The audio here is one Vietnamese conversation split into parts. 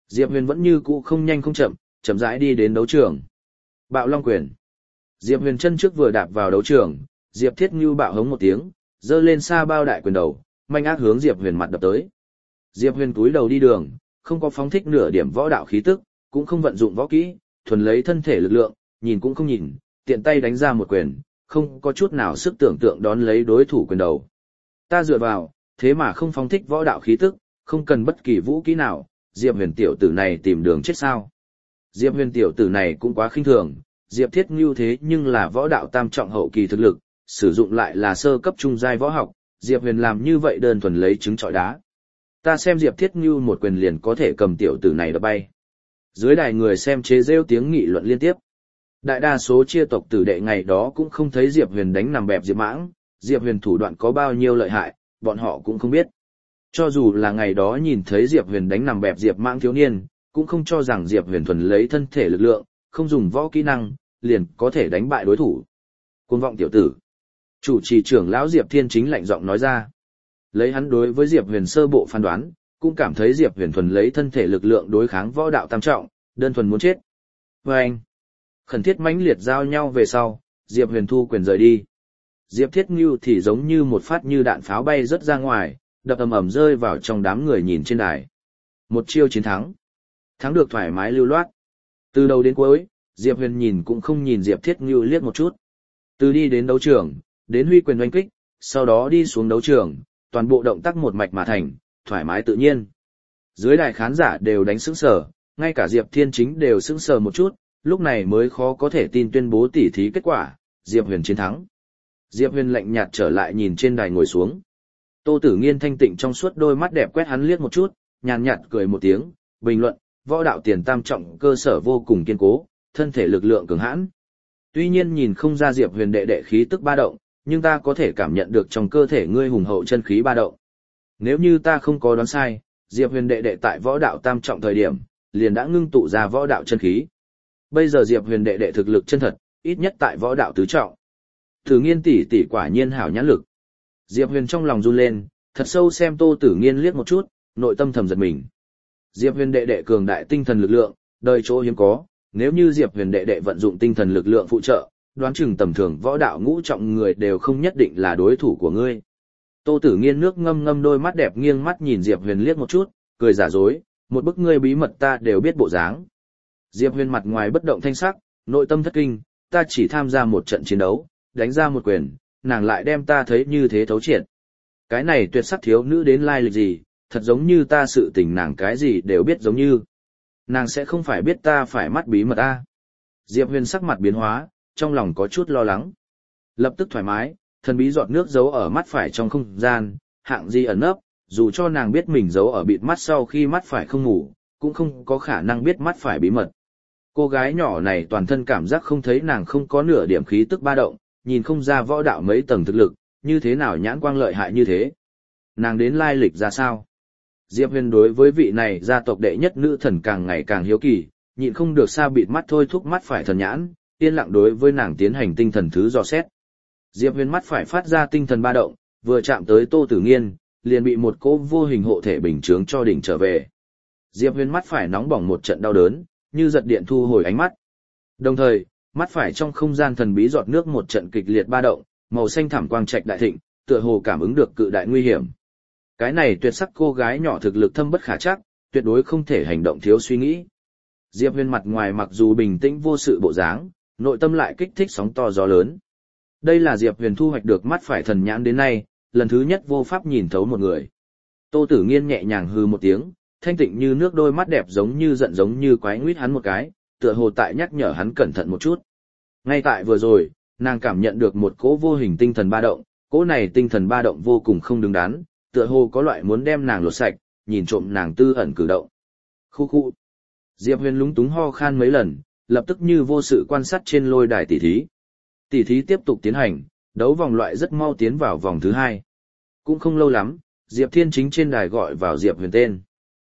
Diệp Huyền vẫn như cũ không nhanh không chậm, chậm rãi đi đến đấu trường. Bạo Long quyền. Diệp Huyền chân trước vừa đạp vào đấu trường, Diệp Thiết Ngưu bạo hống một tiếng, giơ lên xa bao đại quyền đầu, manh ác hướng Diệp Huyền mặt đập tới. Diệp Huyền cúi đầu đi đường, không có phóng thích nửa điểm võ đạo khí tức, cũng không vận dụng võ kỹ, thuần lấy thân thể lực lượng, nhìn cũng không nhìn, tiện tay đánh ra một quyền, không có chút nào sức tưởng tượng đón lấy đối thủ quyền đầu. Ta dựa vào, thế mà không phóng thích võ đạo khí tức, không cần bất kỳ vũ kỹ nào, Diệp Huyền tiểu tử này tìm đường chết sao? Diệp Huyền tiểu tử này cũng quá khinh thường, Diệp Thiết Ngưu thế nhưng là võ đạo tam trọng hậu kỳ thực lực, sử dụng lại là sơ cấp trung giai võ học, Diệp Huyền làm như vậy đơn thuần lấy trứng trọi đá. Ta xem Diệp Thiết Ngưu một quyền liền có thể cầm tiểu tử này đập bay. Dưới đài người xem chế rêu tiếng nghị luận liên tiếp. Đại đa số chia tộc tử đệ ngày đó cũng không thấy Diệp Huyền đánh nằm bẹp Diệp Mãng, Diệp Huyền thủ đoạn có bao nhiêu lợi hại, bọn họ cũng không biết. Cho dù là ngày đó nhìn thấy Diệp Huyền đánh nằm bẹp Diệp Mãng thiếu niên, cũng không cho rằng Diệp Huyền thuần lấy thân thể lực lượng, không dùng võ kỹ năng, liền có thể đánh bại đối thủ. Cuồng vọng tiểu tử. Chủ trì trưởng lão Diệp Thiên Chính lạnh giọng nói ra. Lấy hắn đối với Diệp Huyền sơ bộ phán đoán, cũng cảm thấy Diệp Huyền thuần lấy thân thể lực lượng đối kháng võ đạo tam trọng, đơn thuần muốn chết. Và anh, khẩn thiết mãnh liệt giao nhau về sau, Diệp Huyền thu quyền rời đi. Diệp Thiết Ngưu thì giống như một phát như đạn pháo bay rất ra ngoài, đập ầm ầm rơi vào trong đám người nhìn trên đài. Một chiêu chiến thắng. Thắng được thoải mái lưu loát. Từ đầu đến cuối, Diệp Huyền nhìn cũng không nhìn Diệp Thiết Ngưu liếc một chút. Từ đi đến đấu trường, đến huy quyền oanh kích, sau đó đi xuống đấu trường, toàn bộ động tác một mạch mà thành, thoải mái tự nhiên. Dưới đài khán giả đều đánh sững sờ, ngay cả Diệp Thiên Chính đều sững sờ một chút, lúc này mới khó có thể tin tuyên bố tỉ thí kết quả, Diệp Huyền chiến thắng. Diệp Huyền lạnh nhạt trở lại nhìn trên đài ngồi xuống. Tô Tử Nghiên thanh tịnh trong suốt đôi mắt đẹp quét hắn liếc một chút, nhàn nhạt cười một tiếng, bình luận, võ đạo tiền tam trọng cơ sở vô cùng kiên cố, thân thể lực lượng cường hãn. Tuy nhiên nhìn không ra Diệp Huyền đệ đệ khí tức ba động, nhưng ta có thể cảm nhận được trong cơ thể ngươi hùng hậu chân khí ba động. Nếu như ta không có đoán sai, Diệp Huyền đệ đệ tại võ đạo tam trọng thời điểm, liền đã ngưng tụ ra võ đạo chân khí. Bây giờ Diệp Huyền đệ đệ thực lực chân thật, ít nhất tại võ đạo tứ trọng. Tử Nghiên tỷ tỷ quả nhiên hảo nhãn lực. Diệp Huyền trong lòng run lên, thật sâu xem Tô Tử Nghiên liếc một chút, nội tâm thầm giật mình. Diệp Huyền đệ đệ cường đại tinh thần lực lượng, đời chỗ hiếm có, nếu như Diệp Huyền đệ đệ vận dụng tinh thần lực lượng phụ trợ, đoán chừng tầm thường võ đạo ngũ trọng người đều không nhất định là đối thủ của ngươi. Tô Tử Nghiên nước ngâm ngâm đôi mắt đẹp nghiêng mắt nhìn Diệp Huyền liếc một chút, cười giả dối, một bức ngươi bí mật ta đều biết bộ dáng. Diệp Huyền mặt ngoài bất động thanh sắc, nội tâm thất kinh, ta chỉ tham gia một trận chiến đấu, đánh ra một quyền, nàng lại đem ta thấy như thế thấu triệt. Cái này tuyệt sắc thiếu nữ đến lai lịch gì, thật giống như ta sự tình nàng cái gì đều biết giống như. Nàng sẽ không phải biết ta phải mắt bí mật ta. Diệp Huyền sắc mặt biến hóa, trong lòng có chút lo lắng. Lập tức thoải mái, thần bí giọt nước giấu ở mắt phải trong không gian, hạng gì ẩn nấp, dù cho nàng biết mình giấu ở bịt mắt sau khi mắt phải không ngủ, cũng không có khả năng biết mắt phải bí mật. Cô gái nhỏ này toàn thân cảm giác không thấy nàng không có nửa điểm khí tức ba động, nhìn không ra võ đạo mấy tầng thực lực, như thế nào nhãn quang lợi hại như thế. Nàng đến lai lịch ra sao? Diệp Huyền đối với vị này gia tộc đệ nhất nữ thần càng ngày càng hiếu kỳ, nhịn không được xa bịt mắt thôi thúc mắt phải thần nhãn, yên lặng đối với nàng tiến hành tinh thần thứ dò xét. Diệp Huyền mắt phải phát ra tinh thần ba động, vừa chạm tới Tô Tử Nghiên, liền bị một cỗ vô hình hộ thể bình chướng cho đỉnh trở về. Diệp Huyền mắt phải nóng bỏng một trận đau đớn, như giật điện thu hồi ánh mắt. Đồng thời, mắt phải trong không gian thần bí giọt nước một trận kịch liệt ba động, màu xanh thẳm quang trạch đại thịnh, tựa hồ cảm ứng được cự đại nguy hiểm. Cái này tuyệt sắc cô gái nhỏ thực lực thâm bất khả trắc, tuyệt đối không thể hành động thiếu suy nghĩ. Diệp Huyền mặt ngoài mặc dù bình tĩnh vô sự bộ dáng, nội tâm lại kích thích sóng to gió lớn. Đây là Diệp Huyền thu hoạch được mắt phải thần nhãn đến nay, lần thứ nhất vô pháp nhìn thấu một người. Tô Tử Nghiên nhẹ nhàng hừ một tiếng, thanh tịnh như nước đôi mắt đẹp giống như giận giống như quái nguyết hắn một cái, tựa hồ tại nhắc nhở hắn cẩn thận một chút. Ngay tại vừa rồi, nàng cảm nhận được một cỗ vô hình tinh thần ba động, cỗ này tinh thần ba động vô cùng không đứng đắn, tựa hồ có loại muốn đem nàng lột sạch, nhìn trộm nàng tư ẩn cử động. Khu khu. Diệp Huyền lúng túng ho khan mấy lần, lập tức như vô sự quan sát trên lôi đài tỷ thí. Tỷ thí tiếp tục tiến hành, đấu vòng loại rất mau tiến vào vòng thứ 2. Cũng không lâu lắm, Diệp Thiên Chính trên đài gọi vào Diệp Huyền tên.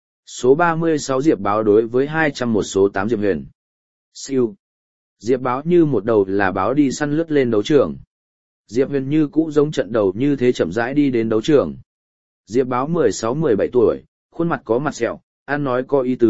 Số 36 Diệp Báo đối với 201 số 8 Diệp Huyền. Siêu. Diệp Báo như một đầu là báo đi săn lướt lên đấu trường. Diệp Huyền như cũ giống trận đầu như thế chậm rãi đi đến đấu trường. Diệp Báo 16-17 tuổi, khuôn mặt có mặt sẹo, ăn nói có ý tứ,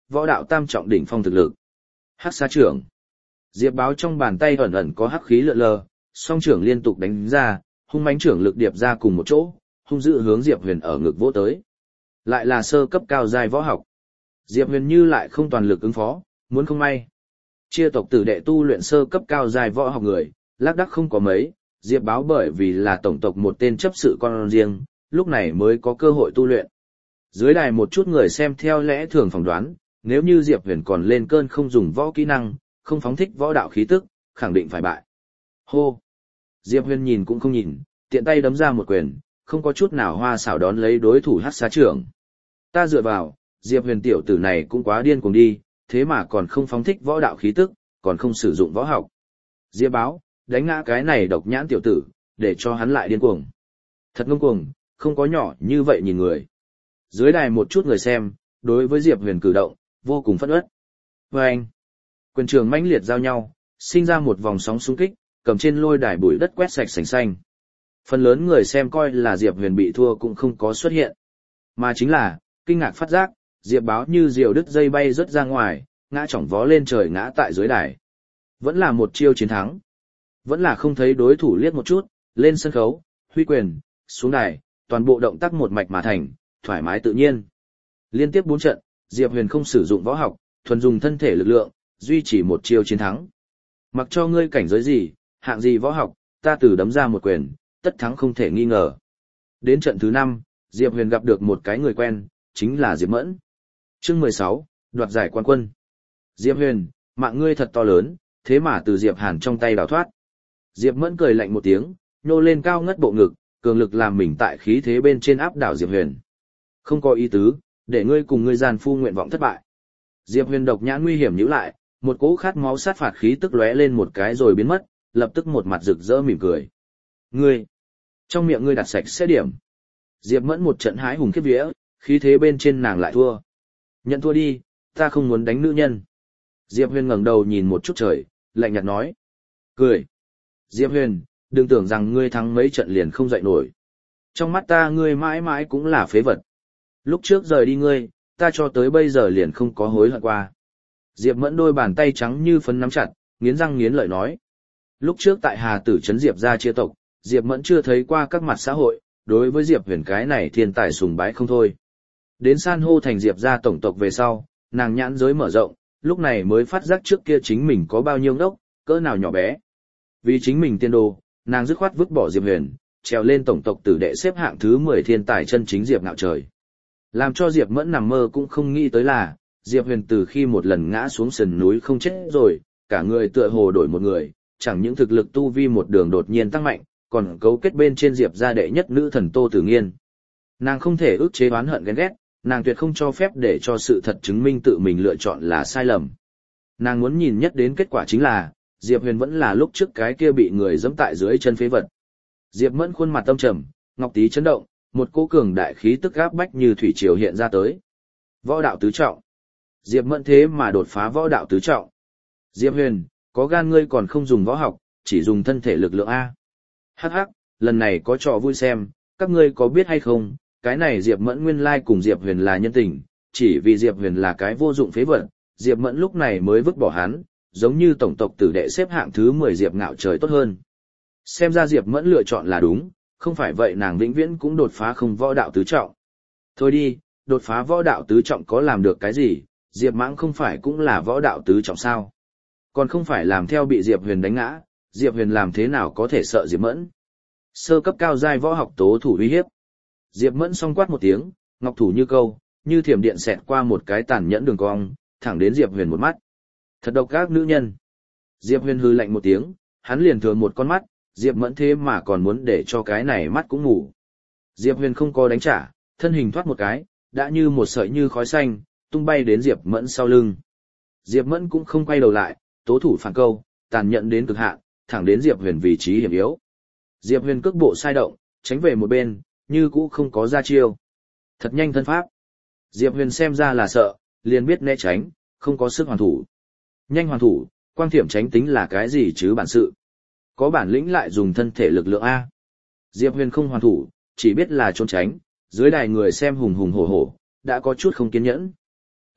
võ đạo tam trọng đỉnh phong thực lực. Hắc xá trưởng. Diệp Báo trong bàn tay ẩn ẩn có hắc khí lượn lờ, song trưởng liên tục đánh ra, hung mãnh trưởng lực điệp ra cùng một chỗ, hung dữ hướng Diệp Huyền ở ngực vỗ tới. Lại là sơ cấp cao giai võ học. Diệp Huyền như lại không toàn lực ứng phó, muốn không may. Chia tộc tử đệ tu luyện sơ cấp cao giai võ học người, lác đác không có mấy, Diệp Báo bởi vì là tổng tộc một tên chấp sự con riêng, lúc này mới có cơ hội tu luyện. Dưới đài một chút người xem theo lẽ thường phỏng đoán, nếu như Diệp Huyền còn lên cơn không dùng võ kỹ năng, không phóng thích võ đạo khí tức, khẳng định phải bại. Hô! Diệp Huyền nhìn cũng không nhìn, tiện tay đấm ra một quyền, không có chút nào hoa xảo đón lấy đối thủ Hắc xá trưởng. Ta dựa vào, Diệp Huyền tiểu tử này cũng quá điên cuồng đi, thế mà còn không phóng thích võ đạo khí tức, còn không sử dụng võ học. Diệp Báo, đánh ngã cái này độc nhãn tiểu tử, để cho hắn lại điên cuồng. Thật ngông cuồng, không có nhỏ như vậy nhìn người. Dưới đài một chút người xem, đối với Diệp Huyền cử động, vô cùng phẫn uất. Và anh, quyền trường mãnh liệt giao nhau, sinh ra một vòng sóng xung kích, cầm trên lôi đài bụi đất quét sạch sành xanh. Phần lớn người xem coi là Diệp Huyền bị thua cũng không có xuất hiện. Mà chính là, kinh ngạc phát giác, Diệp Báo như diều đứt dây bay rớt ra ngoài, ngã chỏng vó lên trời ngã tại dưới đài. Vẫn là một chiêu chiến thắng. Vẫn là không thấy đối thủ liếc một chút, lên sân khấu, huy quyền, xuống đài, toàn bộ động tác một mạch mà thành, thoải mái tự nhiên. Liên tiếp 4 trận, Diệp Huyền không sử dụng võ học, thuần dùng thân thể lực lượng, duy trì một chiêu chiến thắng. Mặc cho ngươi cảnh giới gì, hạng gì võ học, ta từ đấm ra một quyền, tất thắng không thể nghi ngờ. Đến trận thứ 5, Diệp Huyền gặp được một cái người quen, chính là Diệp Mẫn. Chương 16, đoạt giải quán quân. Diệp Huyền, mạng ngươi thật to lớn, thế mà từ Diệp Hàn trong tay đào thoát. Diệp Mẫn cười lạnh một tiếng, nhô lên cao ngất bộ ngực, cường lực làm mình tại khí thế bên trên áp đảo Diệp Huyền. Không có ý tứ, để ngươi cùng ngươi gian phu nguyện vọng thất bại. Diệp Huyền độc nhãn nguy hiểm nhíu lại, một cỗ khát máu sát phạt khí tức lóe lên một cái rồi biến mất, lập tức một mặt rực rỡ mỉm cười. Ngươi, trong miệng ngươi đặt sạch sẽ điểm. Diệp Mẫn một trận hái hùng khiếp vía, khí thế bên trên nàng lại thua. Nhận thua đi, ta không muốn đánh nữ nhân. Diệp Huyền ngẩng đầu nhìn một chút trời, lạnh nhạt nói. Cười. Diệp Huyền, đừng tưởng rằng ngươi thắng mấy trận liền không dậy nổi. Trong mắt ta ngươi mãi mãi cũng là phế vật. Lúc trước rời đi ngươi, ta cho tới bây giờ liền không có hối hận qua. Diệp Mẫn đôi bàn tay trắng như phấn nắm chặt, nghiến răng nghiến lợi nói. Lúc trước tại Hà Tử trấn Diệp gia chia tộc, Diệp Mẫn chưa thấy qua các mặt xã hội, đối với Diệp Huyền cái này thiên tài sùng bái không thôi. Đến san hô thành Diệp gia tổng tộc về sau, nàng nhãn giới mở rộng, lúc này mới phát giác trước kia chính mình có bao nhiêu ngốc, cỡ nào nhỏ bé. Vì chính mình tiên đồ, nàng dứt khoát vứt bỏ Diệp Huyền, trèo lên tổng tộc tử đệ xếp hạng thứ 10 thiên tài chân chính Diệp ngạo trời. Làm cho Diệp Mẫn nằm mơ cũng không nghĩ tới là, Diệp Huyền từ khi một lần ngã xuống sườn núi không chết rồi, cả người tựa hồ đổi một người, chẳng những thực lực tu vi một đường đột nhiên tăng mạnh, còn cấu kết bên trên Diệp gia đệ nhất nữ thần Tô Tử Nghiên. Nàng không thể ức chế oán hận ghen ghét, nàng tuyệt không cho phép để cho sự thật chứng minh tự mình lựa chọn là sai lầm. Nàng muốn nhìn nhất đến kết quả chính là, Diệp Huyền vẫn là lúc trước cái kia bị người giẫm tại dưới chân phế vật. Diệp Mẫn khuôn mặt tâm trầm, ngọc tí chấn động, một cỗ cường đại khí tức áp bách như thủy triều hiện ra tới. Võ đạo tứ trọng. Diệp Mẫn thế mà đột phá võ đạo tứ trọng. Diệp Huyền, có gan ngươi còn không dùng võ học, chỉ dùng thân thể lực lượng A. Hắc hắc, lần này có trò vui xem, các ngươi có biết hay không, cái này Diệp Mẫn nguyên lai cùng Diệp Huyền là nhân tình, chỉ vì Diệp Huyền là cái vô dụng phế vật, Diệp Mẫn lúc này mới vứt bỏ hắn, giống như tổng tộc tử đệ xếp hạng thứ 10 Diệp ngạo trời tốt hơn. Xem ra Diệp Mẫn lựa chọn là đúng, không phải vậy nàng vĩnh viễn cũng đột phá không võ đạo tứ trọng. Thôi đi, đột phá võ đạo tứ trọng có làm được cái gì, Diệp Mãng không phải cũng là võ đạo tứ trọng sao? Còn không phải làm theo bị Diệp Huyền đánh ngã, Diệp Huyền làm thế nào có thể sợ Diệp Mẫn? Sơ cấp cao giai võ học tố thủ uy hiếp. Diệp Mẫn song quát một tiếng, ngọc thủ như câu, như thiểm điện xẹt qua một cái tàn nhẫn đường cong, thẳng đến Diệp Huyền một mắt. Thật độc ác nữ nhân. Diệp Huyền hừ lạnh một tiếng, hắn liền thừa một con mắt, Diệp Mẫn thế mà còn muốn để cho cái này mắt cũng ngủ. Diệp Huyền không có đánh trả, thân hình thoát một cái, đã như một sợi như khói xanh, tung bay đến Diệp Mẫn sau lưng. Diệp Mẫn cũng không quay đầu lại, tố thủ phản câu, tàn nhẫn đến cực hạn, thẳng đến Diệp Huyền vị trí hiểm yếu. Diệp Huyền cước bộ sai động, tránh về một bên, như cũ không có ra chiêu. Thật nhanh thân pháp. Diệp Huyền xem ra là sợ, liền biết né tránh, không có sức hoàn thủ. Nhanh hoàn thủ, quang thiểm tránh tính là cái gì chứ bản sự. Có bản lĩnh lại dùng thân thể lực lượng A. Diệp Huyền không hoàn thủ, chỉ biết là trốn tránh, dưới đài người xem hùng hùng hổ hổ, đã có chút không kiên nhẫn.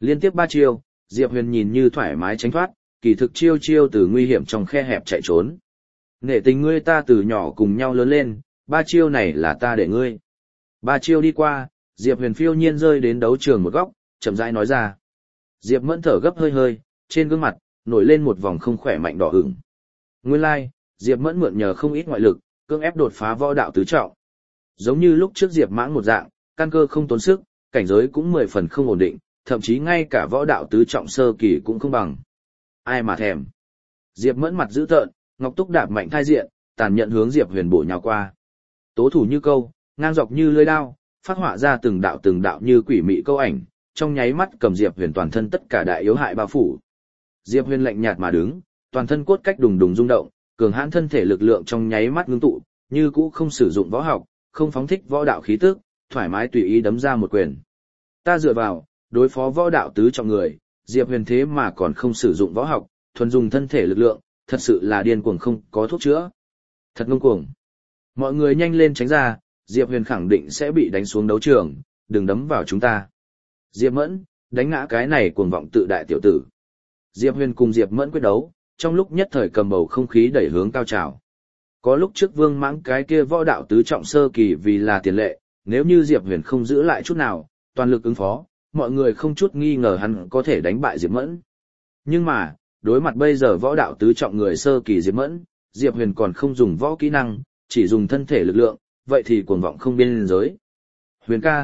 Liên tiếp 3 chiêu, Diệp Huyền nhìn như thoải mái tránh thoát, kỳ thực chiêu chiêu từ nguy hiểm trong khe hẹp chạy trốn. Nghệ tình ngươi ta từ nhỏ cùng nhau lớn lên, 3 chiêu này là ta để ngươi. 3 chiêu đi qua, Diệp Huyền phiêu nhiên rơi đến đấu trường một góc, chậm rãi nói ra. Diệp Mẫn thở gấp hơi hơi, trên gương mặt nổi lên một vòng không khỏe mạnh đỏ ửng. Nguyên lai, Diệp Mẫn mượn nhờ không ít ngoại lực, cưỡng ép đột phá võ đạo tứ trọng. Giống như lúc trước Diệp Mãng một dạng, căn cơ không tốn sức, cảnh giới cũng 10 phần không ổn định, thậm chí ngay cả võ đạo tứ trọng sơ kỳ cũng không bằng. Ai mà thèm. Diệp Mẫn mặt dữ tợn, ngọc túc đạp mạnh thai diện, tàn nhận hướng Diệp Huyền bổ nhào qua. Tố thủ như câu, ngang dọc như lưỡi đao, phát họa ra từng đạo như quỷ mị câu ảnh, trong nháy mắt cầm Diệp Huyền toàn thân tất cả đại yếu hại bao phủ. Diệp Huyền lạnh nhạt mà đứng, toàn thân cốt cách đùng đùng rung động, cường hãn thân thể lực lượng trong nháy mắt ngưng tụ, như cũ không sử dụng võ học, không phóng thích võ đạo khí tức, thoải mái tùy ý đấm ra một quyền. Ta dựa vào, đối phó võ đạo tứ trọng người, Diệp Huyền thế mà còn không sử dụng võ học, thuần dùng thân thể lực lượng, thật sự là điên cuồng không có thuốc chữa. Thật ngông cuồng. Mọi người nhanh lên tránh ra, Diệp Huyền khẳng định sẽ bị đánh xuống đấu trường, đừng đấm vào chúng ta. Diệp Mẫn, đánh ngã cái này cuồng vọng tự đại tiểu tử. Diệp Huyền cùng Diệp Mẫn quyết đấu, trong lúc nhất thời cầm bầu không khí đẩy hướng cao trào. Có lúc trước Vương Mãng cái kia võ đạo tứ trọng sơ kỳ vì là tiền lệ, nếu như Diệp Huyền không giữ lại chút nào, toàn lực ứng phó, mọi người không chút nghi ngờ hắn có thể đánh bại Diệp Mẫn. Nhưng mà, đối mặt bây giờ võ đạo tứ trọng người sơ kỳ Diệp Mẫn, Diệp Huyền còn không dùng võ kỹ năng, chỉ dùng thân thể lực lượng, vậy thì cuồng vọng không biên giới. Huyền ca,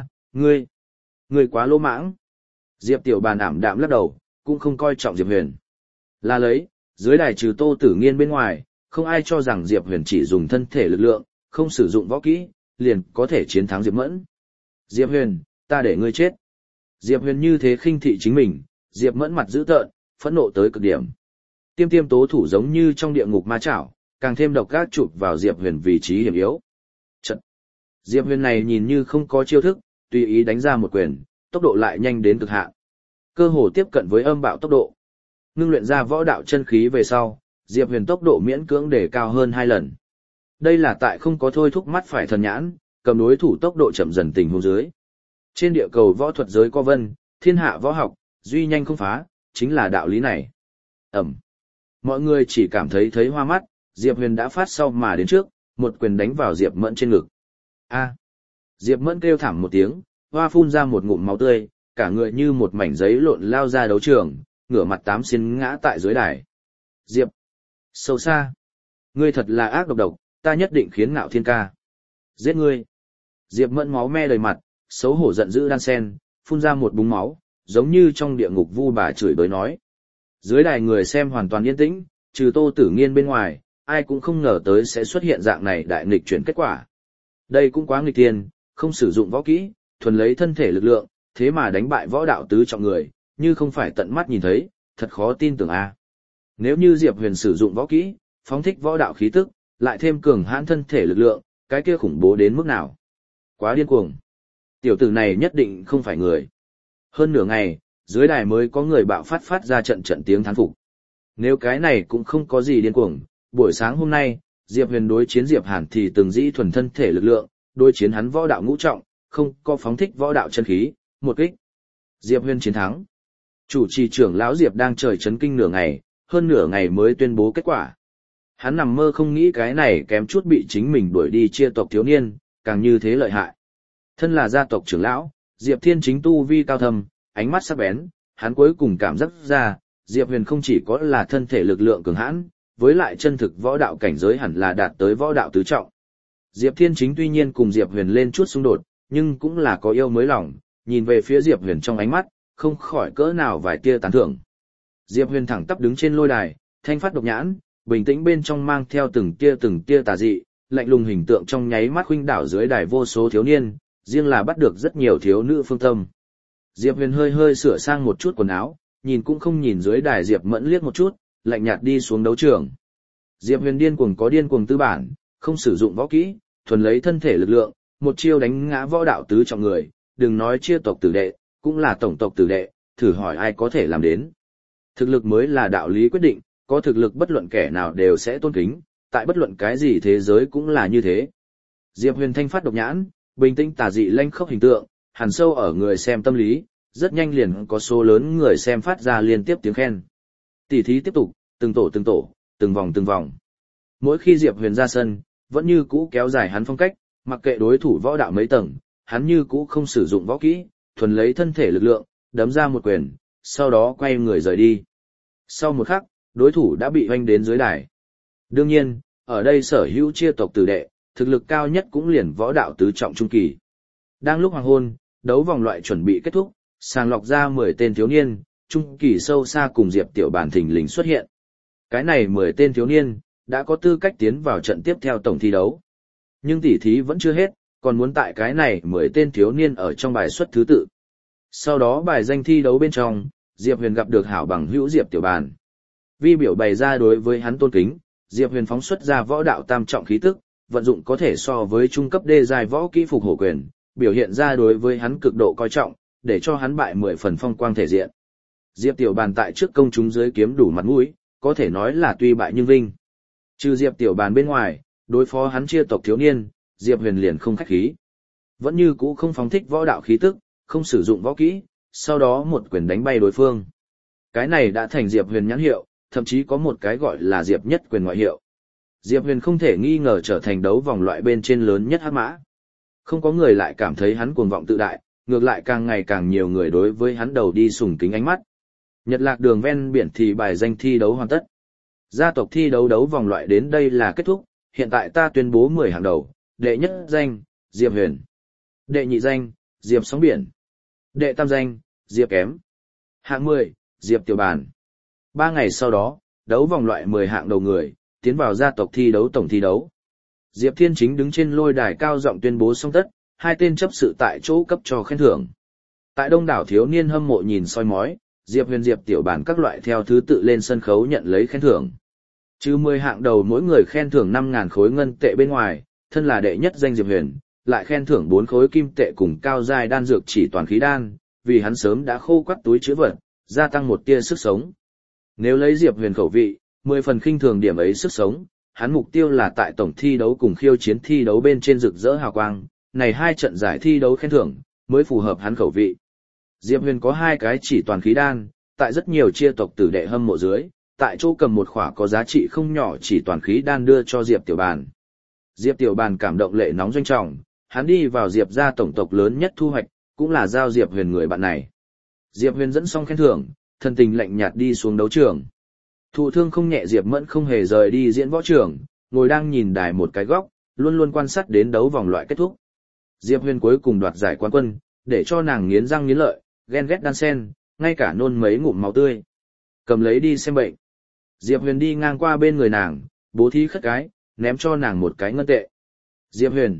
ngươi quá lỗ mãng. Diệp Tiểu Bàn ảm đạm lắc đầu, cũng không coi trọng Diệp Huyền. Là lấy, dưới đài trừ Tô Tử Nghiên bên ngoài, không ai cho rằng Diệp Huyền chỉ dùng thân thể lực lượng, không sử dụng võ kỹ, liền có thể chiến thắng Diệp Mẫn. Diệp Huyền, ta để ngươi chết. Diệp Huyền như thế khinh thị chính mình, Diệp Mẫn mặt dữ tợn, phẫn nộ tới cực điểm. Tiêm tiêm tố thủ giống như trong địa ngục ma chảo, càng thêm độc ác chụp vào Diệp Huyền vị trí hiểm yếu. Trận. Diệp Huyền này nhìn như không có chiêu thức, tùy ý đánh ra một quyền, tốc độ lại nhanh đến cực hạn. Cơ hồ tiếp cận với âm bạo tốc độ. Ngưng luyện ra võ đạo chân khí về sau, Diệp Huyền tốc độ miễn cưỡng để cao hơn 2 lần. Đây là tại không có thôi thúc mắt phải thần nhãn, cầm đối thủ tốc độ chậm dần tình huống dưới. Trên địa cầu võ thuật giới có vân, thiên hạ võ học, duy nhanh không phá, chính là đạo lý này. Ẩm. Mọi người chỉ cảm thấy hoa mắt, Diệp Huyền đã phát sau mà đến trước, một quyền đánh vào Diệp Mẫn trên ngực. A. Diệp Mẫn kêu thảm một tiếng, hoa phun ra một ngụm máu tươi, cả người như một mảnh giấy lộn lao ra đấu trường, ngửa mặt tám xin ngã tại dưới đài. Diệp. Sâu xa. Ngươi thật là ác độc, ta nhất định khiến Ngạo Thiên ca giết ngươi. Diệp Mẫn máu me đầy mặt, xấu hổ giận dữ đan sen, phun ra một búng máu, giống như trong địa ngục vu bà chửi bới nói. Dưới đài người xem hoàn toàn yên tĩnh, trừ Tô Tử Nghiên bên ngoài, ai cũng không ngờ tới sẽ xuất hiện dạng này đại nghịch chuyển kết quả. Đây cũng quá nghịch tiền, không sử dụng võ kỹ, thuần lấy thân thể lực lượng, thế mà đánh bại võ đạo tứ trọng người, như không phải tận mắt nhìn thấy, thật khó tin tưởng a. Nếu như Diệp Huyền sử dụng võ kỹ, phóng thích võ đạo khí tức, lại thêm cường hãn thân thể lực lượng, cái kia khủng bố đến mức nào? Quá điên cuồng. Tiểu tử này nhất định không phải người. Hơn nửa ngày, dưới đài mới có người bạo phát ra trận tiếng thán phục. Nếu cái này cũng không có gì điên cuồng, buổi sáng hôm nay, Diệp Huyền đối chiến Diệp Hàn thì từng dĩ thuần thân thể lực lượng, đối chiến hắn võ đạo ngũ trọng, không có phóng thích võ đạo chân khí, một kích. Diệp Huyền chiến thắng. Chủ trì trưởng lão Diệp đang trời chấn kinh nửa ngày, hơn nửa ngày mới tuyên bố kết quả. Hắn nằm mơ không nghĩ cái này kém chút bị chính mình đuổi đi chia tộc thiếu niên, càng như thế lợi hại. Thân là gia tộc trưởng lão, Diệp Thiên chính tu vi cao thâm, ánh mắt sắc bén, hắn cuối cùng cảm giác ra, Diệp Huyền không chỉ có là thân thể lực lượng cường hãn, với lại chân thực võ đạo cảnh giới hẳn là đạt tới võ đạo tứ trọng. Diệp Thiên chính tuy nhiên cùng Diệp Huyền lên chút xung đột, nhưng cũng là có yêu mới lòng, nhìn về phía Diệp Huyền trong ánh mắt, không khỏi cỡ nào vài tia tán thưởng. Diệp Huyền thẳng tắp đứng trên lôi đài, thanh phát độc nhãn, bình tĩnh bên trong mang theo từng tia tà dị, lạnh lùng hình tượng trong nháy mắt khuynh đảo dưới đài vô số thiếu niên, riêng là bắt được rất nhiều thiếu nữ phương tâm. Diệp Huyền hơi sửa sang một chút quần áo, nhìn cũng không nhìn dưới đài Diệp Mẫn liếc một chút, lạnh nhạt đi xuống đấu trường. Diệp Huyền điên cuồng có điên cuồng tư bản, không sử dụng võ kỹ, thuần lấy thân thể lực lượng, một chiêu đánh ngã võ đạo tứ trọng người, đừng nói chia tộc tử đệ, cũng là tổng tộc tử đệ, thử hỏi ai có thể làm đến. Thực lực mới là đạo lý quyết định, có thực lực bất luận kẻ nào đều sẽ tôn kính, tại bất luận cái gì thế giới cũng là như thế. Diệp Huyền thanh phát độc nhãn, bình tĩnh tà dị lanh khốc hình tượng, hằn sâu ở người xem tâm lý, rất nhanh liền có số lớn người xem phát ra liên tiếp tiếng khen. Tỷ thí tiếp tục, từng tổ, từng vòng. Mỗi khi Diệp Huyền ra sân, vẫn như cũ kéo dài hắn phong cách, mặc kệ đối thủ võ đạo mấy tầng, hắn như cũ không sử dụng võ kỹ, thuần lấy thân thể lực lượng, đấm ra một quyền, sau đó quay người rời đi. Sau một khắc, đối thủ đã bị hoanh đến dưới đài. Đương nhiên, ở đây sở hữu chia tộc tử đệ, thực lực cao nhất cũng liền võ đạo tứ trọng trung kỳ. Đang lúc hoàng hôn, đấu vòng loại chuẩn bị kết thúc, sàng lọc ra 10 tên thiếu niên, trung kỳ sâu xa cùng Diệp Tiểu Bàn thình lình xuất hiện. Cái này 10 tên thiếu niên, đã có tư cách tiến vào trận tiếp theo tổng thi đấu. Nhưng tỉ thí vẫn chưa hết, còn muốn tại cái này 10 tên thiếu niên ở trong bài xuất thứ tự. Sau đó bài danh thi đấu bên trong, Diệp Huyền gặp được hảo bằng hữu Diệp Tiểu Bàn. Vi biểu bày ra đối với hắn tôn kính, Diệp Huyền phóng xuất ra võ đạo tam trọng khí tức, vận dụng có thể so với trung cấp đê giai võ kỹ phục hổ quyền, biểu hiện ra đối với hắn cực độ coi trọng, để cho hắn bại 10 phần phong quang thể diện. Diệp Tiểu Bàn tại trước công chúng dưới kiếm đủ mặt mũi, có thể nói là tuy bại nhưng vinh. Trừ Diệp Tiểu Bàn bên ngoài, đối phó hắn chia tộc thiếu niên, Diệp Huyền liền không khách khí. Vẫn như cũ không phóng thích võ đạo khí tức, không sử dụng võ kỹ, sau đó một quyền đánh bay đối phương. Cái này đã thành Diệp Huyền nhãn hiệu, thậm chí có một cái gọi là Diệp nhất quyền ngoại hiệu. Diệp Huyền không thể nghi ngờ trở thành đấu vòng loại bên trên lớn nhất hắc mã. Không có người lại cảm thấy hắn cuồng vọng tự đại, ngược lại càng ngày càng nhiều người đối với hắn đầu đi sùng kính ánh mắt. Nhật Lạc đường ven biển thì bài danh thi đấu hoàn tất. Gia tộc thi đấu đấu vòng loại đến đây là kết thúc, hiện tại ta tuyên bố 10 hạng đầu, đệ nhất danh, Diệp Huyền. Đệ nhị danh, Diệp Sóng Biển. Đệ tam danh, Diệp Kém. Hạng 10, Diệp Tiểu Bàn. 3 ngày sau đó, đấu vòng loại 10 hạng đầu người, tiến vào gia tộc thi đấu tổng thi đấu. Diệp Thiên Chính đứng trên lôi đài cao giọng tuyên bố xong tất, hai tên chấp sự tại chỗ cấp cho khen thưởng. Tại đông đảo thiếu niên hâm mộ nhìn soi mói, Diệp Huyền Diệp Tiểu Bàn các loại theo thứ tự lên sân khấu nhận lấy khen thưởng. Trừ 10 hạng đầu mỗi người khen thưởng 5.000 khối ngân tệ bên ngoài, thân là đệ nhất danh Diệp Huyền, lại khen thưởng 4 khối kim tệ cùng cao giai đan dược chỉ toàn khí đan, vì hắn sớm đã khô quắt túi trữ vật, gia tăng một tia sức sống. Nếu lấy Diệp Huyền khẩu vị, 10 phần khinh thường điểm ấy sức sống, hắn mục tiêu là tại tổng thi đấu cùng khiêu chiến thi đấu bên trên rực rỡ hào quang, này hai trận giải thi đấu khen thưởng mới phù hợp hắn khẩu vị. Diệp Huyền có 2 cái chỉ toàn khí đan, tại rất nhiều chia tộc tử đệ hâm mộ dưới, tại chỗ cầm một khỏa có giá trị không nhỏ chỉ toàn khí đan đưa cho Diệp Tiểu Bàn. Diệp Tiểu Bàn cảm động lệ nóng doanh trọng, hắn đi vào Diệp gia tổng tộc lớn nhất thu hoạch, cũng là giao Diệp Huyền người bạn này. Diệp Huyền dẫn xong khen thưởng, thân tình lạnh nhạt đi xuống đấu trường. Thụ thương không nhẹ Diệp Mẫn không hề rời đi diễn võ trường, ngồi đang nhìn đài một cái góc, luôn luôn quan sát đến đấu vòng loại kết thúc. Diệp Huyền cuối cùng đoạt giải quán quân, để cho nàng nghiến răng nghiến lợi, ghen ghét đan sen, ngay cả nôn mấy ngụm máu tươi. Cầm lấy đi xem bệnh. Diệp Huyền đi ngang qua bên người nàng, bố thí khất cái, ném cho nàng một cái ngân tệ. Diệp Huyền,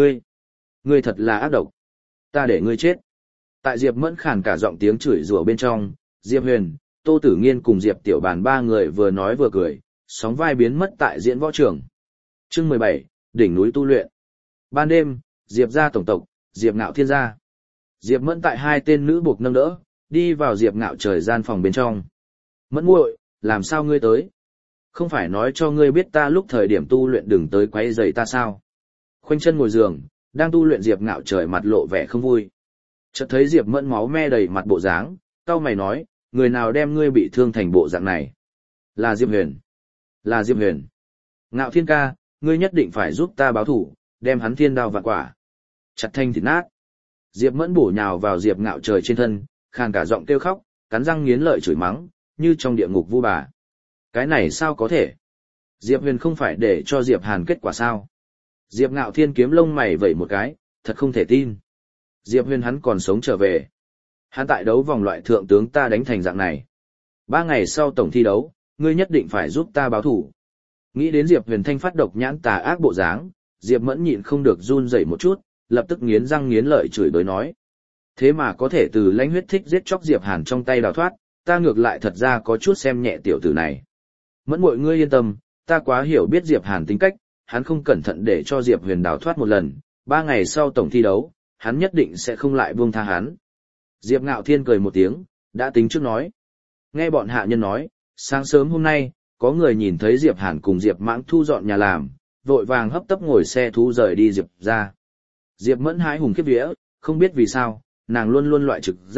ngươi thật là ác độc. Ta để ngươi chết. Tại Diệp Mẫn khàn cả giọng tiếng chửi rủa bên trong, Diệp Huyền, Tô Tử Nghiên cùng Diệp Tiểu Bàn 3 người vừa nói vừa cười, sóng vai biến mất tại diễn võ trường. Chương 17, đỉnh núi tu luyện. Ban đêm, Diệp gia tổng tộc, Diệp Ngạo Thiên gia. Diệp Mẫn tại 2 tên nữ buộc nâng đỡ, đi vào Diệp Ngạo trời gian phòng bên trong. Mẫn muội, làm sao ngươi tới? Không phải nói cho ngươi biết ta lúc thời điểm tu luyện đừng tới quấy rầy ta sao? Khoanh chân ngồi giường, đang tu luyện Diệp Ngạo trời mặt lộ vẻ không vui. Chợt thấy Diệp Mẫn máu me đầy mặt bộ dáng, cau mày nói, người nào đem ngươi bị thương thành bộ dạng này? Là Diệp Huyền. Là Diệp Huyền. Ngạo Thiên ca, ngươi nhất định phải giúp ta báo thủ, đem hắn thiên đao vạn quả. Chặt thanh thịt nát. Diệp Mẫn bổ nhào vào Diệp Ngạo trời trên thân, khàn cả giọng kêu khóc, cắn răng nghiến lợi chửi mắng, như trong địa ngục vu bà. Cái này sao có thể? Diệp Huyền không phải để cho Diệp Hàn kết quả sao? Diệp Ngạo Thiên kiếm lông mày vẩy một cái, thật không thể tin. Diệp Huyền hắn còn sống trở về. Hắn tại đấu vòng loại thượng tướng ta đánh thành dạng này. 3 ngày sau tổng thi đấu, ngươi nhất định phải giúp ta báo thủ. Nghĩ đến Diệp Huyền thanh phát độc nhãn tà ác bộ dáng, Diệp Mẫn nhịn không được run rẩy một chút, lập tức nghiến răng nghiến lợi chửi bới nói. Thế mà có thể từ lãnh huyết thích giết chóc Diệp Hàn trong tay đào thoát, ta ngược lại thật ra có chút xem nhẹ tiểu tử này. Mẫn muội ngươi yên tâm, ta quá hiểu biết Diệp Hàn tính cách, hắn không cẩn thận để cho Diệp Huyền đào thoát một lần, 3 ngày sau tổng thi đấu, hắn nhất định sẽ không lại buông tha hắn. Diệp Ngạo Thiên cười một tiếng, đã tính trước nói. Nghe bọn hạ nhân nói, sáng sớm hôm nay, có người nhìn thấy Diệp Hàn cùng Diệp Mãng thu dọn nhà làm, vội vàng hấp tấp ngồi xe thú rời đi Diệp ra. Diệp Mẫn hái hùng khiếp vía, không biết vì sao, nàng luôn luôn loại trực giác,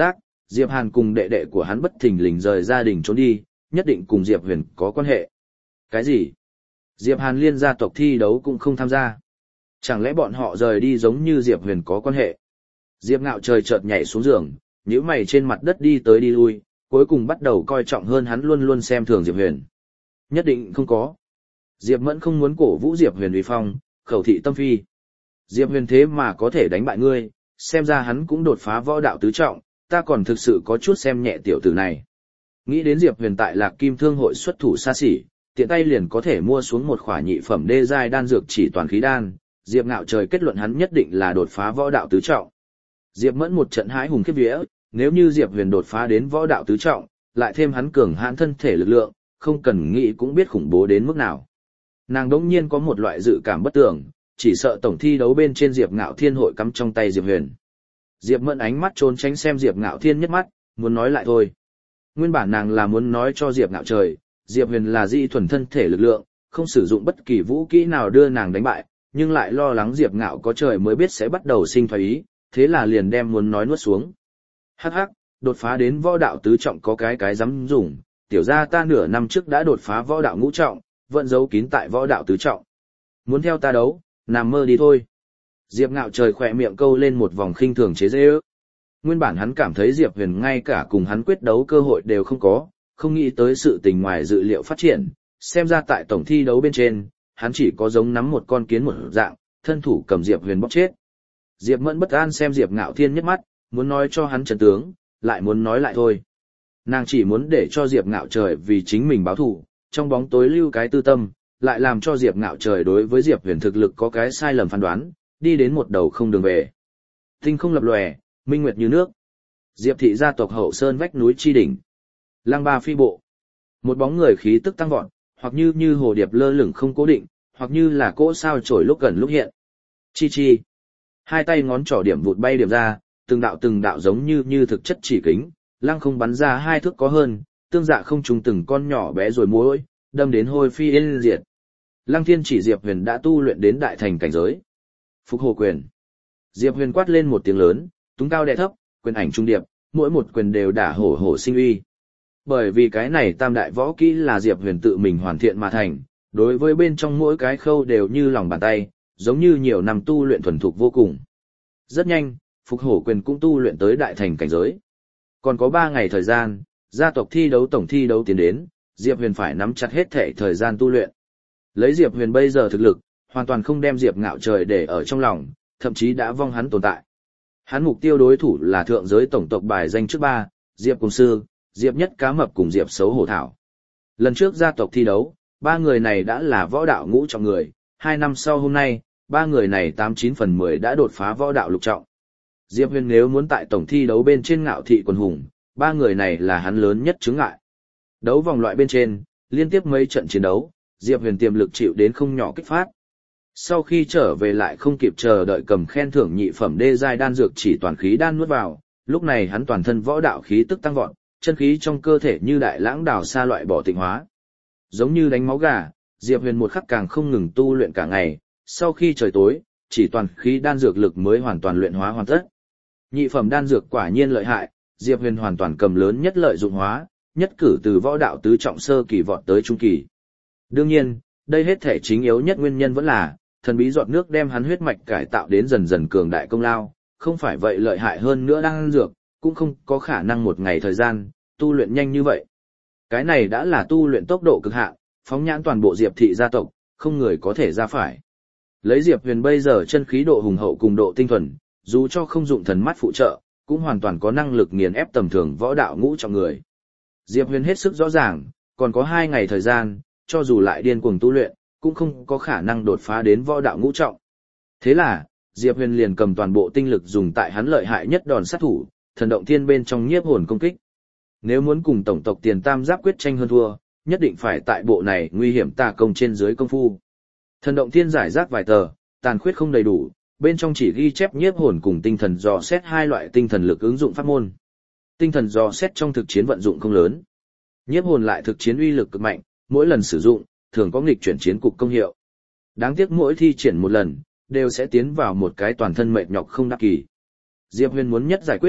Diệp Hàn cùng đệ đệ của hắn bất thình lình rời gia đình trốn đi, nhất định cùng Diệp Huyền có quan hệ. Cái gì? Diệp Hàn liên gia tộc thi đấu cũng không tham gia. Chẳng lẽ bọn họ rời đi giống như Diệp Huyền có quan hệ? Diệp Ngạo Trời chợt nhảy xuống giường, nhíu mày trên mặt đất đi tới đi lui, cuối cùng bắt đầu coi trọng hơn hắn luôn luôn xem thường Diệp Huyền. Nhất định không có. Diệp Mẫn không muốn cổ vũ Diệp Huyền uy phong, khẩu thị tâm phi. Diệp Huyền thế mà có thể đánh bại ngươi, xem ra hắn cũng đột phá võ đạo tứ trọng, ta còn thực sự có chút xem nhẹ tiểu tử này. Nghĩ đến Diệp Huyền tại Lạc Kim Thương hội xuất thủ xa xỉ, tiện tay liền có thể mua xuống một khỏa nhị phẩm đê giai đan dược chỉ toàn khí đan, Diệp Ngạo Trời kết luận hắn nhất định là đột phá võ đạo tứ trọng. Diệp Mẫn một trận hãi hùng khiếp vía, nếu như Diệp Huyền đột phá đến võ đạo tứ trọng, lại thêm hắn cường hãn thân thể lực lượng, không cần nghĩ cũng biết khủng bố đến mức nào. Nàng đống nhiên có một loại dự cảm bất tường, chỉ sợ tổng thi đấu bên trên Diệp Ngạo Thiên hội cắm trong tay Diệp Huyền. Diệp Mẫn ánh mắt trốn tránh xem Diệp Ngạo Thiên nhất mắt, muốn nói lại thôi. Nguyên bản nàng là muốn nói cho Diệp Ngạo Trời, Diệp Huyền là di thuần thân thể lực lượng, không sử dụng bất kỳ vũ kỹ nào đưa nàng đánh bại, nhưng lại lo lắng Diệp Ngạo có trời mới biết sẽ bắt đầu sinh thoái ý, thế là liền đem muốn nói nuốt xuống. Hắc hắc, đột phá đến võ đạo tứ trọng có cái dám dùng, tiểu gia ta nửa năm trước đã đột phá võ đạo ngũ trọng, vẫn giấu kín tại võ đạo tứ trọng. Muốn theo ta đấu, nằm mơ đi thôi. Diệp Ngạo Trời khỏe miệng câu lên một vòng khinh thường chế giễu. Nguyên bản hắn cảm thấy Diệp Huyền ngay cả cùng hắn quyết đấu cơ hội đều không có, không nghĩ tới sự tình ngoài dự liệu phát triển, xem ra tại tổng thi đấu bên trên, hắn chỉ có giống nắm một con kiến một dạng, thân thủ cầm Diệp Huyền bóp chết. Diệp Mẫn bất an xem Diệp Ngạo Thiên nhất mắt, muốn nói cho hắn trận tướng, lại muốn nói lại thôi. Nàng chỉ muốn để cho Diệp Ngạo Trời vì chính mình báo thù, trong bóng tối lưu cái tư tâm, lại làm cho Diệp Ngạo Trời đối với Diệp Huyền thực lực có cái sai lầm phán đoán, đi đến một đầu không đường về. Tinh không lập lòe, minh nguyệt như nước. Diệp thị gia tộc hậu sơn vách núi chi đỉnh. Lăng ba phi bộ. Một bóng người khí tức tăng vọt, hoặc như hồ điệp lơ lửng không cố định, hoặc như là cỗ sao chổi lúc gần lúc hiện. Chi chi. Hai tay ngón trỏ điểm vụt bay điểm ra, từng đạo giống như thực chất chỉ kính, lăng không bắn ra 2 thước có hơn, tương dạ không trùng từng con nhỏ bé rồi muối, đâm đến hôi phi yên diệt. Lăng Thiên chỉ Diệp Huyền đã tu luyện đến đại thành cảnh giới. Phục Hồ quyền. Diệp Huyền quát lên một tiếng lớn, túng cao đè thấp, quyền ảnh trung điệp, mỗi một quyền đều đả hổ hổ sinh uy. Bởi vì cái này tam đại võ kỹ là Diệp Huyền tự mình hoàn thiện mà thành, đối với bên trong mỗi cái khâu đều như lòng bàn tay, giống như nhiều năm tu luyện thuần thục vô cùng. Rất nhanh, Phục Hổ quyền cũng tu luyện tới đại thành cảnh giới. Còn có 3 ngày thời gian, gia tộc thi đấu tổng thi đấu tiến đến, Diệp Huyền phải nắm chặt hết thể thời gian tu luyện. Lấy Diệp Huyền bây giờ thực lực, hoàn toàn không đem Diệp Ngạo Trời để ở trong lòng, thậm chí đã vong hắn tồn tại. Hắn mục tiêu đối thủ là thượng giới tổng tộc bài danh trước 3, Diệp Cùng Sư, Diệp Nhất Cá Mập cùng Diệp Xấu Hổ Thảo. Lần trước gia tộc thi đấu, 3 người này đã là võ đạo ngũ trọng người, 2 năm sau hôm nay, 3 người này 89 phần 10 đã đột phá võ đạo lục trọng. Diệp Huyền nếu muốn tại tổng thi đấu bên trên Ngạo Thị Quần Hùng, 3 người này là hắn lớn nhất chướng ngại. Đấu vòng loại bên trên, liên tiếp mấy trận chiến đấu, Diệp Huyền tiềm lực chịu đến không nhỏ kích phát. Sau khi trở về lại không kịp chờ đợi cầm khen thưởng nhị phẩm đê giai đan dược chỉ toàn khí đan nuốt vào, lúc này hắn toàn thân võ đạo khí tức tăng vọt, chân khí trong cơ thể như đại lãng đào xa loại bỏ tịnh hóa. Giống như đánh máu gà, Diệp Huyền một khắc càng không ngừng tu luyện cả ngày, sau khi trời tối, chỉ toàn khí đan dược lực mới hoàn toàn luyện hóa hoàn tất. Nhị phẩm đan dược quả nhiên lợi hại, Diệp Huyền hoàn toàn cầm lớn nhất lợi dụng hóa, nhất cử từ võ đạo tứ trọng sơ kỳ vọt tới trung kỳ. Đương nhiên, đây hết thể chính yếu nhất nguyên nhân vẫn là thần bí giọt nước đem hắn huyết mạch cải tạo đến dần dần cường đại công lao, không phải vậy lợi hại hơn nữa đan dược, cũng không có khả năng một ngày thời gian tu luyện nhanh như vậy. Cái này đã là tu luyện tốc độ cực hạn, phóng nhãn toàn bộ Diệp thị gia tộc, không người có thể ra phải. Lấy Diệp Huyền bây giờ chân khí độ hùng hậu cùng độ tinh thuần, dù cho không dụng thần mắt phụ trợ, cũng hoàn toàn có năng lực nghiền ép tầm thường võ đạo ngũ trọng người. Diệp Huyền hết sức rõ ràng, còn có 2 ngày thời gian, cho dù lại điên cuồng tu luyện, cũng không có khả năng đột phá đến võ đạo ngũ trọng. Thế là, Diệp Huyền liền cầm toàn bộ tinh lực dùng tại hắn lợi hại nhất đòn sát thủ, thần động thiên bên trong nhiếp hồn công kích. Nếu muốn cùng tổng tộc Tiền Tam Giáp quyết tranh hơn thua, nhất định phải tại bộ này nguy hiểm tà công trên dưới công phu. Thần động thiên giải rác vài tờ, tàn khuyết không đầy đủ, bên trong chỉ ghi chép nhiếp hồn cùng tinh thần dò xét 2 loại tinh thần lực ứng dụng pháp môn. Tinh thần dò xét trong thực chiến vận dụng không lớn. Nhiếp hồn lại thực chiến uy lực cực mạnh, mỗi lần sử dụng, thường có nghịch chuyển chiến cục công hiệu. Đáng tiếc mỗi thi triển một lần, đều sẽ tiến vào một cái toàn thân mệt nhọc không đắc kỳ. Diệp Huyền muốn nhất giải quyết,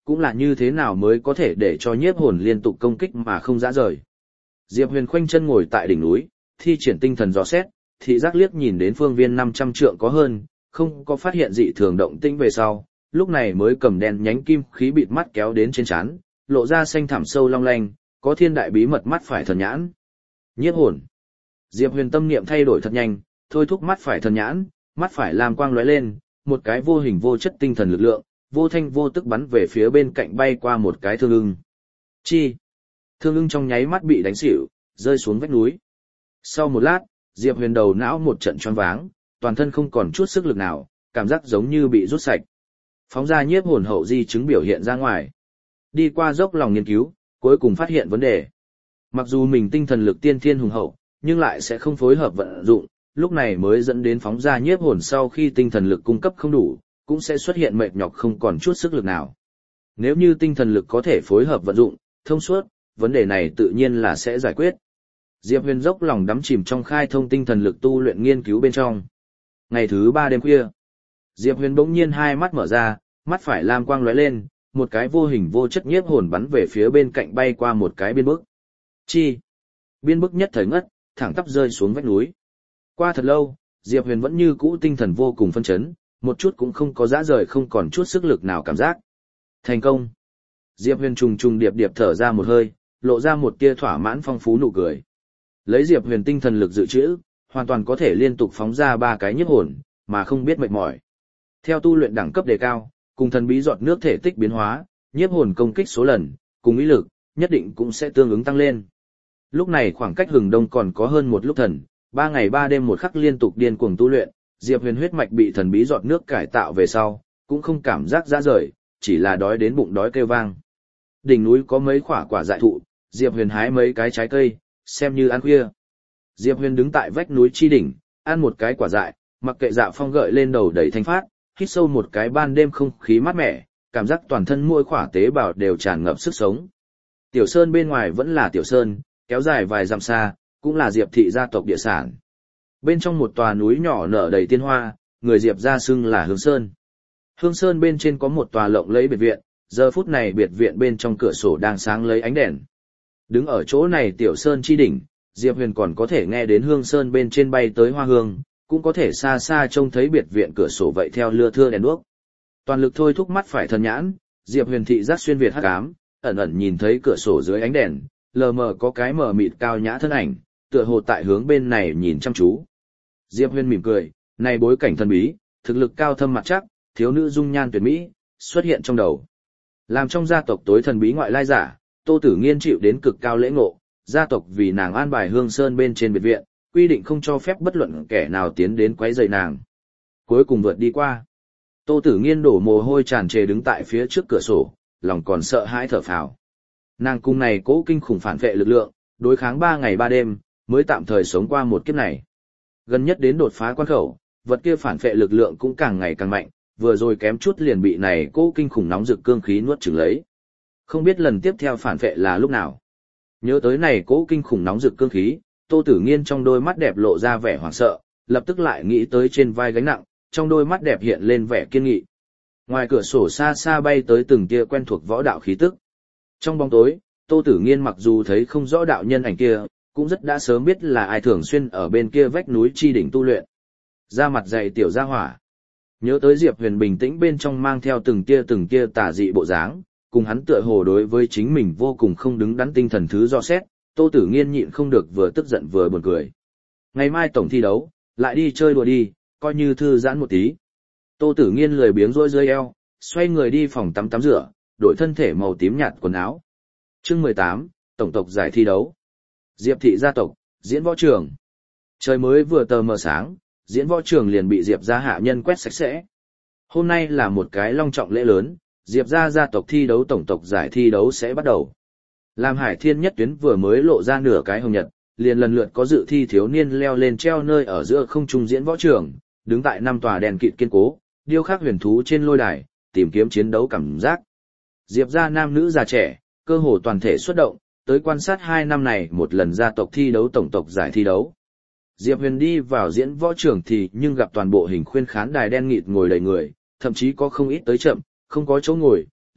cũng là như thế nào mới có thể để cho nhiếp hồn liên tục công kích mà không dã rời. Diệp Huyền khoanh chân ngồi tại đỉnh núi, thi triển tinh thần dò xét, thị giác liếc nhìn đến phương viên 500 trượng có hơn, không có phát hiện dị thường động tĩnh về sau, lúc này mới cầm đèn nhánh kim khí bịt mắt kéo đến trên trán, lộ ra xanh thẳm sâu long lanh, có thiên đại bí mật mắt phải thần nhãn. Nhiếp hồn. Diệp Huyền tâm niệm thay đổi thật nhanh, thôi thúc mắt phải thần nhãn, mắt phải lam quang lóe lên, một cái vô hình vô chất tinh thần lực lượng, vô thanh vô tức bắn về phía bên cạnh bay qua một cái thương ưng. Chi. Thương ưng trong nháy mắt bị đánh xỉu, rơi xuống vách núi. Sau một lát, Diệp Huyền đầu não một trận choáng váng, toàn thân không còn chút sức lực nào, cảm giác giống như bị rút sạch. Phóng ra nhiếp hồn hậu di chứng biểu hiện ra ngoài. Đi qua dốc lòng nghiên cứu, cuối cùng phát hiện vấn đề. Mặc dù mình tinh thần lực tiên thiên hùng hậu, nhưng lại sẽ không phối hợp vận dụng, lúc này mới dẫn đến phóng ra nhiếp hồn sau khi tinh thần lực cung cấp không đủ, cũng sẽ xuất hiện mệt nhọc không còn chút sức lực nào. Nếu như tinh thần lực có thể phối hợp vận dụng, thông suốt, vấn đề này tự nhiên là sẽ giải quyết. Diệp Huyền dốc lòng đắm chìm trong khai thông tinh thần lực tu luyện nghiên cứu bên trong. Ngày thứ 3 đêm khuya, Diệp Huyền bỗng nhiên hai mắt mở ra, mắt phải lam quang lóe lên, một cái vô hình vô chất nhiếp hồn bắn về phía bên cạnh bay qua một cái biên bức. Chi! Biên bức nhất thời ngất, thẳng tắp rơi xuống vách núi. Qua thật lâu, Diệp Huyền vẫn như cũ tinh thần vô cùng phân chấn, một chút cũng không có dã rời không còn chút sức lực nào cảm giác. Thành công! Diệp Huyền trùng trùng điệp điệp thở ra một hơi, lộ ra một tia thỏa mãn phong phú nụ cười. Lấy Diệp Huyền tinh thần lực dự trữ, hoàn toàn có thể liên tục phóng ra 3 cái nhiếp hồn, mà không biết mệt mỏi. Theo tu luyện đẳng cấp đề cao, cùng thần bí giọt nước thể tích biến hóa, nhiếp hồn công kích số lần, cùng ý lực, nhất định cũng sẽ tương ứng tăng lên. Lúc này khoảng cách hừng đông còn có hơn một lúc thần, 3 ngày 3 đêm một khắc liên tục điên cuồng tu luyện, Diệp Huyền huyết mạch bị thần bí giọt nước cải tạo về sau, cũng không cảm giác dã rời, chỉ là đói đến bụng đói kêu vang. Đỉnh núi có mấy quả dại thụ, Diệp Huyền hái mấy cái trái cây, xem như ăn khuya. Diệp Huyền đứng tại vách núi chi đỉnh, ăn một cái quả dại, mặc kệ dạ phong gợi lên đầu đầy thanh phát, hít sâu một cái ban đêm không khí mát mẻ, cảm giác toàn thân mỗi khỏa tế bào đều tràn ngập sức sống. Tiểu sơn bên ngoài vẫn là tiểu sơn, kéo dài vài dặm xa, cũng là Diệp thị gia tộc địa sản. Bên trong một tòa núi nhỏ nở đầy tiên hoa, người Diệp gia xưng là Hương Sơn. Hương Sơn bên trên có một tòa lộng lẫy biệt viện, giờ phút này biệt viện bên trong cửa sổ đang sáng lấy ánh đèn. Đứng ở chỗ này tiểu sơn chi đỉnh, Diệp Huyền còn có thể nghe đến Hương Sơn bên trên bay tới hoa hương, cũng có thể xa xa trông thấy biệt viện cửa sổ vậy theo lưa thưa đèn đuốc. Toàn lực thôi thúc mắt phải thần nhãn, Diệp Huyền thị giác xuyên việt hắc ám, ẩn ẩn nhìn thấy cửa sổ dưới ánh đèn, lờ mờ có cái mờ mịt cao nhã thân ảnh, tựa hồ tại hướng bên này nhìn chăm chú. Diệp Huyền mỉm cười, này bối cảnh thần bí, thực lực cao thâm mặt chắc, thiếu nữ dung nhan tuyệt mỹ, xuất hiện trong đầu. Làm trong gia tộc tối thần bí ngoại lai giả, Tô Tử Nghiên chịu đến cực cao lễ ngộ, gia tộc vì nàng an bài Hương Sơn bên trên biệt viện, quy định không cho phép bất luận kẻ nào tiến đến quấy rầy nàng. Cuối cùng vượt đi qua. Tô Tử Nghiên đổ mồ hôi tràn trề đứng tại phía trước cửa sổ, lòng còn sợ hãi thở phào. Nàng cùng này cố kinh khủng phản vệ lực lượng, đối kháng 3 ngày 3 đêm, mới tạm thời sống qua một kiếp này. Gần nhất đến đột phá quan khẩu, vật kia phản vệ lực lượng cũng càng ngày càng mạnh, vừa rồi kém chút liền bị này cố kinh khủng nóng rực cương khí nuốt chửng lấy. Không biết lần tiếp theo phản vệ là lúc nào. Nhớ tới này cố kinh khủng nóng rực cương khí, Tô Tử Nghiên trong đôi mắt đẹp lộ ra vẻ hoảng sợ, lập tức lại nghĩ tới trên vai gánh nặng, trong đôi mắt đẹp hiện lên vẻ kiên nghị. Ngoài cửa sổ xa xa bay tới từng tia quen thuộc võ đạo khí tức. Trong bóng tối, Tô Tử Nghiên mặc dù thấy không rõ đạo nhân ảnh kia, cũng rất đã sớm biết là ai thường xuyên ở bên kia vách núi chi đỉnh tu luyện. Da mặt dày tiểu gia hỏa. Nhớ tới Diệp Huyền bình tĩnh bên trong mang theo từng tia tà dị bộ dáng, cùng hắn tựa hồ đối với chính mình vô cùng không đứng đắn tinh thần thứ do xét, Tô Tử Nghiên nhịn không được vừa tức giận vừa buồn cười. Ngày mai tổng thi đấu, lại đi chơi đùa đi, coi như thư giãn một tí. Tô Tử Nghiên lười biếng rỗi rơi eo, xoay người đi phòng tắm rửa, đổi thân thể màu tím nhạt quần áo. Chương 18, tổng tộc giải thi đấu. Diệp thị gia tộc, diễn võ trường. Trời mới vừa tờ mờ sáng, diễn võ trường liền bị Diệp gia hạ nhân quét sạch sẽ. Hôm nay là một cái long trọng lễ lớn, Diệp gia gia tộc thi đấu tổng tộc giải thi đấu sẽ bắt đầu. Làm Hải Thiên Nhất Tuyến vừa mới lộ ra nửa cái hồng nhật, liền lần lượt có dự thi thiếu niên leo lên treo nơi ở giữa không trung diễn võ trường, đứng tại 5 tòa đèn kịt kiên cố, điêu khắc huyền thú trên lôi đài, tìm kiếm chiến đấu cảm giác. Diệp gia nam nữ già trẻ, cơ hồ toàn thể xuất động, tới quan sát 2 năm này một lần gia tộc thi đấu tổng tộc giải thi đấu. Diệp Huyền đi vào diễn võ trường thì nhưng gặp toàn bộ hình khuyên khán đài đen nghịt ngồi đầy người, thậm chí có không ít tới chậm, không có chỗ ngồi,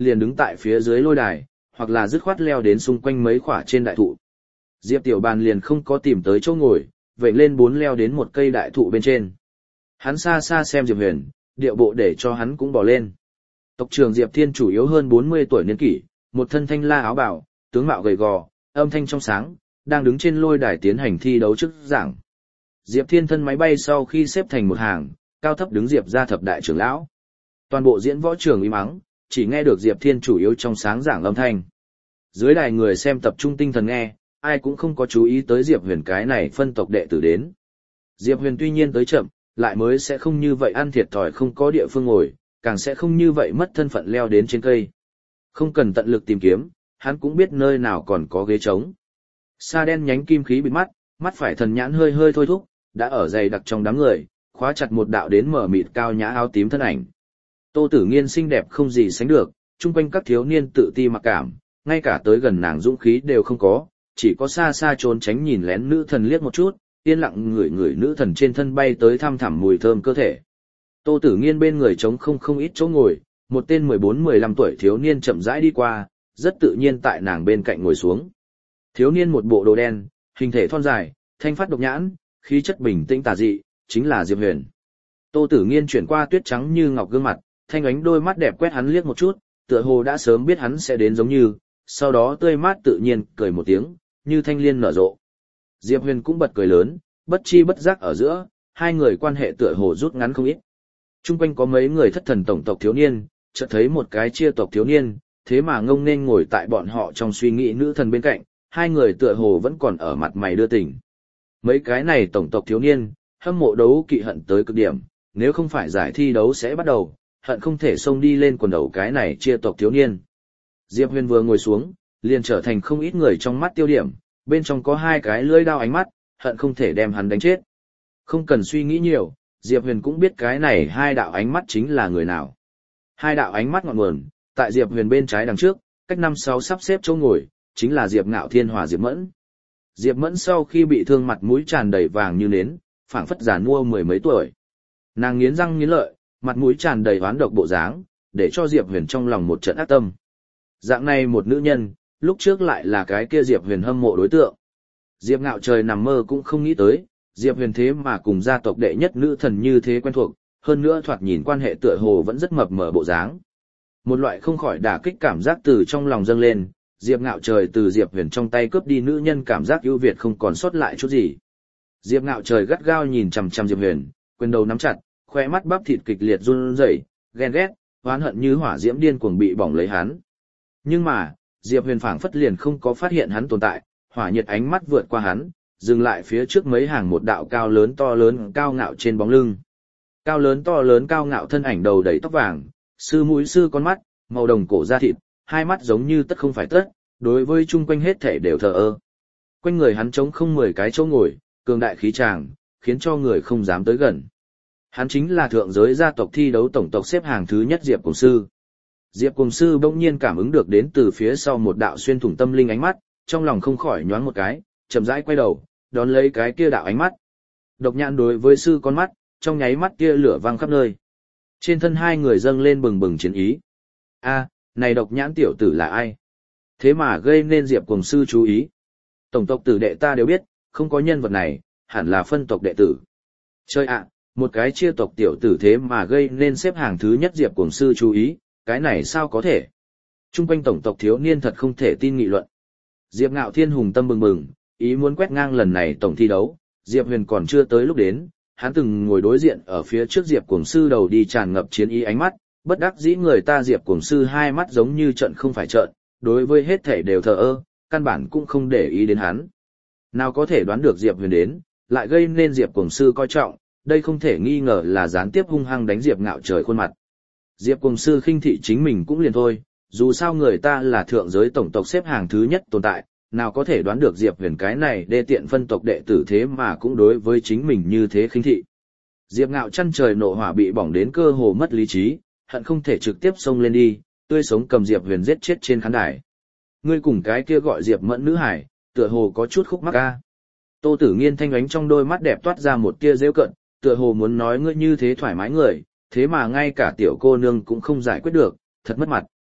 liền đứng tại phía dưới lôi đài, hoặc là dứt khoát leo đến xung quanh mấy khỏa trên đại thụ. Diệp Tiểu Bàn liền không có tìm tới chỗ ngồi, vậy lên bốn leo đến một cây đại thụ bên trên. Hắn xa xa xem Diệp Huyền, điệu bộ để cho hắn cũng bỏ lên. Tộc trưởng Diệp Thiên chủ yếu hơn 40 tuổi niên kỷ, một thân thanh la áo bào, tướng mạo gầy gò, âm thanh trong sáng, đang đứng trên lôi đài tiến hành thi đấu trước giảng. Diệp Thiên thân máy bay sau khi xếp thành một hàng, cao thấp đứng Diệp gia thập đại trưởng lão. Toàn bộ diễn võ trường im ắng, chỉ nghe được Diệp Thiên chủ yếu trong sáng giảng âm thanh. Dưới đài người xem tập trung tinh thần nghe, ai cũng không có chú ý tới Diệp Huyền cái này phân tộc đệ tử đến. Diệp Huyền tuy nhiên tới chậm, lại mới sẽ không như vậy ăn thiệt thòi không có địa phương ngồi, càng sẽ không như vậy mất thân phận leo đến trên cây. Không cần tận lực tìm kiếm, hắn cũng biết nơi nào còn có ghế trống. Sa đen nhánh kim khí bịt mắt, mắt phải thần nhãn hơi hơi thôi thúc, đã ở dày đặc trong đám người, khóa chặt một đạo đến mở mịt cao nhã áo tím thân ảnh. Tô Tử Nghiên xinh đẹp không gì sánh được, chung quanh các thiếu niên tự ti mặc cảm, ngay cả tới gần nàng dũng khí đều không có, chỉ có xa xa trốn tránh nhìn lén nữ thần liếc một chút, yên lặng ngửi ngửi nữ thần trên thân bay tới thăm thẳm mùi thơm cơ thể. Tô Tử Nghiên bên người trống không ít chỗ ngồi, một tên 14-15 tuổi thiếu niên chậm rãi đi qua, rất tự nhiên tại nàng bên cạnh ngồi xuống. Thiếu niên một bộ đồ đen, hình thể thon dài, thanh phát độc nhãn, khí chất bình tĩnh tà dị, chính là Diệp Huyền. Tô Tử Nghiên chuyển qua tuyết trắng như ngọc gương mặt, thanh ánh đôi mắt đẹp quét hắn liếc một chút, tựa hồ đã sớm biết hắn sẽ đến giống như, sau đó tươi mát tự nhiên cười một tiếng, như thanh liên nở rộ. Diệp Huyền cũng bật cười lớn, bất chi bất giác ở giữa, hai người quan hệ tựa hồ rút ngắn không ít. Trung quanh có mấy người thất thần tổng tộc thiếu niên, chợt thấy một cái chia tộc thiếu niên, thế mà ngông nên ngồi tại bọn họ trong suy nghĩ nữ thần bên cạnh, hai người tựa hồ vẫn còn ở mặt mày đưa tình. Mấy cái này tổng tộc thiếu niên, hâm mộ đấu kỵ hận tới cực điểm, nếu không phải giải thi đấu sẽ bắt đầu, hận không thể xông đi lên quần đầu cái này chia tộc thiếu niên. Diệp Huyền vừa ngồi xuống, liền trở thành không ít người trong mắt tiêu điểm, bên trong có hai cái lưỡi đao ánh mắt, hận không thể đem hắn đánh chết. Không cần suy nghĩ nhiều, Diệp Huyền cũng biết cái này hai đạo ánh mắt chính là người nào. Hai đạo ánh mắt ngọn nguồn, tại Diệp Huyền bên trái đằng trước, cách 5-6 sắp xếp chỗ ngồi, chính là Diệp Ngạo Thiên hòa Diệp Mẫn. Diệp Mẫn sau khi bị thương mặt mũi tràn đầy vàng như nến, phảng phất già nua mười mấy tuổi. Nàng nghiến răng nghiến lợi, mặt mũi tràn đầy oán độc bộ dáng, để cho Diệp Huyền trong lòng một trận ác tâm. Dạng này một nữ nhân, lúc trước lại là cái kia Diệp Huyền hâm mộ đối tượng. Diệp Ngạo Trời nằm mơ cũng không nghĩ tới, Diệp Huyền thế mà cùng gia tộc đệ nhất nữ thần như thế quen thuộc, hơn nữa thoạt nhìn quan hệ tựa hồ vẫn rất mập mờ bộ dáng. Một loại không khỏi đả kích cảm giác từ trong lòng dâng lên, Diệp Ngạo Trời từ Diệp Huyền trong tay cướp đi nữ nhân cảm giác ưu việt không còn sót lại chút gì. Diệp Ngạo Trời gắt gao nhìn chằm chằm Diệp Huyền, quyền đầu nắm chặt, khoe mắt bắp thịt kịch liệt run rẩy, ghen ghét, oán hận như hỏa diễm điên cuồng bị bỏng lấy hắn. Nhưng mà, Diệp Huyền phảng phất liền không có phát hiện hắn tồn tại, hỏa nhiệt ánh mắt vượt qua hắn, dừng lại phía trước mấy hàng một đạo cao lớn to lớn cao ngạo trên bóng lưng. Cao lớn to lớn cao ngạo thân ảnh đầu đầy tóc vàng, sư mũi sư con mắt, màu đồng cổ da thịt, hai mắt giống như tất không phải tất, đối với chung quanh hết thể đều thờ ơ. Quanh người hắn trống không 10 cái chỗ ngồi, cường đại khí tràng, khiến cho người không dám tới gần. Hắn chính là thượng giới gia tộc thi đấu tổng tộc xếp hàng thứ nhất Diệp Cùng Sư. Diệp Cùng Sư bỗng nhiên cảm ứng được đến từ phía sau một đạo xuyên thủng tâm linh ánh mắt, trong lòng không khỏi nhoáng một cái, chậm rãi quay đầu, đón lấy cái kia đạo ánh mắt. Độc nhãn đối với sư con mắt, trong nháy mắt kia lửa vang khắp nơi. Trên thân hai người dâng lên bừng bừng chiến ý. A, này độc nhãn tiểu tử là ai? Thế mà gây nên Diệp Cùng Sư chú ý. Tổng tộc tử đệ ta đều biết, không có nhân vật này, hẳn là phân tộc đệ tử. Chơi ạ, một cái chia tộc tiểu tử thế mà gây nên xếp hàng thứ nhất Diệp Cùng Sư chú ý, cái này sao có thể? Trung quanh tổng tộc thiếu niên thật không thể tin nghị luận. Diệp Ngạo Thiên hùng tâm bừng bừng, ý muốn quét ngang lần này tổng thi đấu, Diệp Huyền còn chưa tới lúc đến, hắn từng ngồi đối diện ở phía trước Diệp Cuồng Sư đầu đi tràn ngập chiến ý ánh mắt, bất đắc dĩ người ta Diệp Cuồng Sư hai mắt giống như trận không phải trận, đối với hết thể đều thờ ơ, căn bản cũng không để ý đến hắn. Nào có thể đoán được Diệp Huyền đến, lại gây nên Diệp Cuồng Sư coi trọng, đây không thể nghi ngờ là gián tiếp hung hăng đánh Diệp Ngạo Trời khuôn mặt. Diệp Cuồng Sư khinh thị chính mình cũng liền thôi, dù sao người ta là thượng giới tổng tộc xếp hàng thứ nhất tồn tại, nào có thể đoán được Diệp Huyền cái này đê tiện phân tộc đệ tử thế mà cũng đối với chính mình như thế khinh thị. Diệp Ngạo chăn trời nộ hỏa bị bỏng đến cơ hồ mất lý trí, hận không thể trực tiếp xông lên đi, tươi sống cầm Diệp Huyền giết chết trên khán đài. Ngươi cùng cái kia gọi Diệp Mẫn nữ hải, tựa hồ có chút khúc mắc a. Tô Tử Nghiên thanh ánh trong đôi mắt đẹp toát ra một tia giễu cận, tựa hồ muốn nói ngươi như thế thoải mái người, thế mà ngay cả tiểu cô nương cũng không giải quyết được, thật mất mặt.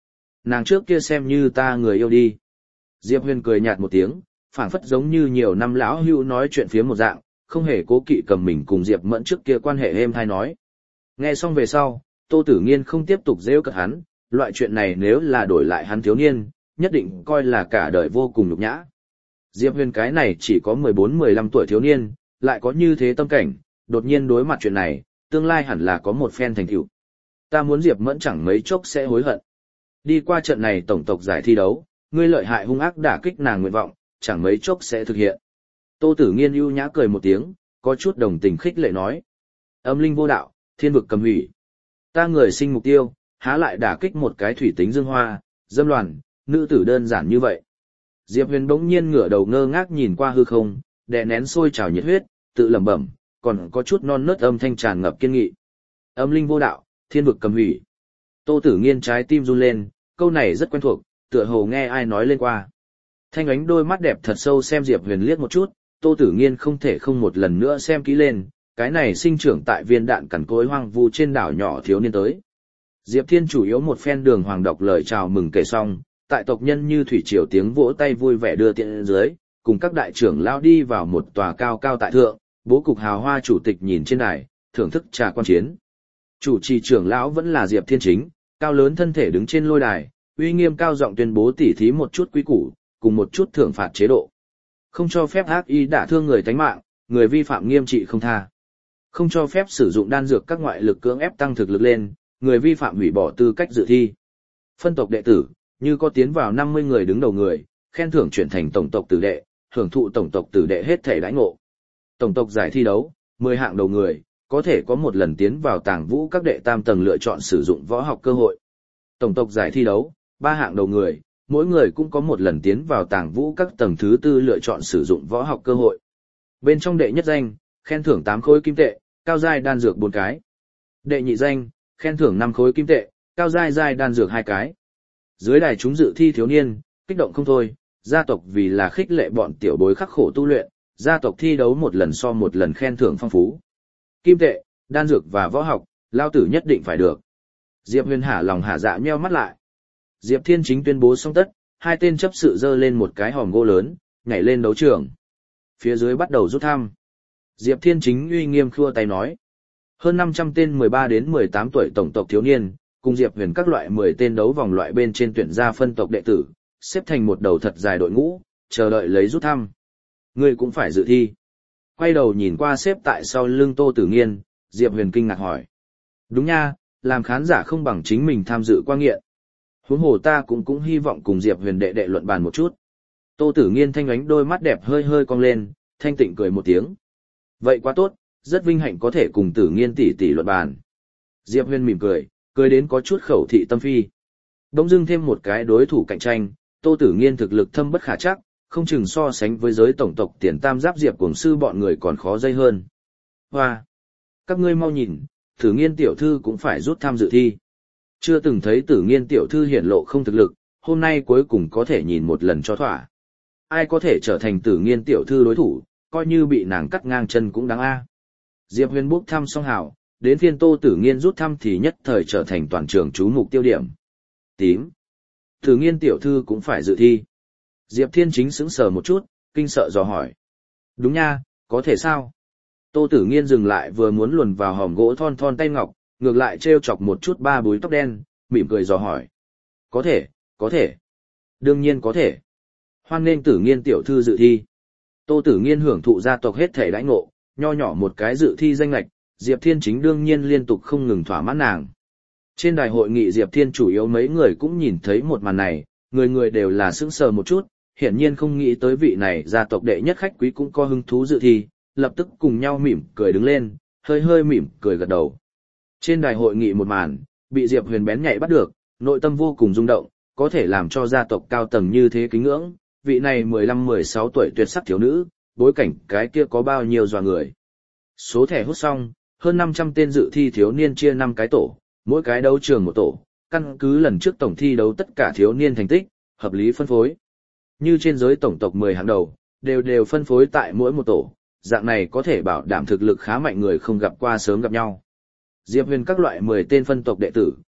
nàng trước kia xem như ta người yêu đi. Diệp Huyền cười nhạt một tiếng, phảng phất giống như nhiều năm lão hữu nói chuyện phía một dạng, không hề cố kỵ cầm mình cùng Diệp Mẫn trước kia quan hệ êm hay nói. Nghe xong về sau, Tô Tử Nghiên không tiếp tục giễu cợt hắn, loại chuyện này nếu là đổi lại hắn thiếu niên, nhất định coi là cả đời vô cùng nhục nhã. Diệp Huyền cái này chỉ có 14-15 tuổi thiếu niên, lại có như thế tâm cảnh, đột nhiên đối mặt chuyện này, tương lai hẳn là có một phen thành tựu. Ta muốn Diệp Mẫn chẳng mấy chốc sẽ hối hận. Đi qua trận này tổng tộc giải thi đấu, ngươi lợi hại hung ác đả kích nàng nguyện vọng, chẳng mấy chốc sẽ thực hiện. Tô Tử Nghiên ưu nhã cười một tiếng, có chút đồng tình khích lệ nói. Âm linh vô đạo, thiên vực cầm hủy. Ta người sinh mục tiêu, há lại đả kích một cái thủy tính dương hoa, dâm loạn, nữ tử đơn giản như vậy. Diệp Huyền bỗng nhiên ngửa đầu ngơ ngác nhìn qua hư không, đè nén sôi trào nhiệt huyết, tự lẩm bẩm, còn có chút non nớt âm thanh tràn ngập kiên nghị. Âm linh vô đạo, thiên vực cầm hủy. Tô Tử Nghiên trái tim run lên, câu này rất quen thuộc, tựa hồ nghe ai nói lên qua. Thanh ánh đôi mắt đẹp thật sâu xem Diệp Huyền liếc một chút, Tô Tử Nghiên không thể không một lần nữa xem kỹ lên, cái này sinh trưởng tại viên đạn cằn cỗi hoang vu trên đảo nhỏ thiếu niên tới. Diệp Thiên chủ yếu một phen đường hoàng đọc lời chào mừng kể xong, tại tộc nhân như thủy triều tiếng vỗ tay vui vẻ đưa tiện dưới, cùng các đại trưởng lao đi vào một tòa cao cao tại thượng, bố cục hào hoa chủ tịch nhìn trên đài, thưởng thức trà quan chiến. Chủ trì trưởng lão vẫn là Diệp Thiên chính, cao lớn thân thể đứng trên lôi đài, uy nghiêm cao giọng tuyên bố tỉ thí một chút quý củ, cùng một chút thưởng phạt chế độ. Không cho phép ác ý đả thương người tánh mạng, người vi phạm nghiêm trị không tha. Không cho phép sử dụng đan dược các ngoại lực cưỡng ép tăng thực lực lên, người vi phạm hủy bỏ tư cách dự thi. Phân tộc đệ tử, như có tiến vào 50 người đứng đầu người, khen thưởng chuyển thành tổng tộc tử đệ, hưởng thụ tổng tộc tử đệ hết thể đãi ngộ. Tổng tộc giải thi đấu, 10 hạng đầu người, có thể có một lần tiến vào tàng vũ các đệ tam tầng lựa chọn sử dụng võ học cơ hội. Tổng tộc giải thi đấu, 3 hạng đầu người, mỗi người cũng có một lần tiến vào tàng vũ các tầng thứ tư lựa chọn sử dụng võ học cơ hội. Bên trong đệ nhất danh, khen thưởng 8 khối kim tệ, cao giai đan dược 4 cái. Đệ nhị danh, khen thưởng 5 khối kim tệ, cao giai đan dược 2 cái. Dưới đài chúng dự thi thiếu niên, kích động không thôi, gia tộc vì là khích lệ bọn tiểu bối khắc khổ tu luyện, gia tộc thi đấu một lần so một lần khen thưởng phong phú. Kim tệ, đan dược và võ học, lao tử nhất định phải được. Diệp Huyền hả lòng hả dạ nheo mắt lại. Diệp Thiên chính tuyên bố xong tất, hai tên chấp sự giơ lên một cái hòm gỗ lớn, nhảy lên đấu trường. Phía dưới bắt đầu rút thăm. Diệp Thiên chính uy nghiêm khua tay nói. Hơn 500 tên 13 đến 18 tuổi tổng tộc thiếu niên, cùng Diệp Huyền các loại 10 tên đấu vòng loại bên trên tuyển ra phân tộc đệ tử, xếp thành một đầu thật dài đội ngũ, chờ đợi lấy rút thăm. Ngươi cũng phải dự thi. Quay đầu nhìn qua xếp tại sau lưng Tô Tử Nghiên, Diệp Huyền kinh ngạc hỏi. Đúng nha, làm khán giả không bằng chính mình tham dự qua nghiện. Huống hồ ta cũng hy vọng cùng Diệp Huyền đệ đệ luận bàn một chút. Tô Tử Nghiên thanh ánh đôi mắt đẹp hơi hơi cong lên, thanh tịnh cười một tiếng. Vậy quá tốt, rất vinh hạnh có thể cùng Tử Nghiên tỷ tỷ luận bàn. Diệp Huyền mỉm cười, cười đến có chút khẩu thị tâm phi. Đống dưng thêm một cái đối thủ cạnh tranh, Tô Tử Nghiên thực lực thâm bất khả trắc, không chừng so sánh với giới tổng tộc tiền tam giáp Diệp Cuồng sư bọn người còn khó dây hơn. Hoa! Các ngươi mau nhìn, Tử Nghiên tiểu thư cũng phải rút tham dự thi. Chưa từng thấy Tử Nghiên tiểu thư hiển lộ không thực lực, hôm nay cuối cùng có thể nhìn một lần cho thỏa. Ai có thể trở thành Tử Nghiên tiểu thư đối thủ, coi như bị nàng cắt ngang chân cũng đáng a. Diệp Huyền bốc thăm xong hảo, đến phiên Tô Tử Nghiên rút thăm thì nhất thời trở thành toàn trường chú mục tiêu điểm. Tím. Tử Nghiên tiểu thư cũng phải dự thi. Diệp Thiên chính sững sờ một chút, kinh sợ dò hỏi. Đúng nha, có thể sao? Tô Tử Nghiên dừng lại vừa muốn luồn vào hòm gỗ thon thon tay ngọc, ngược lại trêu chọc một chút ba búi tóc đen, mỉm cười dò hỏi. Có thể. Đương nhiên có thể. Hoan nghênh Tử Nghiên tiểu thư dự thi. Tô Tử Nghiên hưởng thụ gia tộc hết thể đãi ngộ, nho nhỏ một cái dự thi danh lệch, Diệp Thiên chính đương nhiên liên tục không ngừng thỏa mãn nàng. Trên đài hội nghị Diệp Thiên chủ yếu mấy người cũng nhìn thấy một màn này, người người đều là sững sờ một chút, hiển nhiên không nghĩ tới vị này gia tộc đệ nhất khách quý cũng có hứng thú dự thi, lập tức cùng nhau mỉm cười đứng lên, hơi hơi mỉm cười gật đầu. Trên đài hội nghị một màn, bị Diệp Huyền bén nhạy bắt được, nội tâm vô cùng rung động, có thể làm cho gia tộc cao tầng như thế kính ngưỡng, vị này 15-16 tuổi tuyệt sắc thiếu nữ, bối cảnh cái kia có bao nhiêu dọa người. Số thẻ hút xong, hơn 500 tên dự thi thiếu niên chia 5 cái tổ, mỗi cái đấu trường một tổ, căn cứ lần trước tổng thi đấu tất cả thiếu niên thành tích, hợp lý phân phối. Như trên giới tổng tộc 10 hàng đầu, đều phân phối tại mỗi một tổ, dạng này có thể bảo đảm thực lực khá mạnh người không gặp qua sớm gặp nhau. Diệp Huyền các loại 10 tên phân tộc đệ tử,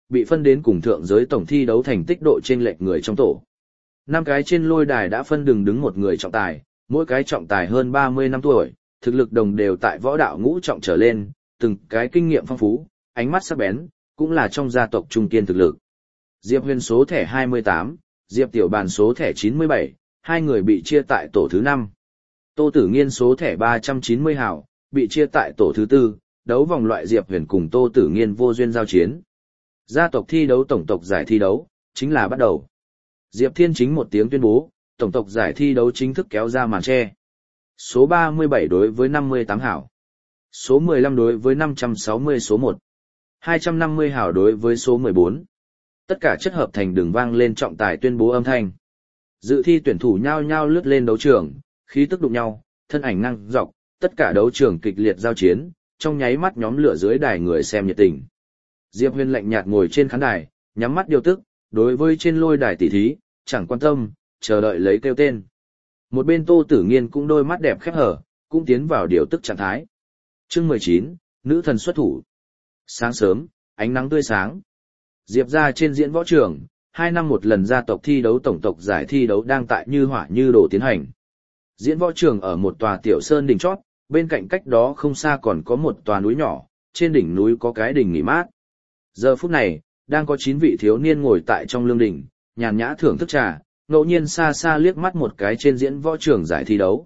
bị phân đến cùng thượng giới tổng thi đấu thành tích độ trên lệch người trong tổ. 5 cái trên lôi đài đã phân đường đứng một người trọng tài, mỗi cái trọng tài hơn 30 năm tuổi, thực lực đồng đều tại võ đạo ngũ trọng trở lên, từng cái kinh nghiệm phong phú, ánh mắt sắc bén, cũng là trong gia tộc trung kiên thực lực. Diệp Huyền số thẻ 28, Diệp Tiểu Bàn số thẻ 97, hai người bị chia tại tổ thứ 5. Tô Tử Nghiên số thẻ 390 hảo, bị chia tại tổ thứ 4, đấu vòng loại Diệp Huyền cùng Tô Tử Nghiên vô duyên giao chiến. Gia tộc thi đấu tổng tộc giải thi đấu, chính là bắt đầu. Diệp Thiên Chính một tiếng tuyên bố, tổng tộc giải thi đấu chính thức kéo ra màn che. Số 37 đối với 58 hảo. Số 15 đối với 560 số 1. 250 hảo đối với số 14. Tất cả chất hợp thành đường vang lên trọng tài tuyên bố âm thanh. Dự thi tuyển thủ nhao nhao lướt lên đấu trường, khí tức đụng nhau, thân ảnh năng dọc, tất cả đấu trường kịch liệt giao chiến, trong nháy mắt nhóm lửa dưới đài người xem nhiệt tình. Diệp Huyền lạnh nhạt ngồi trên khán đài, nhắm mắt điều tức, đối với trên lôi đài tỷ thí, chẳng quan tâm, chờ đợi lấy kêu tên. Một bên Tô Tử Nghiên cũng đôi mắt đẹp khép hở, cũng tiến vào điều tức trạng thái. Chương 19, nữ thần xuất thủ. Sáng sớm, ánh nắng tươi sáng. Diệp gia trên diễn võ trường, 2 năm một lần gia tộc thi đấu tổng tộc giải thi đấu đang tại như hỏa như đổ tiến hành. Diễn võ trường ở một tòa tiểu sơn đỉnh chót, bên cạnh cách đó không xa còn có một tòa núi nhỏ, trên đỉnh núi có cái đỉnh nghỉ mát. Giờ phút này, đang có 9 vị thiếu niên ngồi tại trong lương đỉnh, nhàn nhã thưởng thức trà, ngẫu nhiên xa xa liếc mắt một cái trên diễn võ trường giải thi đấu.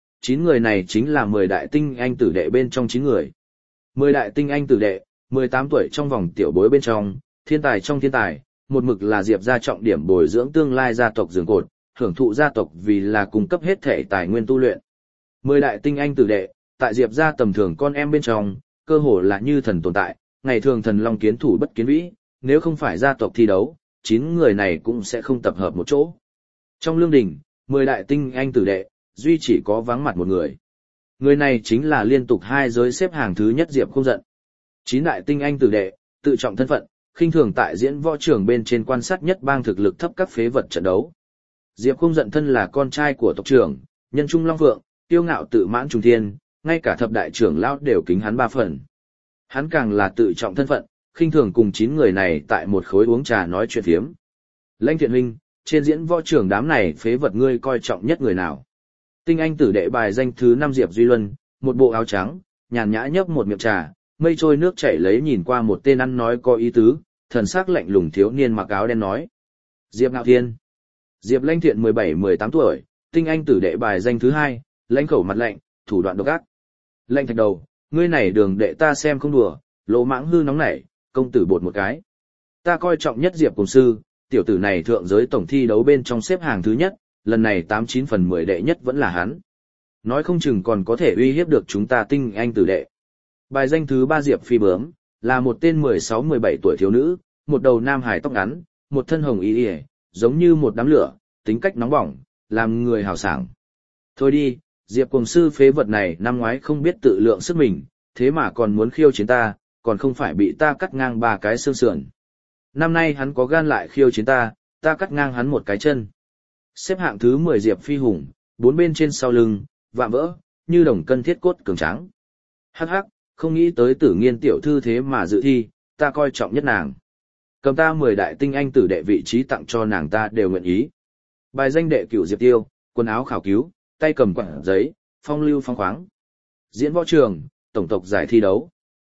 9 người này chính là 10 đại tinh anh tử đệ bên trong 9 người. 10 đại tinh anh tử đệ, 18 tuổi trong vòng tiểu bối bên trong, thiên tài trong thiên tài, một mực là Diệp gia trọng điểm bồi dưỡng tương lai gia tộc giường cột, hưởng thụ gia tộc vì là cung cấp hết thể tài nguyên tu luyện. 10 đại tinh anh tử đệ, tại Diệp gia tầm thường con em bên trong, cơ hồ là như thần tồn tại, ngày thường thần long kiến thủ bất kiến vĩ, nếu không phải gia tộc thi đấu, 9 người này cũng sẽ không tập hợp một chỗ. Trong lương đình, 10 đại tinh anh tử đệ, duy chỉ có vắng mặt một người. Người này chính là liên tục 2 giới xếp hàng thứ nhất Diệp Không Giận. 9 đại tinh anh tử đệ, tự trọng thân phận, khinh thường tại diễn võ trường bên trên quan sát nhất bang thực lực thấp các phế vật trận đấu. Diệp Không Giận thân là con trai của tộc trưởng, nhân trung long phượng, tiêu ngạo tự mãn trùng thiên, ngay cả thập đại trưởng lão đều kính hắn 3 phần. Hắn càng là tự trọng thân phận, khinh thường cùng 9 người này tại một khối uống trà nói chuyện phiếm. Lãnh Thiện huynh, trên diễn võ trường đám này phế vật ngươi coi trọng nhất người nào? Tinh anh tử đệ bài danh thứ 5 Diệp Duy Luân, một bộ áo trắng, nhàn nhã nhấp một miệng trà, mây trôi nước chảy lấy nhìn qua một tên ăn nói có ý tứ, thần sắc lạnh lùng thiếu niên mặc áo đen nói. Diệp Ngạo Thiên. Diệp Lãnh Thiện 17-18 tuổi, tinh anh tử đệ bài danh thứ 2, lãnh khẩu mặt lạnh, thủ đoạn độc ác. Lãnh Thạch Đầu, ngươi này đường đệ ta xem không đùa, lỗ mãng hư nóng nảy, công tử bột một cái. Ta coi trọng nhất Diệp cùng sư, tiểu tử này thượng giới tổng thi đấu bên trong xếp hàng thứ nhất, lần này 89 phần 10 đệ nhất vẫn là hắn. Nói không chừng còn có thể uy hiếp được chúng ta tinh anh tử đệ. Bài danh thứ 3 Diệp Phi Bướm, là một tên 16-17 tuổi thiếu nữ, một đầu nam hải tóc ngắn, một thân hồng y y, giống như một đám lửa, tính cách nóng bỏng, làm người hào sảng. Thôi đi, Diệp cùng sư phế vật này năm ngoái không biết tự lượng sức mình, thế mà còn muốn khiêu chiến ta, còn không phải bị ta cắt ngang 3 cái xương sườn. Năm nay hắn có gan lại khiêu chiến ta, ta cắt ngang hắn một cái chân. Xếp hạng thứ 10 Diệp Phi Hùng, 4 bên trên sau lưng, vạm vỡ, như đồng cân thiết cốt cường tráng. Hắc hắc, không nghĩ tới Tử Nghiên tiểu thư thế mà dự thi, ta coi trọng nhất nàng. Cầm ta 10 đại tinh anh tử đệ vị trí tặng cho nàng ta đều nguyện ý. Bài danh đệ cửu Diệp Tiêu, quần áo khảo cứu, tay cầm quặng giấy, phong lưu phong khoáng. Diễn võ trường, tổng tộc giải thi đấu.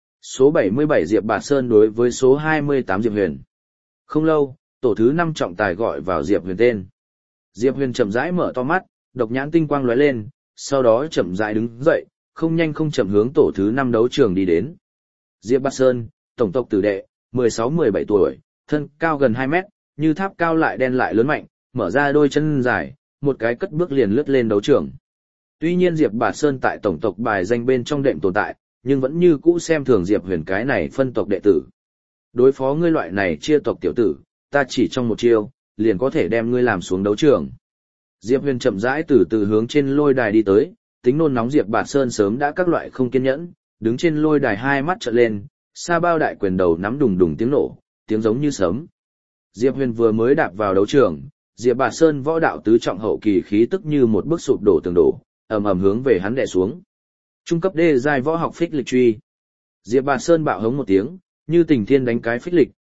Số 77 Diệp Bạt Sơn đối với số 28 Diệp Huyền. Không lâu, tổ thứ 5 trọng tài gọi vào Diệp Huyền tên. Diệp Huyền chậm rãi mở to mắt, độc nhãn tinh quang lóe lên, sau đó chậm rãi đứng dậy, không nhanh không chậm hướng tổ thứ 5 đấu trường đi đến. Diệp Bạt Sơn, tổng tộc tử đệ, 16-17 tuổi, thân cao gần 2 mét, như tháp cao lại đen lại lớn mạnh, mở ra đôi chân dài, một cái cất bước liền lướt lên đấu trường. Tuy nhiên Diệp Bạt Sơn tại tổng tộc bài danh bên trong đệm tồn tại, nhưng vẫn như cũ xem thường Diệp Huyền cái này phân tộc đệ tử. Đối phó ngươi loại này chia tộc tiểu tử, ta chỉ trong một chiêu, liền có thể đem ngươi làm xuống đấu trường. Diệp Huyền chậm rãi từ từ hướng trên lôi đài đi tới, tính nôn nóng Diệp Bạt Sơn sớm đã các loại không kiên nhẫn, đứng trên lôi đài hai mắt trợn lên, sa bao đại quyền đầu nắm đùng đùng tiếng nổ, tiếng giống như sấm. Diệp Huyền vừa mới đạp vào đấu trường, Diệp Bạt Sơn võ đạo tứ trọng hậu kỳ khí tức như một bức sụp đổ tường đổ, ầm ầm hướng về hắn đè xuống. Trung cấp đê giai võ học phích lịch truy. Diệp Bạt Sơn bạo hống một tiếng, như tình thiên đánh cái phích lịch,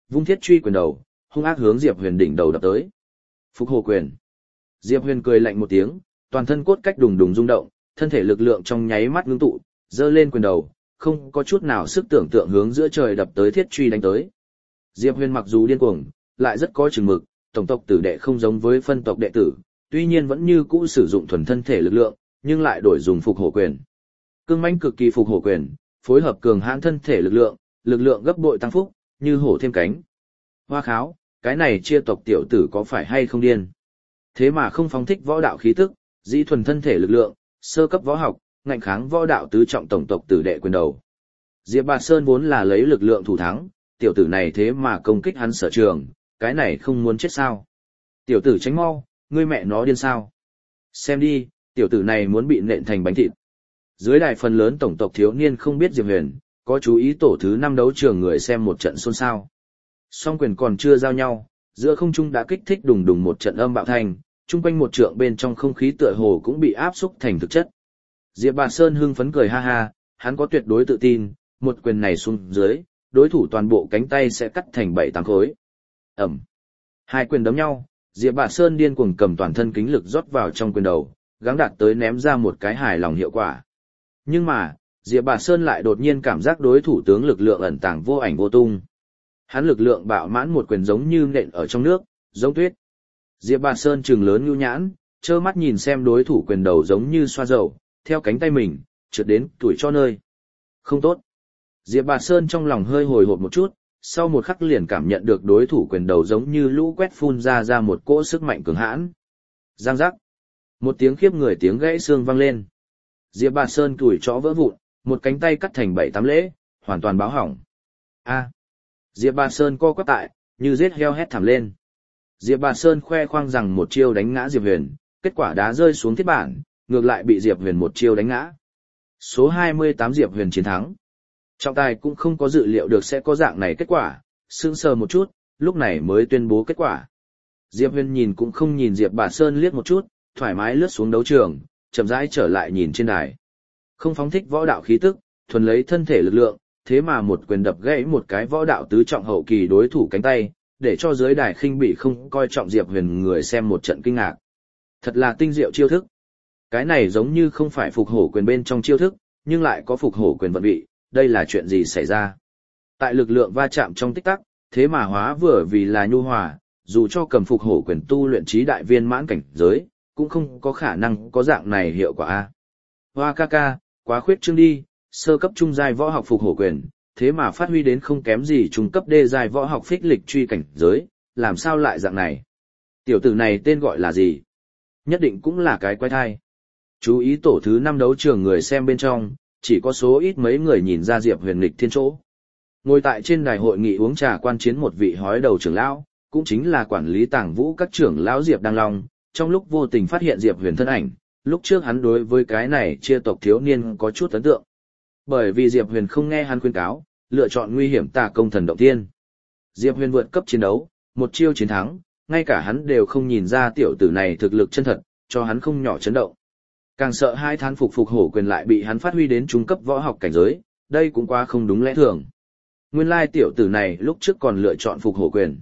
vung thiết truy quyền đầu, hung ác hướng Diệp Huyền đỉnh đầu đập tới. Phục Hổ quyền. Diệp Huyền cười lạnh một tiếng, toàn thân cốt cách đùng đùng rung động, thân thể lực lượng trong nháy mắt ngưng tụ, giơ lên quyền đầu, không có chút nào sức tưởng tượng hướng giữa trời đập tới thiết truy đánh tới. Diệp Huyền mặc dù điên cuồng, lại rất có chừng mực, tổng tộc tử đệ không giống với phân tộc đệ tử, tuy nhiên vẫn như cũ sử dụng thuần thân thể lực lượng, nhưng lại đổi dùng Phục Hổ quyền. Cương mãnh cực kỳ Phục Hổ quyền, phối hợp cường hãn thân thể lực lượng gấp bội tăng phúc, như hổ thêm cánh. Hoa kháo, cái này chia tộc tiểu tử có phải hay không điên? Thế mà không phóng thích võ đạo khí tức, dĩ thuần thân thể lực lượng, sơ cấp võ học, ngạnh kháng võ đạo tứ trọng tổng tộc tử đệ quyền đầu. Diệp Bạt Sơn vốn là lấy lực lượng thủ thắng, tiểu tử này thế mà công kích hắn sở trường, cái này không muốn chết sao? Tiểu tử tránh mau, ngươi mẹ nó điên sao? Xem đi, tiểu tử này muốn bị nện thành bánh thịt. Dưới đài phần lớn tổng tộc thiếu niên không biết Diệp Huyền, có chú ý tổ thứ 5 đấu trường người xem một trận xôn xao. Song quyền còn chưa giao nhau, giữa không trung đã kích thích đùng đùng một trận âm bạo thành, chung quanh một trượng bên trong không khí tựa hồ cũng bị áp xúc thành thực chất. Diệp Bạt Sơn hưng phấn cười ha ha, hắn có tuyệt đối tự tin, một quyền này xuống dưới, đối thủ toàn bộ cánh tay sẽ cắt thành 7-8 khối. Ẩm. Hai quyền đấm nhau, Diệp Bạt Sơn điên cuồng cầm toàn thân kính lực rót vào trong quyền đầu, gắng đạt tới ném ra một cái hài lòng hiệu quả. Nhưng mà, Diệp Bạt Sơn lại đột nhiên cảm giác đối thủ tướng lực lượng ẩn tàng vô ảnh vô tung. Hắn lực lượng bạo mãn một quyền giống như nện ở trong nước, giống tuyết. Diệp Bạt Sơn trừng lớn nhu nhãn, trơ mắt nhìn xem đối thủ quyền đầu giống như xoa dầu, theo cánh tay mình, trượt đến tuổi cho nơi. Không tốt. Diệp Bạt Sơn trong lòng hơi hồi hộp một chút, sau một khắc liền cảm nhận được đối thủ quyền đầu giống như lũ quét phun ra một cỗ sức mạnh cường hãn. Giang giác. Một tiếng khiếp người tiếng gãy xương vang lên. Diệp Bạt Sơn tuổi chó vỡ vụn, một cánh tay cắt thành 7-8 lễ, hoàn toàn báo hỏng. A. Diệp Bạt Sơn co quắp tại, như giết heo hét thảm lên. Diệp Bạt Sơn khoe khoang rằng một chiêu đánh ngã Diệp Huyền, kết quả đá rơi xuống thiết bản, ngược lại bị Diệp Huyền một chiêu đánh ngã. Số 28 Diệp Huyền chiến thắng. Trọng tài cũng không có dự liệu được sẽ có dạng này kết quả, sững sờ một chút, lúc này mới tuyên bố kết quả. Diệp Huyền nhìn cũng không nhìn Diệp Bạt Sơn liếc một chút, thoải mái lướt xuống đấu trường, chậm rãi trở lại nhìn trên đài. Không phóng thích võ đạo khí tức, thuần lấy thân thể lực lượng, thế mà một quyền đập gãy một cái võ đạo tứ trọng hậu kỳ đối thủ cánh tay, để cho dưới đài khinh bị không coi trọng Diệp Huyền người xem một trận kinh ngạc. Thật là tinh diệu chiêu thức. Cái này giống như không phải phục hổ quyền bên trong chiêu thức, nhưng lại có phục hổ quyền vận vị, đây là chuyện gì xảy ra? Tại lực lượng va chạm trong tích tắc, thế mà hóa vừa vì là nhu hòa, dù cho cầm phục hổ quyền tu luyện trí đại viên mãn cảnh giới, cũng không có khả năng có dạng này hiệu quả a. Hoa ca ca, quá khuyết trương đi, sơ cấp trung giai võ học phục hổ quyền, thế mà phát huy đến không kém gì trung cấp đê giai võ học phích lịch truy cảnh giới, làm sao lại dạng này? Tiểu tử này tên gọi là gì? Nhất định cũng là cái quái thai. Chú ý tổ thứ 5 đấu trường người xem bên trong, chỉ có số ít mấy người nhìn ra Diệp Huyền nghịch thiên chỗ. Ngồi tại trên đài hội nghị uống trà quan chiến một vị hói đầu trưởng lão, cũng chính là quản lý Tàng Vũ các trưởng lão Diệp Đăng Long, trong lúc vô tình phát hiện Diệp Huyền thân ảnh, lúc trước hắn đối với cái này chia tộc thiếu niên có chút ấn tượng. Bởi vì Diệp Huyền không nghe hắn khuyên cáo, lựa chọn nguy hiểm tà công thần động tiên. Diệp Huyền vượt cấp chiến đấu, một chiêu chiến thắng, ngay cả hắn đều không nhìn ra tiểu tử này thực lực chân thật, cho hắn không nhỏ chấn động. Càng sợ hai thán phục hổ quyền lại bị hắn phát huy đến trung cấp võ học cảnh giới, đây cũng quá không đúng lẽ thường. Nguyên lai tiểu tử này lúc trước còn lựa chọn phục hổ quyền.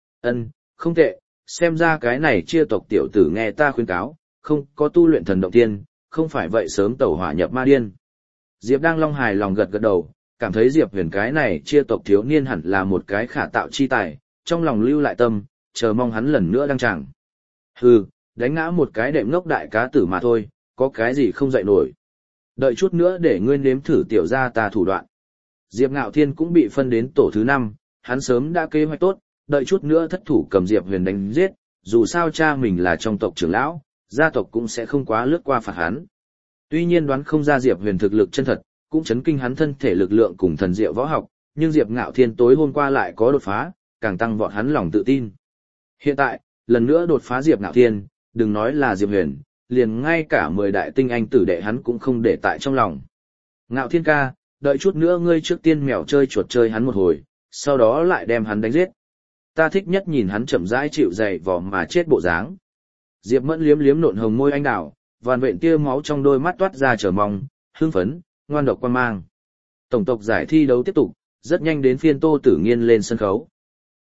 Không tệ, xem ra cái này chia tộc tiểu tử nghe ta khuyên cáo, không có tu luyện thần động tiên, không phải vậy sớm tẩu hỏa nhập ma điên. Diệp Đang Long hài lòng gật gật đầu, cảm thấy Diệp Huyền cái này chia tộc thiếu niên hẳn là một cái khả tạo chi tài, trong lòng lưu lại tâm, chờ mong hắn lần nữa đăng tràng. Hừ, đánh ngã một cái đệm ngốc đại cá tử mà thôi, có cái gì không dậy nổi. Đợi chút nữa để ngươi nếm thử tiểu gia ta thủ đoạn. Diệp Ngạo Thiên cũng bị phân đến tổ thứ 5, hắn sớm đã kế hoạch tốt, đợi chút nữa thất thủ cầm Diệp Huyền đánh giết, dù sao cha mình là trong tộc trưởng lão, gia tộc cũng sẽ không quá lướt qua phạt hắn. Tuy nhiên đoán không ra Diệp Huyền thực lực chân thật, cũng chấn kinh hắn thân thể lực lượng cùng thần diệu võ học, nhưng Diệp Ngạo Thiên tối hôm qua lại có đột phá, càng tăng vọt hắn lòng tự tin. Hiện tại, lần nữa đột phá Diệp Ngạo Thiên, đừng nói là Diệp Huyền, liền ngay cả 10 đại tinh anh tử đệ hắn cũng không để tại trong lòng. Ngạo Thiên ca, đợi chút nữa ngươi trước tiên mèo chơi chuột chơi hắn một hồi, sau đó lại đem hắn đánh giết. Ta thích nhất nhìn hắn chậm rãi chịu dày vò mà chết bộ dáng. Diệp Mẫn liếm liếm nộn hồng môi anh đào, vằn vện tia máu trong đôi mắt toát ra chờ mong, hưng phấn, ngoan độc quan mang. Tổng tộc giải thi đấu tiếp tục, rất nhanh đến phiên Tô Tử Nghiên lên sân khấu.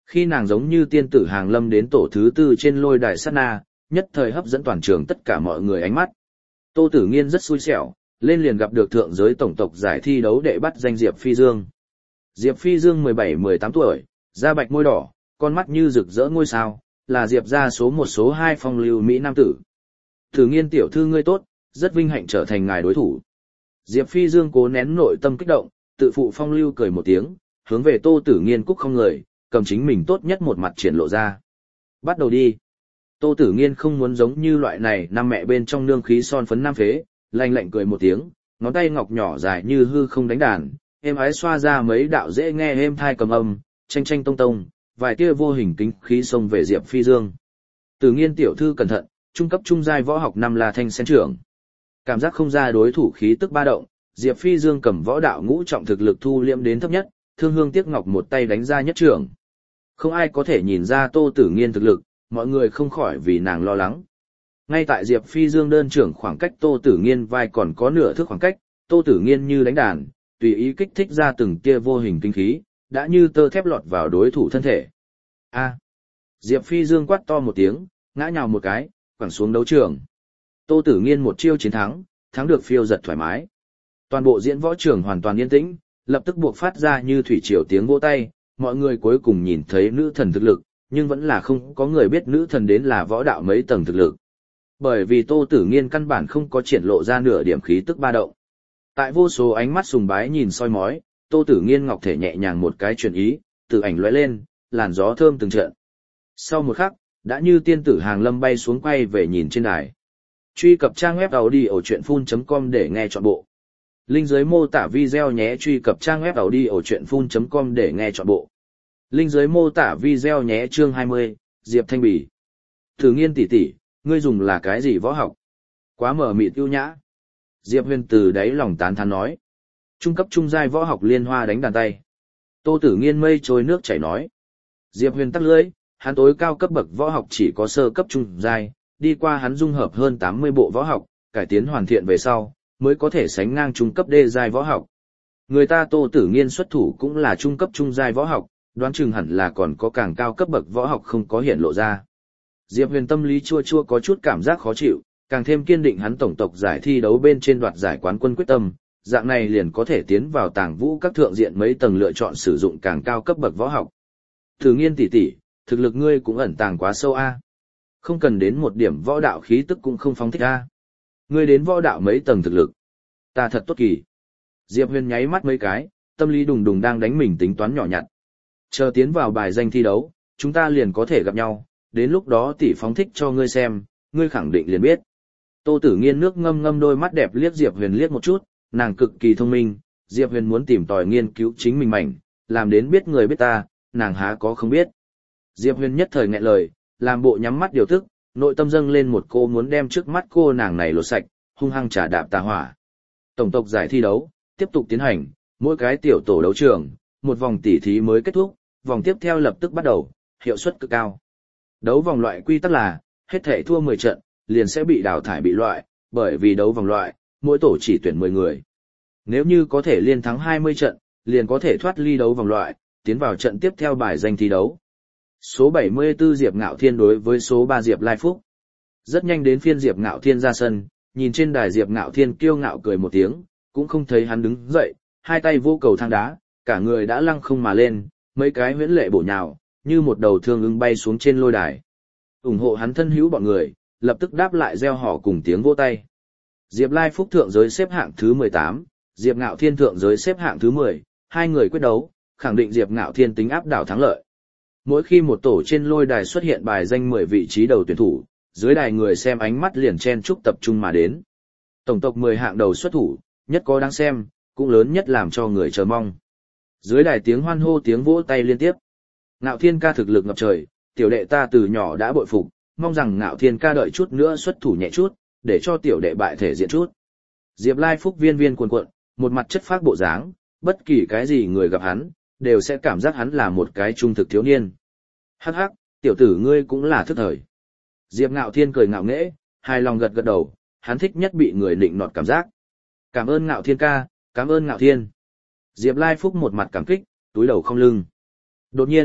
Khi nàng giống như tiên tử hàng lâm đến tổ thứ tư trên lôi đài sát na, nhất thời hấp dẫn toàn trường tất cả mọi người ánh mắt. Tô Tử Nghiên rất xui xẻo, lên liền gặp được thượng giới tổng tộc giải thi đấu đệ bắt danh Diệp Phi Dương. Diệp Phi Dương 17-18 tuổi, da bạch môi đỏ, con mắt như rực rỡ ngôi sao, là Diệp gia số một số hai phong lưu Mỹ Nam tử. Tử Nghiên tiểu thư ngươi tốt, rất vinh hạnh trở thành ngài đối thủ. Diệp Phi Dương cố nén nội tâm kích động, tự phụ phong lưu cười một tiếng, hướng về Tô Tử Nghiên cúc không người, cầm chính mình tốt nhất một mặt triển lộ ra. Bắt đầu đi. Tô Tử Nghiên không muốn giống như loại này năm mẹ bên trong nương khí son phấn nam phế, lạnh lạnh cười một tiếng, ngón tay ngọc nhỏ dài như hư không đánh đàn, êm ái xoa ra mấy đạo dễ nghe êm thai cầm âm, tranh tranh tông tông, vài tia vô hình kính khí xông về Diệp Phi Dương. Tử Nghiên tiểu thư cẩn thận, trung cấp trung giai võ học năm là thanh sen trưởng. Cảm giác không ra đối thủ khí tức ba động, Diệp Phi Dương cầm võ đạo ngũ trọng thực lực thu liễm đến thấp nhất, Thương Hương Tiếc Ngọc một tay đánh ra nhất trưởng. Không ai có thể nhìn ra Tô Tử Nghiên thực lực, mọi người không khỏi vì nàng lo lắng. Ngay tại Diệp Phi Dương đơn trưởng khoảng cách Tô Tử Nghiên vai còn có nửa thước khoảng cách, Tô Tử Nghiên như đánh đàn, tùy ý kích thích ra từng tia vô hình kinh khí, đã như tơ thép lọt vào đối thủ thân thể. A! Diệp Phi Dương quát to một tiếng, ngã nhào một cái, quẳng xuống đấu trường. Tô Tử Nghiên một chiêu chiến thắng, thắng được phiêu giật thoải mái. Toàn bộ diễn võ trường hoàn toàn yên tĩnh, lập tức buộc phát ra như thủy triều tiếng vỗ tay, mọi người cuối cùng nhìn thấy nữ thần thực lực, nhưng vẫn là không có người biết nữ thần đến là võ đạo mấy tầng thực lực. Bởi vì Tô Tử Nghiên căn bản không có triển lộ ra nửa điểm khí tức ba động. Tại vô số ánh mắt sùng bái nhìn soi mói, Tô Tử Nghiên ngọc thể nhẹ nhàng một cái chuyển ý, từ ảnh lóe lên, làn gió thơm từng trận. Sau một khắc, đã như tiên tử hàng lâm bay xuống quay về nhìn trên đài. Truy cập trang web audiochuyenphun.com để nghe trọn bộ. Link dưới mô tả video nhé. Truy cập trang web audiochuyenphun.com để nghe trọn bộ. Link dưới mô tả video nhé. Chương 20, Diệp Thanh Bỉ. Tử Nghiên tỷ tỷ, ngươi dùng là cái gì võ học? Quá mở mịt ưu nhã. Diệp Huyền từ đáy lòng tán thán nói. Trung cấp trung giai võ học liên hoa đánh đàn tay. Tô Tử Nghiên mây trôi nước chảy nói. Diệp Huyền tắc lưỡi, hắn tối cao cấp bậc võ học chỉ có sơ cấp trung giai, đi qua hắn dung hợp hơn 80 bộ võ học, cải tiến hoàn thiện về sau, mới có thể sánh ngang trung cấp đê giai võ học. Người ta Tô Tử Nghiên xuất thủ cũng là trung cấp trung giai võ học, đoán chừng hẳn là còn có càng cao cấp bậc võ học không có hiện lộ ra. Diệp Huyền tâm lý chua chua có chút cảm giác khó chịu, càng thêm kiên định hắn tổng tộc giải thi đấu bên trên đoạt giải quán quân quyết tâm, dạng này liền có thể tiến vào tàng vũ các thượng diện mấy tầng lựa chọn sử dụng càng cao cấp bậc võ học. Tử Nghiên tỷ tỷ, thực lực ngươi cũng ẩn tàng quá sâu a. Không cần đến một điểm võ đạo khí tức cũng không phóng thích a. Ngươi đến võ đạo mấy tầng thực lực. Ta thật tốt kỳ. Diệp Huyền nháy mắt mấy cái, tâm lý đùng đùng đang đánh mình tính toán nhỏ nhặt. Chờ tiến vào bài danh thi đấu, chúng ta liền có thể gặp nhau, đến lúc đó tỷ phóng thích cho ngươi xem, ngươi khẳng định liền biết. Tô Tử Nghiên nước ngâm ngâm đôi mắt đẹp liếc Diệp Huyền liếc một chút, nàng cực kỳ thông minh, Diệp Huyền muốn tìm tòi nghiên cứu chính mình mảnh, làm đến biết người biết ta, nàng há có không biết. Diệp Huyền nhất thời nghẹn lời, làm bộ nhắm mắt điều tức, nội tâm dâng lên một cô muốn đem trước mắt cô nàng này lột sạch, hung hăng trả đạp tà hỏa. Tổng tộc giải thi đấu tiếp tục tiến hành, mỗi cái tiểu tổ đấu trường, một vòng tỉ thí mới kết thúc, vòng tiếp theo lập tức bắt đầu, hiệu suất cực cao. Đấu vòng loại quy tắc là, hết thể thua 10 trận, liền sẽ bị đào thải bị loại, bởi vì đấu vòng loại, mỗi tổ chỉ tuyển 10 người. Nếu như có thể liên thắng 20 trận, liền có thể thoát ly đấu vòng loại, tiến vào trận tiếp theo bài danh thi đấu. Số 74 Diệp Ngạo Thiên đối với số 3 Diệp Lai Phúc. Rất nhanh đến phiên Diệp Ngạo Thiên ra sân, nhìn trên đài Diệp Ngạo Thiên kiêu ngạo cười một tiếng, cũng không thấy hắn đứng dậy, hai tay vô cầu thang đá, cả người đã lăng không mà lên, mấy cái huyễn lệ bổ nhào, như một đầu thương ưng bay xuống trên lôi đài. Ủng hộ hắn thân hữu bọn người, lập tức đáp lại reo hò cùng tiếng vỗ tay. Diệp Lai Phúc thượng giới xếp hạng thứ 18, Diệp Ngạo Thiên thượng giới xếp hạng thứ 10, hai người quyết đấu, khẳng định Diệp Ngạo Thiên tính áp đảo thắng lợi. Mỗi khi một tổ trên lôi đài xuất hiện bài danh 10 vị trí đầu tuyển thủ, dưới đài người xem ánh mắt liền chen chúc tập trung mà đến. Tổng tộc 10 hạng đầu xuất thủ, nhất có đáng xem, cũng lớn nhất làm cho người chờ mong. Dưới đài tiếng hoan hô tiếng vỗ tay liên tiếp. Ngạo Thiên ca thực lực ngập trời, tiểu đệ ta từ nhỏ đã bội phục, mong rằng Ngạo Thiên ca đợi chút nữa xuất thủ nhẹ chút, để cho tiểu đệ bại thể diện chút. Diệp Lai Phúc viên viên cuồn cuộn, một mặt chất phác bộ dáng, bất kỳ cái gì người gặp hắn, đều sẽ cảm giác hắn là một cái trung thực thiếu niên. Hắc hắc, tiểu tử ngươi cũng là thức thời. Diệp Ngạo Thiên cười ngạo nghễ, hài lòng gật gật đầu, hắn thích nhất bị người nịnh nọt cảm giác. Cảm ơn Ngạo Thiên ca, cảm ơn Ngạo Thiên. Diệp Lai Phúc một mặt cảm kích, túi đầu không lưng. Đột nhiên,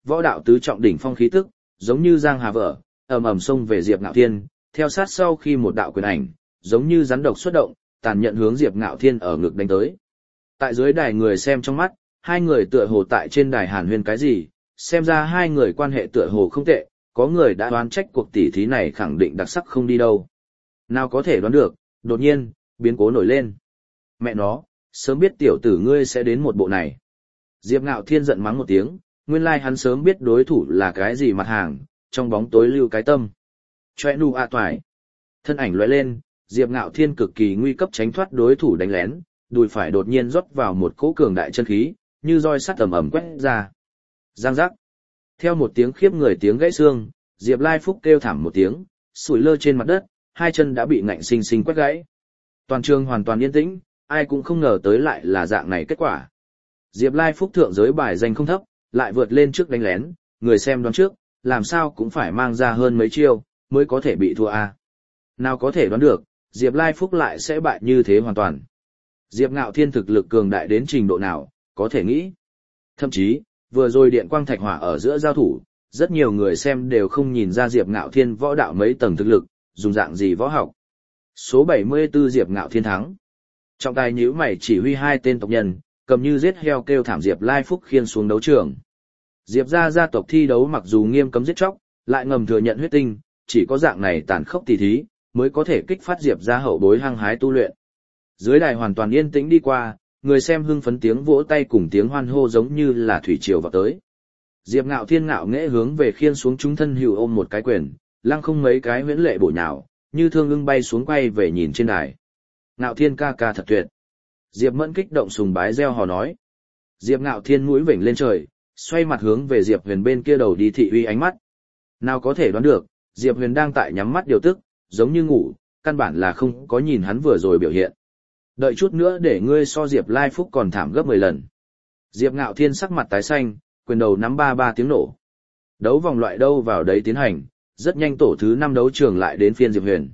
võ đạo tứ trọng đỉnh phong khí tức, giống như giang hà vỡ, ầm ầm xông về Diệp Ngạo Thiên, theo sát sau khi một đạo quyền ảnh, giống như rắn độc xuất động, tàn nhận hướng Diệp Ngạo Thiên ở ngực đánh tới. Tại dưới đài người xem trong mắt, hai người tựa hồ tại trên đài hàn huyên cái gì, xem ra hai người quan hệ tựa hồ không tệ, có người đã đoán trách cuộc tỉ thí này khẳng định đặc sắc không đi đâu. Nào có thể đoán được, đột nhiên, biến cố nổi lên. Mẹ nó, sớm biết tiểu tử ngươi sẽ đến một bộ này. Diệp Ngạo Thiên giận mắng một tiếng, nguyên lai hắn sớm biết đối thủ là cái gì mặt hàng, trong bóng tối lưu cái tâm. Chòe nụ a toài. Thân ảnh lóe lên, Diệp Ngạo Thiên cực kỳ nguy cấp tránh thoát đối thủ đánh lén, đùi phải đột nhiên rót vào một cỗ cường đại chân khí, như roi sắt ầm ầm quét ra. Giang giác. Theo một tiếng khiếp người tiếng gãy xương, Diệp Lai Phúc kêu thảm một tiếng, sủi lơ trên mặt đất, hai chân đã bị ngạnh sinh sinh quét gãy. Toàn trường hoàn toàn yên tĩnh, ai cũng không ngờ tới lại là dạng này kết quả. Diệp Lai Phúc thượng giới bài danh không thấp, lại vượt lên trước đánh lén, người xem đoán trước, làm sao cũng phải mang ra hơn mấy chiêu, mới có thể bị thua a. Nào có thể đoán được, Diệp Lai Phúc lại sẽ bại như thế hoàn toàn. Diệp Ngạo Thiên thực lực cường đại đến trình độ nào, có thể nghĩ. Thậm chí, vừa rồi điện quang thạch hỏa ở giữa giao thủ, rất nhiều người xem đều không nhìn ra Diệp Ngạo Thiên võ đạo mấy tầng thực lực, dùng dạng gì võ học. Số 74 Diệp Ngạo Thiên thắng. Trọng tài nhíu mày chỉ huy hai tên tộc nhân, cầm như giết heo kêu thảm Diệp Lai Phúc khiên xuống đấu trường. Diệp gia tộc thi đấu mặc dù nghiêm cấm giết chóc, lại ngầm thừa nhận huyết tinh, chỉ có dạng này tàn khốc tỉ thí, mới có thể kích phát Diệp gia hậu bối hăng hái tu luyện. Dưới đài hoàn toàn yên tĩnh đi qua, người xem hưng phấn tiếng vỗ tay cùng tiếng hoan hô giống như là thủy triều vào tới. Diệp Ngạo Thiên ngạo nghễ hướng về khiên xuống chúng thân hữu ôm một cái quyền, lăng không mấy cái huyễn lệ bổ nhào, như thương ưng bay xuống quay về nhìn trên đài. Ngạo Thiên ca ca thật tuyệt. Diệp Mẫn kích động sùng bái reo hò nói. Diệp Ngạo Thiên mũi vểnh lên trời, xoay mặt hướng về Diệp Huyền bên kia đầu đi thị uy ánh mắt. Nào có thể đoán được, Diệp Huyền đang tại nhắm mắt điều tức, giống như ngủ, căn bản là không có nhìn hắn vừa rồi biểu hiện. Đợi chút nữa để ngươi so Diệp Lai Phúc còn thảm gấp 10 lần. Diệp Ngạo Thiên sắc mặt tái xanh, quyền đầu nắm ba tiếng nổ. Đấu vòng loại đâu vào đấy tiến hành, rất nhanh tổ thứ 5 đấu trường lại đến phiên Diệp Huyền.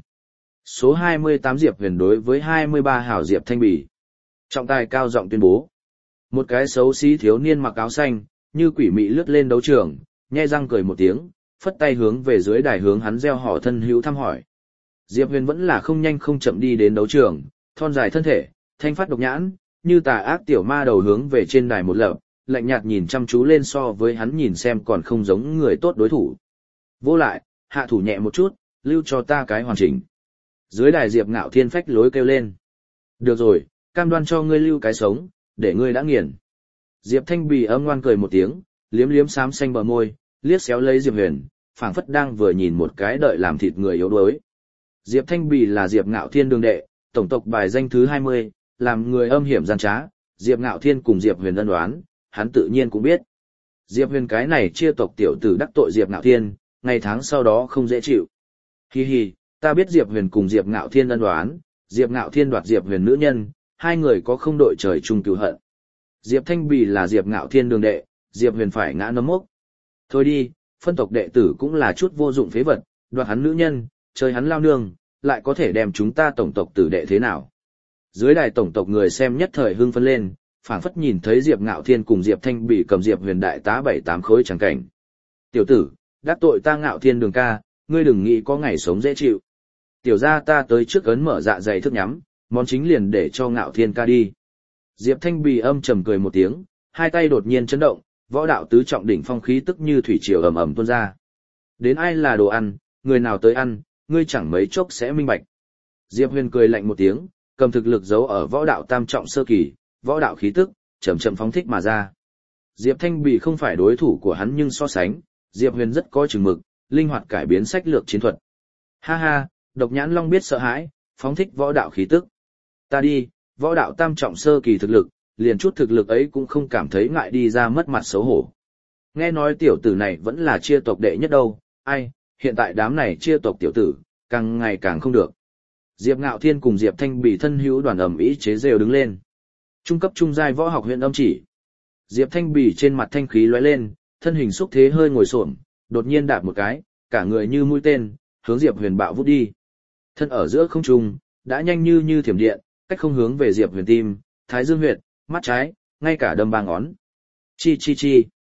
Số 28 Diệp Huyền đối với 23 hảo Diệp Thanh Bỉ. Trọng tài cao giọng tuyên bố. Một cái xấu xí thiếu niên mặc áo xanh, như quỷ mị lướt lên đấu trường, nhe răng cười một tiếng, phất tay hướng về dưới đài hướng hắn reo hò thân hữu thăm hỏi. Diệp Huyền vẫn là không nhanh không chậm đi đến đấu trường, thon dài thân thể, thanh phát độc nhãn, như tà ác tiểu ma đầu hướng về trên đài một lập, lạnh nhạt nhìn chăm chú lên so với hắn nhìn xem còn không giống người tốt đối thủ. Vô lại, hạ thủ nhẹ một chút, lưu cho ta cái hoàn chỉnh. Dưới đài Diệp Ngạo Thiên phách lối kêu lên. Được rồi, cam đoan cho ngươi lưu cái sống, để ngươi đã nghiền. Diệp Thanh Bì âm ngoan cười một tiếng, liếm liếm xám xanh bờ môi, liếc xéo lấy Diệp Huyền, phảng phất đang vừa nhìn một cái đợi làm thịt người yếu đuối. Diệp Thanh Bì là Diệp Ngạo Thiên đường đệ, tổng tộc bài danh thứ 20, làm người âm hiểm gian trá, Diệp Ngạo Thiên cùng Diệp Huyền ân oán, hắn tự nhiên cũng biết. Diệp Huyền cái này chia tộc tiểu tử đắc tội Diệp Ngạo Thiên, ngày tháng sau đó không dễ chịu. Hi hi, ta biết Diệp Huyền cùng Diệp Ngạo Thiên ân oán, Diệp Ngạo Thiên đoạt Diệp Huyền nữ nhân, hai người có không đội trời chung cừu hận. Diệp Thanh Bì là Diệp Ngạo Thiên đường đệ, Diệp Huyền phải ngã nấm mốc. Thôi đi, phân tộc đệ tử cũng là chút vô dụng phế vật, đoạt hắn nữ nhân, chơi hắn lao nương, lại có thể đem chúng ta tổng tộc tử đệ thế nào. Dưới đài tổng tộc người xem nhất thời hưng phấn lên, phảng phất nhìn thấy Diệp Ngạo Thiên cùng Diệp Thanh Bì cầm Diệp Huyền đại tá 7-8 khối chẳng cảnh. Tiểu tử, đắc tội ta Ngạo Thiên đường ca, ngươi đừng nghĩ có ngày sống dễ chịu. Tiểu gia ta tới trước ấn mở dạ dày thức nhắm, món chính liền để cho Ngạo Thiên ca đi. Diệp Thanh Bì âm trầm cười một tiếng, hai tay đột nhiên chấn động, võ đạo tứ trọng đỉnh phong khí tức như thủy triều ầm ầm tuôn ra. Đến ai là đồ ăn, người nào tới ăn, ngươi chẳng mấy chốc sẽ minh bạch. Diệp Huyền cười lạnh một tiếng, cầm thực lực giấu ở võ đạo tam trọng sơ kỳ, võ đạo khí tức chậm chậm phóng thích mà ra. Diệp Thanh Bì không phải đối thủ của hắn nhưng so sánh, Diệp Huyền rất có chừng mực, linh hoạt cải biến sách lược chiến thuật. Ha ha, Độc Nhãn Long biết sợ hãi, phóng thích võ đạo khí tức. Ta đi, võ đạo tam trọng sơ kỳ thực lực, liền chút thực lực ấy cũng không cảm thấy ngại đi ra mất mặt xấu hổ. Nghe nói tiểu tử này vẫn là chia tộc đệ nhất đâu, ai, hiện tại đám này chia tộc tiểu tử, càng ngày càng không được. Diệp Ngạo Thiên cùng Diệp Thanh Bì thân hữu đoàn ầm ĩ chế rêu đứng lên. Trung cấp trung giai võ học huyện âm chỉ. Diệp Thanh Bì trên mặt thanh khí lóe lên, thân hình xúc thế hơi ngồi xổm, đột nhiên đạp một cái, cả người như mũi tên, hướng Diệp Huyền bạo vút đi. Thân ở giữa không trung, đã nhanh như thiểm điện, cách không hướng về Diệp Huyền tim, thái dương huyệt, mắt trái, ngay cả đâm ba ngón. Chi chi chi.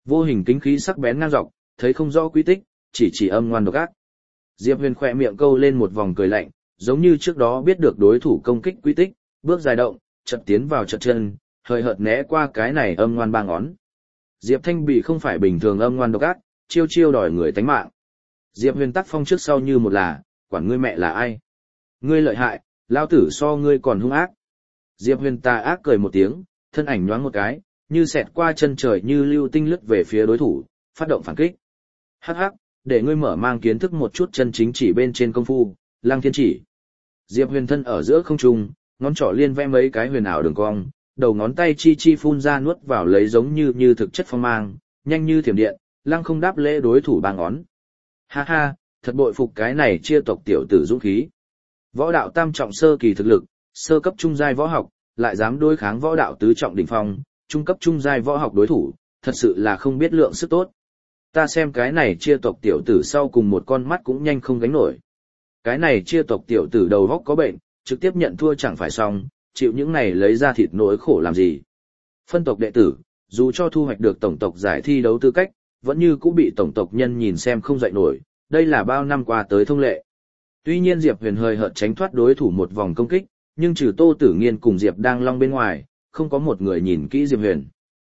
Vô hình kính khí sắc bén ngang dọc, thấy không rõ quy tích, chỉ âm ngoan độc ác. Diệp Huyền khỏe miệng câu lên một vòng cười lạnh, giống như trước đó biết được đối thủ công kích quy tích, bước dài động, chợt tiến vào chợt chân, hơi hợt né qua cái này âm ngoan ba ngón. Diệp Thanh Bỉ không phải bình thường âm ngoan độc ác, chiêu chiêu đòi người tánh mạng. Diệp Huyền tác phong trước sau như một là, quản ngươi mẹ là ai? Ngươi lợi hại, lao tử so ngươi còn hung ác. Diệp Huyền tà ác cười một tiếng, thân ảnh nhoáng một cái, như xẹt qua chân trời như lưu tinh lướt về phía đối thủ, phát động phản kích. Hắc hắc, để ngươi mở mang kiến thức một chút chân chính chỉ bên trên công phu, Lăng Thiên chỉ. Diệp Huyền thân ở giữa không trung, ngón trỏ liên vẽ mấy cái huyền ảo đường cong, đầu ngón tay chi chi phun ra nuốt vào lấy giống như thực chất phong mang, nhanh như thiểm điện, lăng không đáp lễ đối thủ ba ngón. Ha ha, thật bội phục cái này chia tộc tiểu tử dũng khí. Võ đạo tam trọng sơ kỳ thực lực, sơ cấp trung giai võ học, lại dám đối kháng võ đạo tứ trọng đỉnh phong, trung cấp trung giai võ học đối thủ, thật sự là không biết lượng sức tốt. Ta xem cái này chia tộc tiểu tử sau cùng một con mắt cũng nhanh không gánh nổi. Cái này chia tộc tiểu tử đầu góc có bệnh, trực tiếp nhận thua chẳng phải xong, chịu những này lấy ra thịt nỗi khổ làm gì. Phân tộc đệ tử, dù cho thu hoạch được tổng tộc giải thi đấu tư cách, vẫn như cũng bị tổng tộc nhân nhìn xem không dậy nổi, đây là bao năm qua tới thông lệ. Tuy nhiên Diệp Huyền hơi hợt tránh thoát đối thủ một vòng công kích, nhưng trừ Tô Tử Nghiên cùng Diệp Đang Long bên ngoài, không có một người nhìn kỹ Diệp Huyền.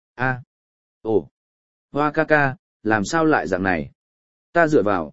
Ồ, Hoa ca ca, làm sao lại dạng này? Ta dựa vào,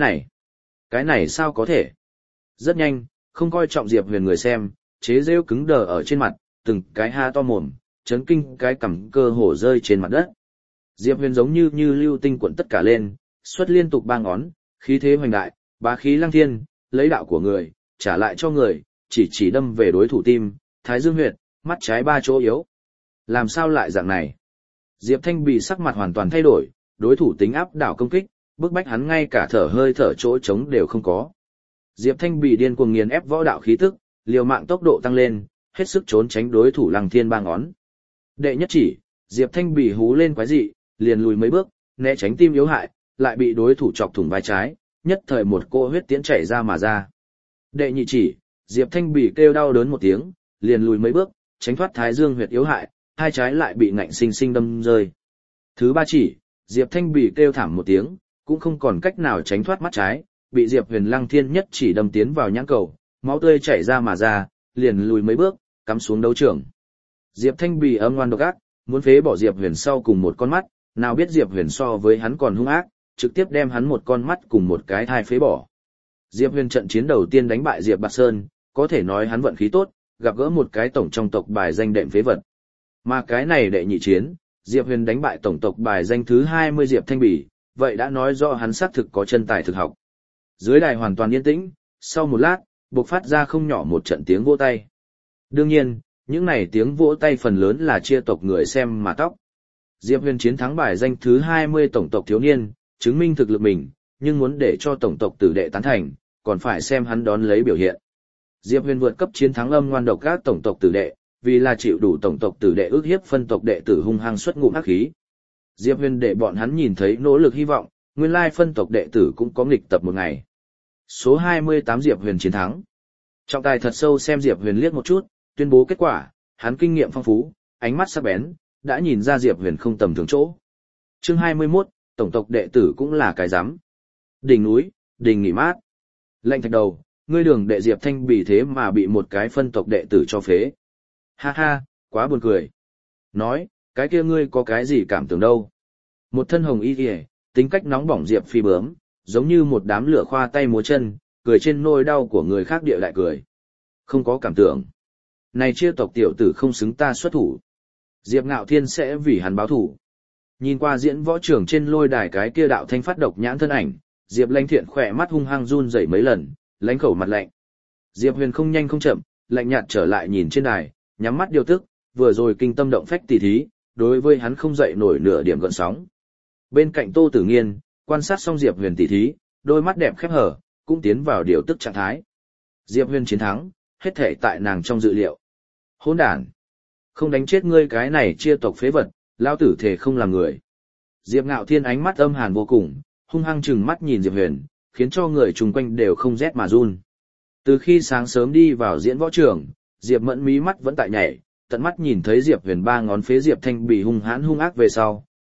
cái này sao có thể? Rất nhanh, không coi trọng Diệp Huyền người xem, chế rêu cứng đờ ở trên mặt, từng cái ha to mồm, chấn kinh cái cằm cơ hồ rơi trên mặt đất. Diệp Huyền giống như lưu tinh cuộn tất cả lên, xuất liên tục ba ngón, khí thế hoành đại, bá khí lăng thiên, lấy đạo của người, trả lại cho người, chỉ đâm về đối thủ tim, thái dương huyệt, mắt trái ba chỗ yếu. Làm sao lại dạng này? Diệp Thanh bị sắc mặt hoàn toàn thay đổi, đối thủ tính áp đảo công kích, bức bách hắn ngay cả thở hơi thở chỗ trống đều không có. Diệp Thanh bị điên cuồng nghiền ép võ đạo khí tức, liều mạng tốc độ tăng lên, hết sức trốn tránh đối thủ lăng thiên ba ngón. Đệ nhất chỉ, Diệp Thanh bị hú lên quái dị, liền lùi mấy bước, né tránh tim yếu hại, lại bị đối thủ chọc thủng vai trái, nhất thời một cỗ huyết tiễn chảy ra mà ra. Đệ nhị chỉ, Diệp Thanh bị kêu đau đớn một tiếng, liền lùi mấy bước, tránh thoát thái dương huyệt yếu hại, hai trái lại bị ngạnh sinh sinh đâm rơi. Thứ ba chỉ, Diệp Thanh bị kêu thảm một tiếng, cũng không còn cách nào tránh thoát mắt trái, bị Diệp Huyền Lăng Thiên nhất chỉ đâm tiến vào nhãn cầu, máu tươi chảy ra mà ra, liền lùi mấy bước, cắm xuống đấu trường. Diệp Thanh bị âm ngoan độc ác, muốn phế bỏ Diệp Huyền sau cùng một con mắt, nào biết Diệp Huyền so với hắn còn hung ác, trực tiếp đem hắn một con mắt cùng một cái thai phế bỏ. Diệp Huyền trận chiến đầu tiên đánh bại Diệp Bạc Sơn, có thể nói hắn vận khí tốt, gặp gỡ một cái tổng trong tộc bài danh đệm phế vật. Mà cái này đệ nhị chiến, Diệp Huyền đánh bại tổng tộc bài danh thứ 20 Diệp Thanh Bỉ, vậy đã nói rõ hắn xác thực có chân tài thực học. Dưới đài hoàn toàn yên tĩnh, sau một lát, bộc phát ra không nhỏ một trận tiếng vỗ tay. Đương nhiên, những này tiếng vỗ tay phần lớn là chia tộc người xem mà tóc. Diệp Huyền chiến thắng bài danh thứ 20 tổng tộc thiếu niên, chứng minh thực lực mình, nhưng muốn để cho tổng tộc tử đệ tán thành, còn phải xem hắn đón lấy biểu hiện. Diệp Huyền vượt cấp chiến thắng âm ngoan độc các tổng tộc tử đệ, vì là chịu đủ tổng tộc tử đệ ước hiếp phân tộc đệ tử hung hăng xuất ngụm ác khí. Diệp Huyền để bọn hắn nhìn thấy nỗ lực hy vọng, nguyên lai phân tộc đệ tử cũng có nghịch tập một ngày. Số 28 Diệp Huyền chiến thắng. Trọng tài thật sâu xem Diệp Huyền liếc một chút, tuyên bố kết quả, hắn kinh nghiệm phong phú, ánh mắt sắc bén, đã nhìn ra Diệp Huyền không tầm thường chỗ. Chương 21, tổng tộc đệ tử cũng là cái rắm. Đỉnh núi, đình nghỉ mát. Lệnh thạch đầu, ngươi đường đệ Diệp Thanh bị thế mà bị một cái phân tộc đệ tử cho phế. Ha ha, quá buồn cười. Nói, cái kia ngươi có cái gì cảm tưởng đâu. Một thân hồng y kìa, tính cách nóng bỏng Diệp Phi bướm, giống như một đám lửa khoa tay múa chân, cười trên nỗi đau của người khác địa lại cười. Không có cảm tưởng. Này chia tộc tiểu tử không xứng ta xuất thủ. Diệp Ngạo Thiên sẽ vì hắn báo thủ. Nhìn qua diễn võ trưởng trên lôi đài cái kia đạo thanh phát độc nhãn thân ảnh, Diệp Lãnh Thiện khỏe mắt hung hăng run rẩy mấy lần, lãnh khẩu mặt lạnh. Diệp Huyền không nhanh không chậm, lạnh nhạt trở lại nhìn trên đài, nhắm mắt điều tức, vừa rồi kinh tâm động phách tỉ thí, đối với hắn không dậy nổi nửa điểm gợn sóng. Bên cạnh Tô Tử Nghiên, quan sát xong Diệp Huyền tỉ thí, đôi mắt đẹp khép hở, cũng tiến vào điều tức trạng thái. Diệp Huyền chiến thắng, hết thảy tại nàng trong dự liệu. Hỗn đản, không đánh chết ngươi cái này chia tộc phế vật, lão tử thể không làm người. Diệp Ngạo Thiên ánh mắt âm hàn vô cùng, hung hăng trừng mắt nhìn Diệp Huyền, khiến cho người chung quanh đều không rét mà run. Từ khi sáng sớm đi vào diễn võ trường, Diệp Mẫn mí mắt vẫn tại nhảy, tận mắt nhìn thấy Diệp Huyền ba ngón phế Diệp Thanh bị hung hãn hung ác về sau,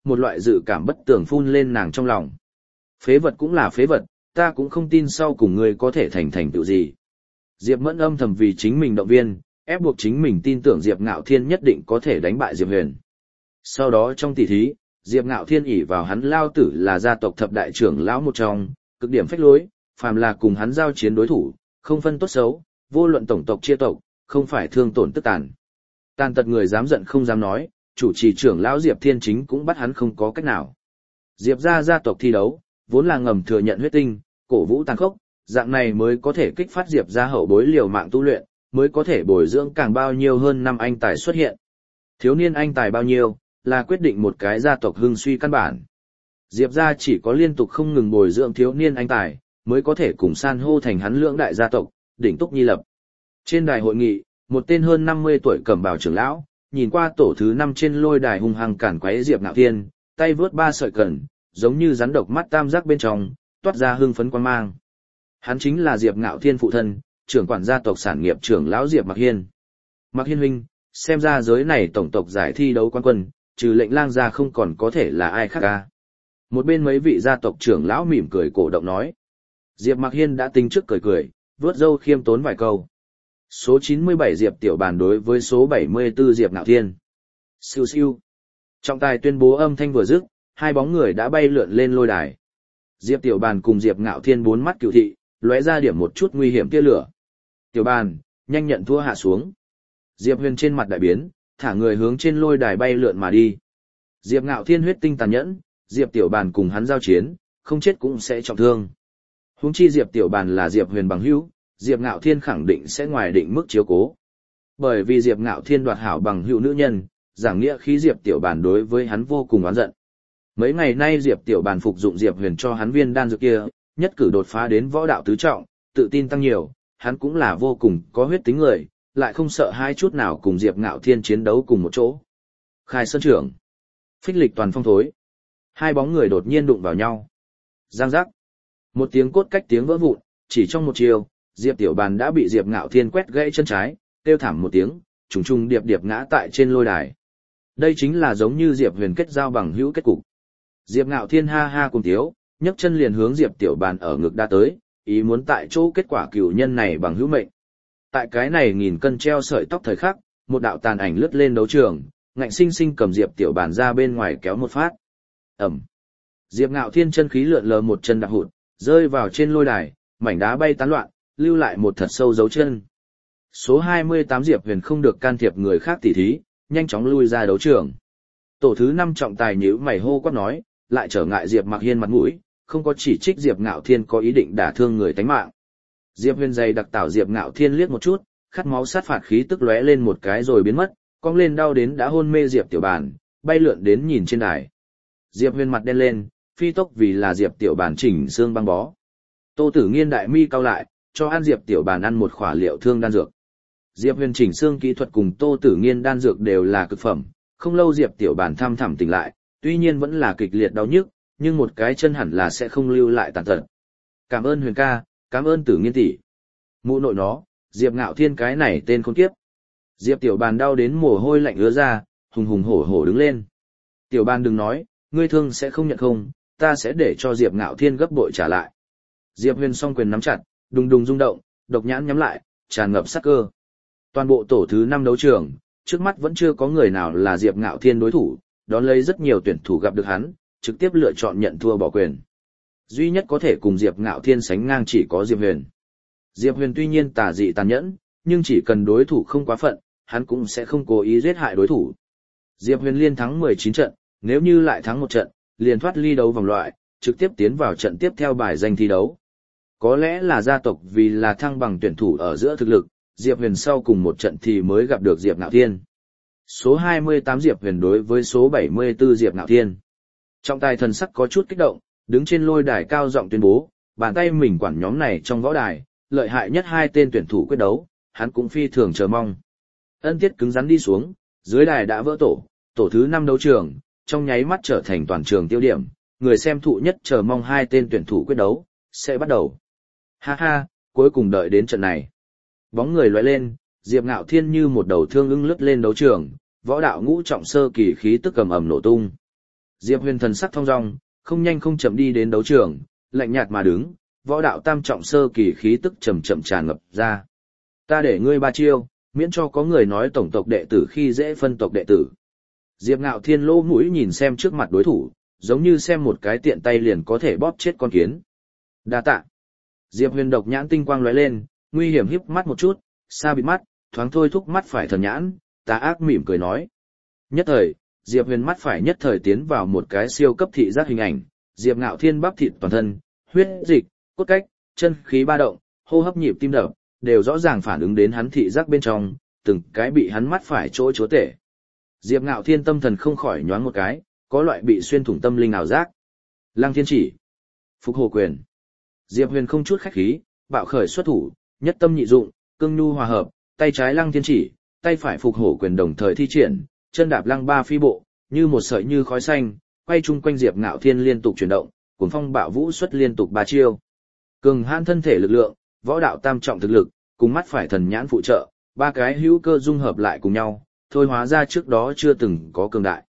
một loại dự cảm bất tường phun lên nàng trong lòng. Phế vật cũng là phế vật, ta cũng không tin sau cùng ngươi có thể thành tựu gì. Diệp Mẫn âm thầm vì chính mình động viên, ép buộc chính mình tin tưởng Diệp Ngạo Thiên nhất định có thể đánh bại Diệp Huyền. Sau đó trong tỷ thí, Diệp Ngạo Thiên ỷ vào hắn lao tử là gia tộc thập đại trưởng lão một trong, cực điểm phách lối, phàm là cùng hắn giao chiến đối thủ, không phân tốt xấu, vô luận tổng tộc chia tộc, không phải thương tổn tức tàn. Tàn tật người dám giận không dám nói, chủ trì trưởng lão Diệp Thiên Chính cũng bắt hắn không có cách nào. Diệp gia tộc thi đấu, vốn là ngầm thừa nhận huyết tinh, cổ vũ tàn khốc, dạng này mới có thể kích phát Diệp gia hậu bối liều mạng tu luyện, mới có thể bồi dưỡng càng bao nhiêu hơn năm anh tài xuất hiện. Thiếu niên anh tài bao nhiêu, là quyết định một cái gia tộc hưng suy căn bản. Diệp gia chỉ có liên tục không ngừng bồi dưỡng thiếu niên anh tài, mới có thể cùng san hô thành hắn lưỡng đại gia tộc, đỉnh túc nhi lập. Trên đài hội nghị, một tên hơn 50 tuổi cẩm bào trưởng lão, nhìn qua tổ thứ 5 trên lôi đài hung hăng cản quấy Diệp Ngạo Thiên, tay vướt 3 sợi cẩn, giống như rắn độc mắt tam giác bên trong, toát ra hưng phấn quan mang. Hắn chính là Diệp Ngạo Thiên phụ thân, trưởng quản gia tộc sản nghiệp trưởng lão Diệp Mặc Hiên. Mặc Hiên huynh, xem ra giới này tổng tộc giải thi đấu quán quân, trừ lệnh lang gia không còn có thể là ai khác ca. Một bên mấy vị gia tộc trưởng lão mỉm cười cổ động nói. Diệp Mặc Hiên đã tính trước cười, vớt râu khiêm tốn vài câu. Số 97 Diệp Tiểu Bàn đối với số 74 Diệp Ngạo Thiên. Siêu siêu. Trọng tài tuyên bố âm thanh vừa dứt, hai bóng người đã bay lượn lên lôi đài. Diệp Tiểu Bàn cùng Diệp Ngạo Thiên bốn mắt cửu thị, lóe ra điểm một chút nguy hiểm tia lửa. Tiểu Bàn, nhanh nhận thua hạ xuống. Diệp Huyền trên mặt đại biến, thả người hướng trên lôi đài bay lượn mà đi. Diệp Ngạo Thiên huyết tinh tàn nhẫn, Diệp Tiểu Bàn cùng hắn giao chiến, không chết cũng sẽ trọng thương. Huống chi Diệp Tiểu Bàn là Diệp Huyền bằng hữu, Diệp Ngạo Thiên khẳng định sẽ ngoài định mức chiếu cố. Bởi vì Diệp Ngạo Thiên đoạt hảo bằng hữu nữ nhân, giảng nghĩa khí Diệp Tiểu Bàn đối với hắn vô cùng oán giận. Mấy ngày nay Diệp Tiểu Bàn phục dụng Diệp Huyền cho hắn viên đan dược kia, nhất cử đột phá đến võ đạo tứ trọng, tự tin tăng nhiều, hắn cũng là vô cùng có huyết tính người, lại không sợ hai chút nào cùng Diệp Ngạo Thiên chiến đấu cùng một chỗ. Khai Sơn trưởng, phích lịch toàn phong thối. Hai bóng người đột nhiên đụng vào nhau. Giang giác. Một tiếng cốt cách tiếng vỡ vụn, chỉ trong một chiều, Diệp Tiểu Bàn đã bị Diệp Ngạo Thiên quét gãy chân trái, kêu thảm một tiếng, trùng trùng điệp điệp ngã tại trên lôi đài. Đây chính là giống như Diệp Huyền kết giao bằng hữu kết cục. Diệp Ngạo Thiên ha ha cùng tiếu, nhấc chân liền hướng Diệp Tiểu Bàn ở ngực đá tới, ý muốn tại chỗ kết quả cửu nhân này bằng hữu mệnh. Tại cái này nghìn cân treo sợi tóc thời khắc, một đạo tàn ảnh lướt lên đấu trường, ngạnh sinh sinh cầm Diệp Tiểu Bàn ra bên ngoài kéo một phát. Ầm. Diệp Ngạo Thiên chân khí lượn lờ một chân đạp hụt, rơi vào trên lôi đài, mảnh đá bay tán loạn, lưu lại một thật sâu dấu chân. Số 28 Diệp Huyền không được can thiệp người khác tỉ thí, nhanh chóng lui ra đấu trường. Tổ thứ 5 trọng tài nhíu mày hô quát nói, lại trở ngại Diệp Mặc Hiên mặt mũi, không có chỉ trích Diệp Ngạo Thiên có ý định đả thương người tánh mạng. Diệp Huyền dày đặc tảo Diệp Ngạo Thiên liếc một chút, khát máu sát phạt khí tức lóe lên một cái rồi biến mất, cong lên đau đến đã hôn mê Diệp Tiểu Bàn, bay lượn đến nhìn trên đài. Diệp Huyền mặt đen lên, phi tốc vì là Diệp Tiểu Bàn chỉnh xương băng bó. Tô Tử Nghiên đại mi cau lại, cho ăn Diệp Tiểu Bàn ăn một khỏa liệu thương đan dược. Diệp Huyền chỉnh xương kỹ thuật cùng Tô Tử Nghiên đan dược đều là cực phẩm, không lâu Diệp Tiểu Bàn thăm thẳm tỉnh lại, tuy nhiên vẫn là kịch liệt đau nhức, nhưng một cái chân hẳn là sẽ không lưu lại tàn tật. Cảm ơn Huyền ca, cảm ơn Tử Nghiên tỷ. Mụ nội nó, Diệp Ngạo Thiên cái này tên khốn kiếp. Diệp Tiểu Bàn đau đến mồ hôi lạnh ứa ra, hùng hùng hổ hổ đứng lên. Tiểu Bàn đừng nói, ngươi thương sẽ không nhận không, ta sẽ để cho Diệp Ngạo Thiên gấp bội trả lại. Diệp Huyền song quyền nắm chặt, đùng đùng rung động, độc nhãn nhắm lại, tràn ngập sát cơ. Toàn bộ tổ thứ 5 đấu trường, trước mắt vẫn chưa có người nào là Diệp Ngạo Thiên đối thủ, đón lấy rất nhiều tuyển thủ gặp được hắn, trực tiếp lựa chọn nhận thua bỏ quyền. Duy nhất có thể cùng Diệp Ngạo Thiên sánh ngang chỉ có Diệp Huyền. Diệp Huyền tuy nhiên tà dị tàn nhẫn, nhưng chỉ cần đối thủ không quá phận, hắn cũng sẽ không cố ý giết hại đối thủ. Diệp Huyền liên thắng 19 trận, nếu như lại thắng một trận, liền thoát ly đấu vòng loại, trực tiếp tiến vào trận tiếp theo bài danh thi đấu. Có lẽ là gia tộc vì là thăng bằng tuyển thủ ở giữa thực lực, Diệp Huyền sau cùng một trận thì mới gặp được Diệp Ngạo Thiên. Số 28 Diệp Huyền đối với số 74 Diệp Ngạo Thiên. Trọng tài thần sắc có chút kích động, đứng trên lôi đài cao giọng tuyên bố, bàn tay mình quản nhóm này trong võ đài, lợi hại nhất hai tên tuyển thủ quyết đấu, hắn cũng phi thường chờ mong. Ân tiết cứng rắn đi xuống, dưới đài đã vỡ tổ thứ 5 đấu trường, trong nháy mắt trở thành toàn trường tiêu điểm, người xem thụ nhất chờ mong hai tên tuyển thủ quyết đấu, sẽ bắt đầu. Ha ha, cuối cùng đợi đến trận này. Bóng người lóe lên, Diệp Ngạo Thiên như một đầu thương ưng lướt lên đấu trường, võ đạo ngũ trọng sơ kỳ khí tức cầm ầm nổ tung. Diệp Huyền thần sắc thong dong, không nhanh không chậm đi đến đấu trường, lạnh nhạt mà đứng, võ đạo tam trọng sơ kỳ khí tức chậm chậm tràn ngập ra. Ta để ngươi 3 chiêu, miễn cho có người nói tổng tộc đệ tử khi dễ phân tộc đệ tử. Diệp Ngạo Thiên lỗ mũi nhìn xem trước mặt đối thủ, giống như xem một cái tiện tay liền có thể bóp chết con kiến. Đa tạ. Diệp Huyền độc nhãn tinh quang lóe lên, nguy hiểm híp mắt một chút, xa bịt mắt, thoáng thôi thúc mắt phải thần nhãn, tà ác mỉm cười nói. Nhất thời, Diệp Huyền mắt phải nhất thời tiến vào một cái siêu cấp thị giác hình ảnh, Diệp Ngạo Thiên bắp thịt toàn thân, huyết dịch, cốt cách, chân khí ba động, hô hấp nhịp tim đập, đều rõ ràng phản ứng đến hắn thị giác bên trong, từng cái bị hắn mắt phải chỗ chúa tể. Diệp Ngạo Thiên tâm thần không khỏi nhoáng một cái, có loại bị xuyên thủng tâm linh ảo giác. Lăng Thiên Chỉ, Phục Hổ Quyền. Diệp Huyền không chút khách khí, bạo khởi xuất thủ, nhất tâm nhị dụng, cương nhu hòa hợp, tay trái Lăng Thiên Chỉ, tay phải Phục Hổ Quyền đồng thời thi triển, chân đạp lăng ba phi bộ, như một sợi như khói xanh, quay chung quanh Diệp Ngạo Thiên liên tục chuyển động, cuồng phong bạo vũ xuất liên tục 3 chiêu. Cường hãn thân thể lực lượng, võ đạo tam trọng thực lực, cùng mắt phải thần nhãn phụ trợ, 3 cái hữu cơ dung hợp lại cùng nhau, thôi hóa ra trước đó chưa từng có cường đại.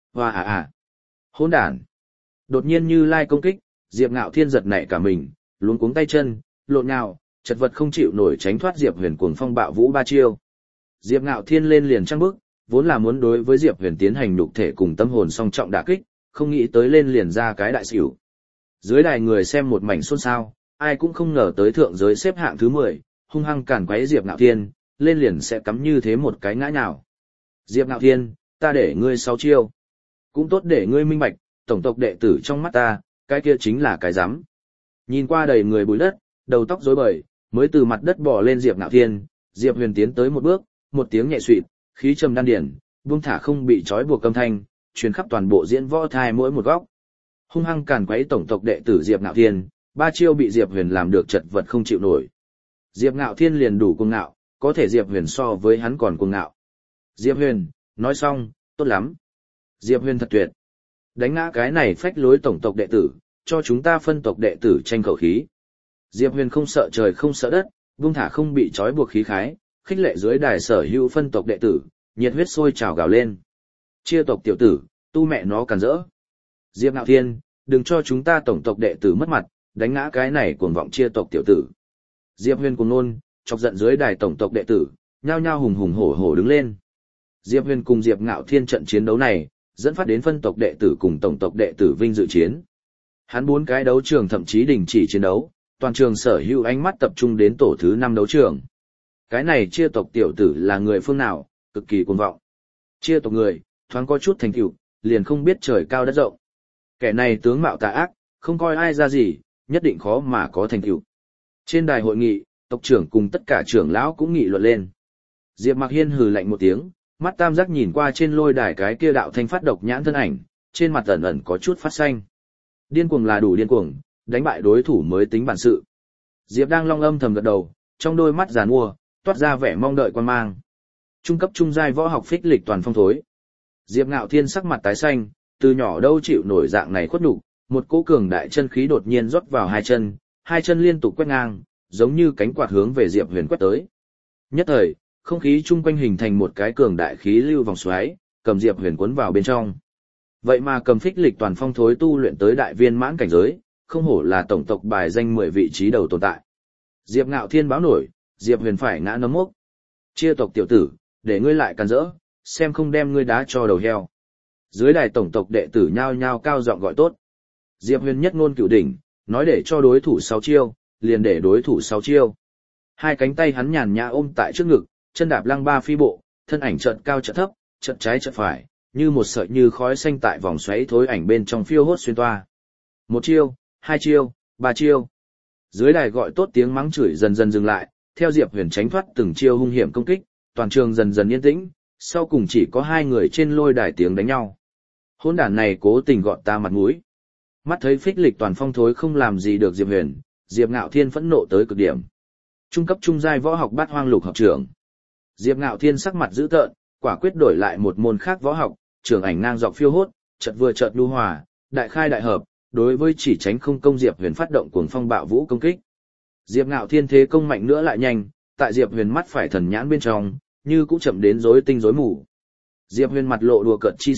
Hoa hỗn đản. Đột nhiên như lai công kích, Diệp Ngạo Thiên giật nảy cả mình, luống cuống tay chân, lộn nhào, chật vật không chịu nổi tránh thoát Diệp Huyền cuồng phong bạo vũ 3 chiêu. Diệp Ngạo Thiên lên liền trăng bước, vốn là muốn đối với Diệp Huyền tiến hành nhục thể cùng tâm hồn song trọng đả kích, không nghĩ tới lên liền ra cái đại xỉu. Dưới đài người xem một mảnh xôn xao, ai cũng không ngờ tới thượng giới xếp hạng thứ 10, hung hăng càn quấy Diệp Ngạo Thiên, lên liền sẽ cắm như thế một cái ngã nhào. Diệp Ngạo Thiên, ta để ngươi 6 chiêu. Cũng tốt để ngươi minh bạch, tổng tộc đệ tử trong mắt ta, cái kia chính là cái rắm. Nhìn qua đầy người bụi đất, đầu tóc rối bời, mới từ mặt đất bò lên Diệp Ngạo Thiên, Diệp Huyền tiến tới một bước, một tiếng nhẹ xuỵt, khí trầm đan điển, buông thả không bị trói buộc âm thanh, truyền khắp toàn bộ diễn võ thai mỗi một góc. Hung hăng càn quấy tổng tộc đệ tử Diệp Ngạo Thiên, 3 chiêu bị Diệp Huyền làm được chật vật không chịu nổi. Diệp Ngạo Thiên liền đủ cuồng ngạo, có thể Diệp Huyền so với hắn còn cuồng ngạo. Diệp Huyền, nói xong, tốt lắm. Diệp Huyền thật tuyệt. Đánh ngã cái này phách lối tổng tộc đệ tử, cho chúng ta phân tộc đệ tử tranh khẩu khí. Diệp Huyền không sợ trời không sợ đất, buông thả không bị trói buộc khí khái, khích lệ dưới đài sở hữu phân tộc đệ tử, nhiệt huyết sôi trào gào lên. Chia tộc tiểu tử, tu mẹ nó càn rỡ. Diệp Ngạo Thiên, đừng cho chúng ta tổng tộc đệ tử mất mặt, đánh ngã cái này cuồng vọng chia tộc tiểu tử. Diệp Huyền cuồng nôn, chọc giận dưới đài tổng tộc đệ tử, nhao nhao hùng hùng hổ hổ đứng lên. Diệp Huyền cùng Diệp Ngạo Thiên trận chiến đấu này, dẫn phát đến phân tộc đệ tử cùng tổng tộc đệ tử vinh dự chiến. Hắn 4 cái đấu trường thậm chí đình chỉ chiến đấu, toàn trường sở hữu ánh mắt tập trung đến tổ thứ 5 đấu trường. Cái này chia tộc tiểu tử là người phương nào, cực kỳ cuồng vọng. Chia tộc người, thoáng có chút thành tựu, liền không biết trời cao đất rộng. Kẻ này tướng mạo tà ác, không coi ai ra gì, nhất định khó mà có thành tựu. Trên đài hội nghị, tộc trưởng cùng tất cả trưởng lão cũng nghị luận lên. Diệp Mạc Hiên hừ lạnh một tiếng, mắt tam giác nhìn qua trên lôi đài cái kia đạo thanh phát độc nhãn thân ảnh, trên mặt ẩn ẩn có chút phát xanh. Điên cuồng là đủ điên cuồng, đánh bại đối thủ mới tính bản sự. Diệp đang long âm thầm gật đầu, trong đôi mắt giàn mua, toát ra vẻ mong đợi quan mang. Trung cấp trung giai võ học phích lịch toàn phong thối. Diệp Ngạo Thiên sắc mặt tái xanh, từ nhỏ đâu chịu nổi dạng này khuất nhục, một cỗ cường đại chân khí đột nhiên rót vào hai chân liên tục quét ngang, giống như cánh quạt hướng về Diệp Huyền quét tới. Nhất thời, không khí chung quanh hình thành một cái cường đại khí lưu vòng xoáy, cầm Diệp Huyền cuốn vào bên trong. Vậy mà cầm phích lịch toàn phong thối tu luyện tới đại viên mãn cảnh giới, không hổ là tổng tộc bài danh 10 vị trí đầu tồn tại. Diệp Ngạo Thiên báo nổi, Diệp Huyền phải ngã nấm mốc. Chia tộc tiểu tử, để ngươi lại càn rỡ, xem không đem ngươi đá cho đầu heo. Dưới đài tổng tộc đệ tử nhao nhao cao giọng gọi tốt. Diệp Huyền nhất ngôn cửu đỉnh, nói để cho đối thủ 6 chiêu, liền để đối thủ 6 chiêu. Hai cánh tay hắn nhàn nhã ôm tại trước ngực, chân đạp lăng ba phi bộ, thân ảnh chợt cao chợt thấp, chợt trái chợt phải, như một sợi như khói xanh tại vòng xoáy thối ảnh bên trong phiêu hốt xuyên toa. 1 chiêu, 2 chiêu, 3 chiêu. Dưới đài gọi tốt tiếng mắng chửi dần dần dừng lại, theo Diệp Huyền tránh thoát từng chiêu hung hiểm công kích, toàn trường dần dần yên tĩnh, sau cùng chỉ có 2 người trên lôi đài tiếng đánh nhau. Hỗn đản này cố tình gọt ta mặt mũi. Mắt thấy phích lịch toàn phong thối không làm gì được Diệp Huyền, Diệp Ngạo Thiên phẫn nộ tới cực điểm. Trung cấp trung giai võ học Bát Hoang Lục Hợp trưởng. Diệp Ngạo Thiên sắc mặt dữ tợn, quả quyết đổi lại một môn khác võ học, trường ảnh ngang dọc phiêu hốt, chợt vừa chợt nhu hòa, đại khai đại hợp, đối với chỉ tránh không công Diệp Huyền phát động cuồng phong bạo vũ công kích. Diệp Ngạo Thiên thế công mạnh nữa lại nhanh, tại Diệp Huyền mắt phải thần nhãn bên trong, như cũng chậm đến rối tinh rối mù. Diệp Huyền mặt lộ đùa cợt chi sắc,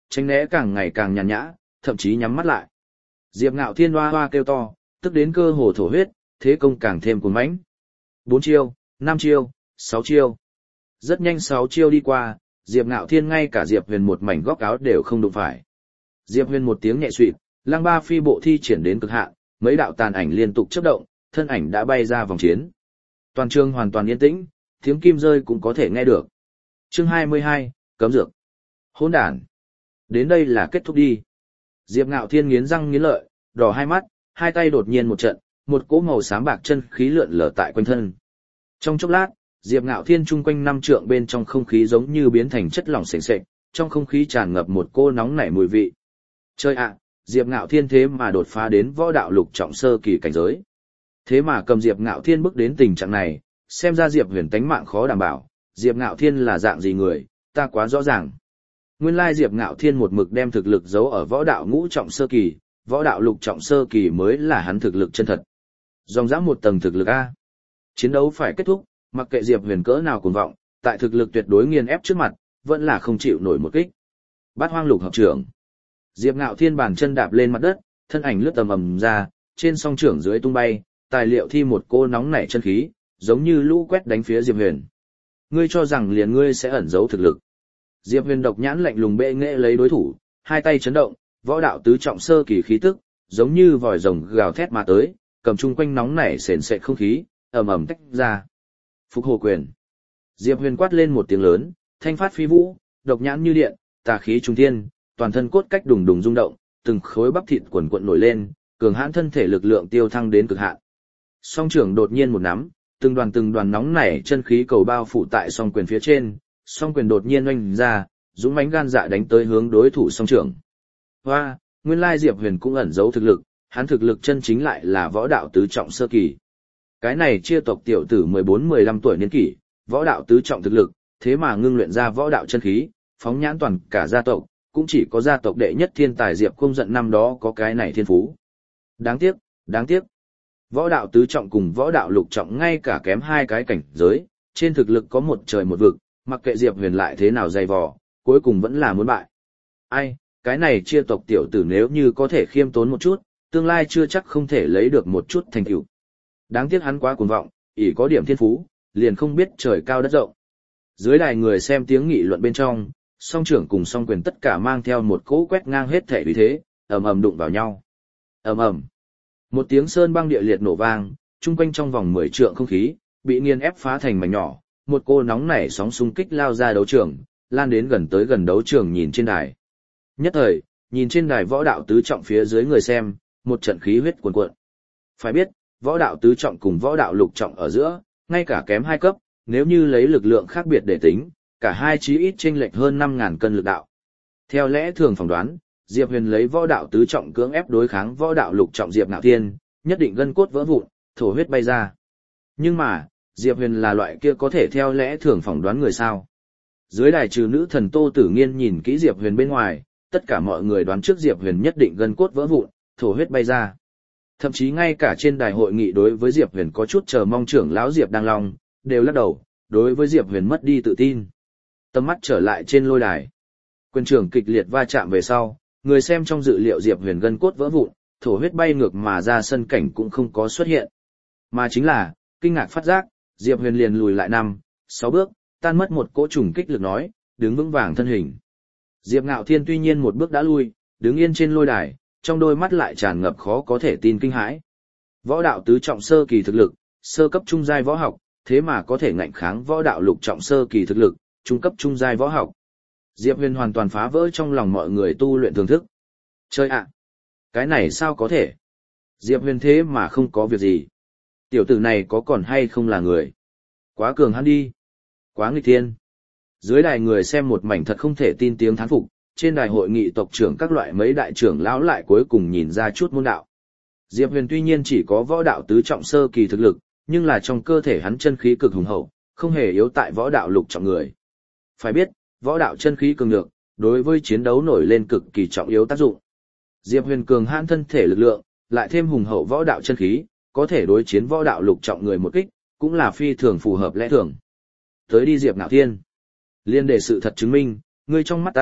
tránh né càng ngày càng nhàn nhã, thậm chí nhắm mắt lại. Diệp Ngạo Thiên hoa hoa kêu to, tức đến cơ hồ thổ huyết, thế công càng thêm cuồng mãnh. 4 chiêu, 5 chiêu, 6 chiêu. Rất nhanh 6 chiêu đi qua, Diệp Ngạo Thiên ngay cả Diệp Huyền một mảnh góc áo đều không đụng phải. Diệp Huyền một tiếng nhẹ xuỵt, lăng ba phi bộ thi triển đến cực hạn, mấy đạo tàn ảnh liên tục chớp động, thân ảnh đã bay ra vòng chiến. Toàn trường hoàn toàn yên tĩnh, tiếng kim rơi cũng có thể nghe được. Chương 22, cấm dược. Hỗn đản. Đến đây là kết thúc đi. Diệp Ngạo Thiên nghiến răng nghiến lợi, đỏ hai mắt, hai tay đột nhiên một trận, một cỗ màu xám bạc chân khí lượn lờ tại quanh thân. Trong chốc lát, Diệp Ngạo Thiên chung quanh 5 trượng bên trong không khí giống như biến thành chất lỏng sền sệt, trong không khí tràn ngập một cô nóng nảy mùi vị. Chơi ạ, Diệp Ngạo Thiên thế mà đột phá đến võ đạo lục trọng sơ kỳ cảnh giới. Thế mà cầm Diệp Ngạo Thiên bước đến tình trạng này, xem ra Diệp Huyền tánh mạng khó đảm bảo, Diệp Ngạo Thiên là dạng gì người, ta quá rõ ràng. Nguyên lai Diệp Ngạo Thiên một mực đem thực lực giấu ở võ đạo ngũ trọng sơ kỳ, võ đạo lục trọng sơ kỳ mới là hắn thực lực chân thật. Dòng dã một tầng thực lực A. Chiến đấu phải kết thúc, mặc kệ Diệp Huyền cỡ nào cuồng vọng, tại thực lực tuyệt đối nghiền ép trước mặt, vẫn là không chịu nổi một kích. Bát Hoang Lục hợp trưởng. Diệp Ngạo Thiên bàn chân đạp lên mặt đất, thân ảnh lướt tầm ầm ra, trên song trưởng dưới tung bay, tài liệu thi một cô nóng nảy chân khí, giống như lũ quét đánh phía Diệp Huyền. Ngươi cho rằng liền ngươi sẽ ẩn giấu thực lực? Diệp Huyền độc nhãn lạnh lùng bệ nghệ lấy đối thủ, hai tay chấn động, võ đạo tứ trọng sơ kỳ khí tức, giống như vòi rồng gào thét mà tới, cầm chung quanh nóng nảy sền sệt không khí, ầm ầm tách ra. Phục Hồ Quyền. Diệp Huyền quát lên một tiếng lớn, thanh phát phi vũ, độc nhãn như điện, tà khí trung thiên, toàn thân cốt cách đùng đùng rung động, từng khối bắp thịt quần quật nổi lên, cường hãn thân thể lực lượng tiêu thăng đến cực hạn. Song trưởng đột nhiên một nắm, từng đoàn nóng nảy chân khí cầu bao phủ tại song quyền phía trên, song quyền đột nhiên oanh ra, dũng mãnh gan dạ đánh tới hướng đối thủ song trưởng. Hoa, nguyên lai Diệp Huyền cũng ẩn giấu thực lực, hắn thực lực chân chính lại là võ đạo tứ trọng sơ kỳ. Cái này chia tộc tiểu tử 14-15 tuổi niên kỷ, võ đạo tứ trọng thực lực, thế mà ngưng luyện ra võ đạo chân khí, phóng nhãn toàn cả gia tộc, cũng chỉ có gia tộc đệ nhất thiên tài Diệp Không Giận năm đó có cái này thiên phú. Đáng tiếc, đáng tiếc. Võ đạo tứ trọng cùng võ đạo lục trọng ngay cả kém hai cái cảnh giới, trên thực lực có một trời một vực, mặc kệ Diệp Huyền lại thế nào dày vò, cuối cùng vẫn là muốn bại. Ai, cái này chia tộc tiểu tử nếu như có thể khiêm tốn một chút, tương lai chưa chắc không thể lấy được một chút thành tựu. Đáng tiếc hắn quá cuồng vọng, ỷ có điểm thiên phú, liền không biết trời cao đất rộng. Dưới đài người xem tiếng nghị luận bên trong, song trưởng cùng song quyền tất cả mang theo một cỗ quét ngang hết thể uy thế, ầm ầm đụng vào nhau. Ầm ầm. Một tiếng sơn băng địa liệt nổ vang, chung quanh trong vòng 10 trượng không khí bị nghiền ép phá thành mảnh nhỏ, một cô nóng nảy sóng xung kích lao ra đấu trường, lan đến gần tới gần đấu trường nhìn trên đài. Nhất thời, nhìn trên đài võ đạo tứ trọng phía dưới người xem, một trận khí huyết cuồn cuộn. Phải biết, võ đạo tứ trọng cùng võ đạo lục trọng ở giữa, ngay cả kém 2 cấp, nếu như lấy lực lượng khác biệt để tính, cả hai chí ít chênh lệch hơn 5.000 cân lực đạo. Theo lẽ thường phỏng đoán, Diệp Huyền lấy võ đạo tứ trọng cưỡng ép đối kháng võ đạo lục trọng Diệp Ngạo Thiên, nhất định gân cốt vỡ vụn, thổ huyết bay ra. Nhưng mà, Diệp Huyền là loại kia có thể theo lẽ thường phỏng đoán người sao? Dưới đài trừ nữ thần Tô Tử Nghiên nhìn kỹ Diệp Huyền bên ngoài, tất cả mọi người đoán trước Diệp Huyền nhất định gân cốt vỡ vụn, thổ huyết bay ra. Thậm chí ngay cả trên đài hội nghị đối với Diệp Huyền có chút chờ mong trưởng lão Diệp Đăng Long, đều lắc đầu, đối với Diệp Huyền mất đi tự tin. Tầm mắt trở lại trên lôi đài. Quyền trưởng kịch liệt va chạm về sau, người xem trong dự liệu Diệp Huyền gân cốt vỡ vụn, thổ huyết bay ngược mà ra sân cảnh cũng không có xuất hiện. Mà chính là, kinh ngạc phát giác, Diệp Huyền liền lùi lại 5-6 bước, tan mất một cỗ trùng kích lực nói, đứng vững vàng thân hình. Diệp Ngạo Thiên tuy nhiên một bước đã lui, đứng yên trên lôi đài, trong đôi mắt lại tràn ngập khó có thể tin kinh hãi. Võ đạo tứ trọng sơ kỳ thực lực, sơ cấp trung giai võ học, thế mà có thể ngạnh kháng võ đạo lục trọng sơ kỳ thực lực, trung cấp trung giai võ học. Diệp Huyền hoàn toàn phá vỡ trong lòng mọi người tu luyện thưởng thức. Chơi ạ! Cái này sao có thể? Diệp Huyền thế mà không có việc gì. Tiểu tử này có còn hay không là người? Quá cường hắn đi! Quá nghịch thiên! Dưới đài người xem một mảnh thật không thể tin tiếng thán phục, trên đài hội nghị tộc trưởng các loại mấy đại trưởng lão lại cuối cùng nhìn ra chút môn đạo. Diệp Huyền tuy nhiên chỉ có võ đạo tứ trọng sơ kỳ thực lực, nhưng là trong cơ thể hắn chân khí cực hùng hậu, không hề yếu tại võ đạo lục trọng người. Phải biết, võ đạo chân khí cường lực, đối với chiến đấu nổi lên cực kỳ trọng yếu tác dụng. Diệp Huyền cường hãn thân thể lực lượng, lại thêm hùng hậu võ đạo chân khí, có thể đối chiến võ đạo lục trọng người một kích, cũng là phi thường phù hợp lẽ thường. Tới đi Diệp Ngạo Thiên. Liên để sự thật chứng minh, ngươi trong mắt ta,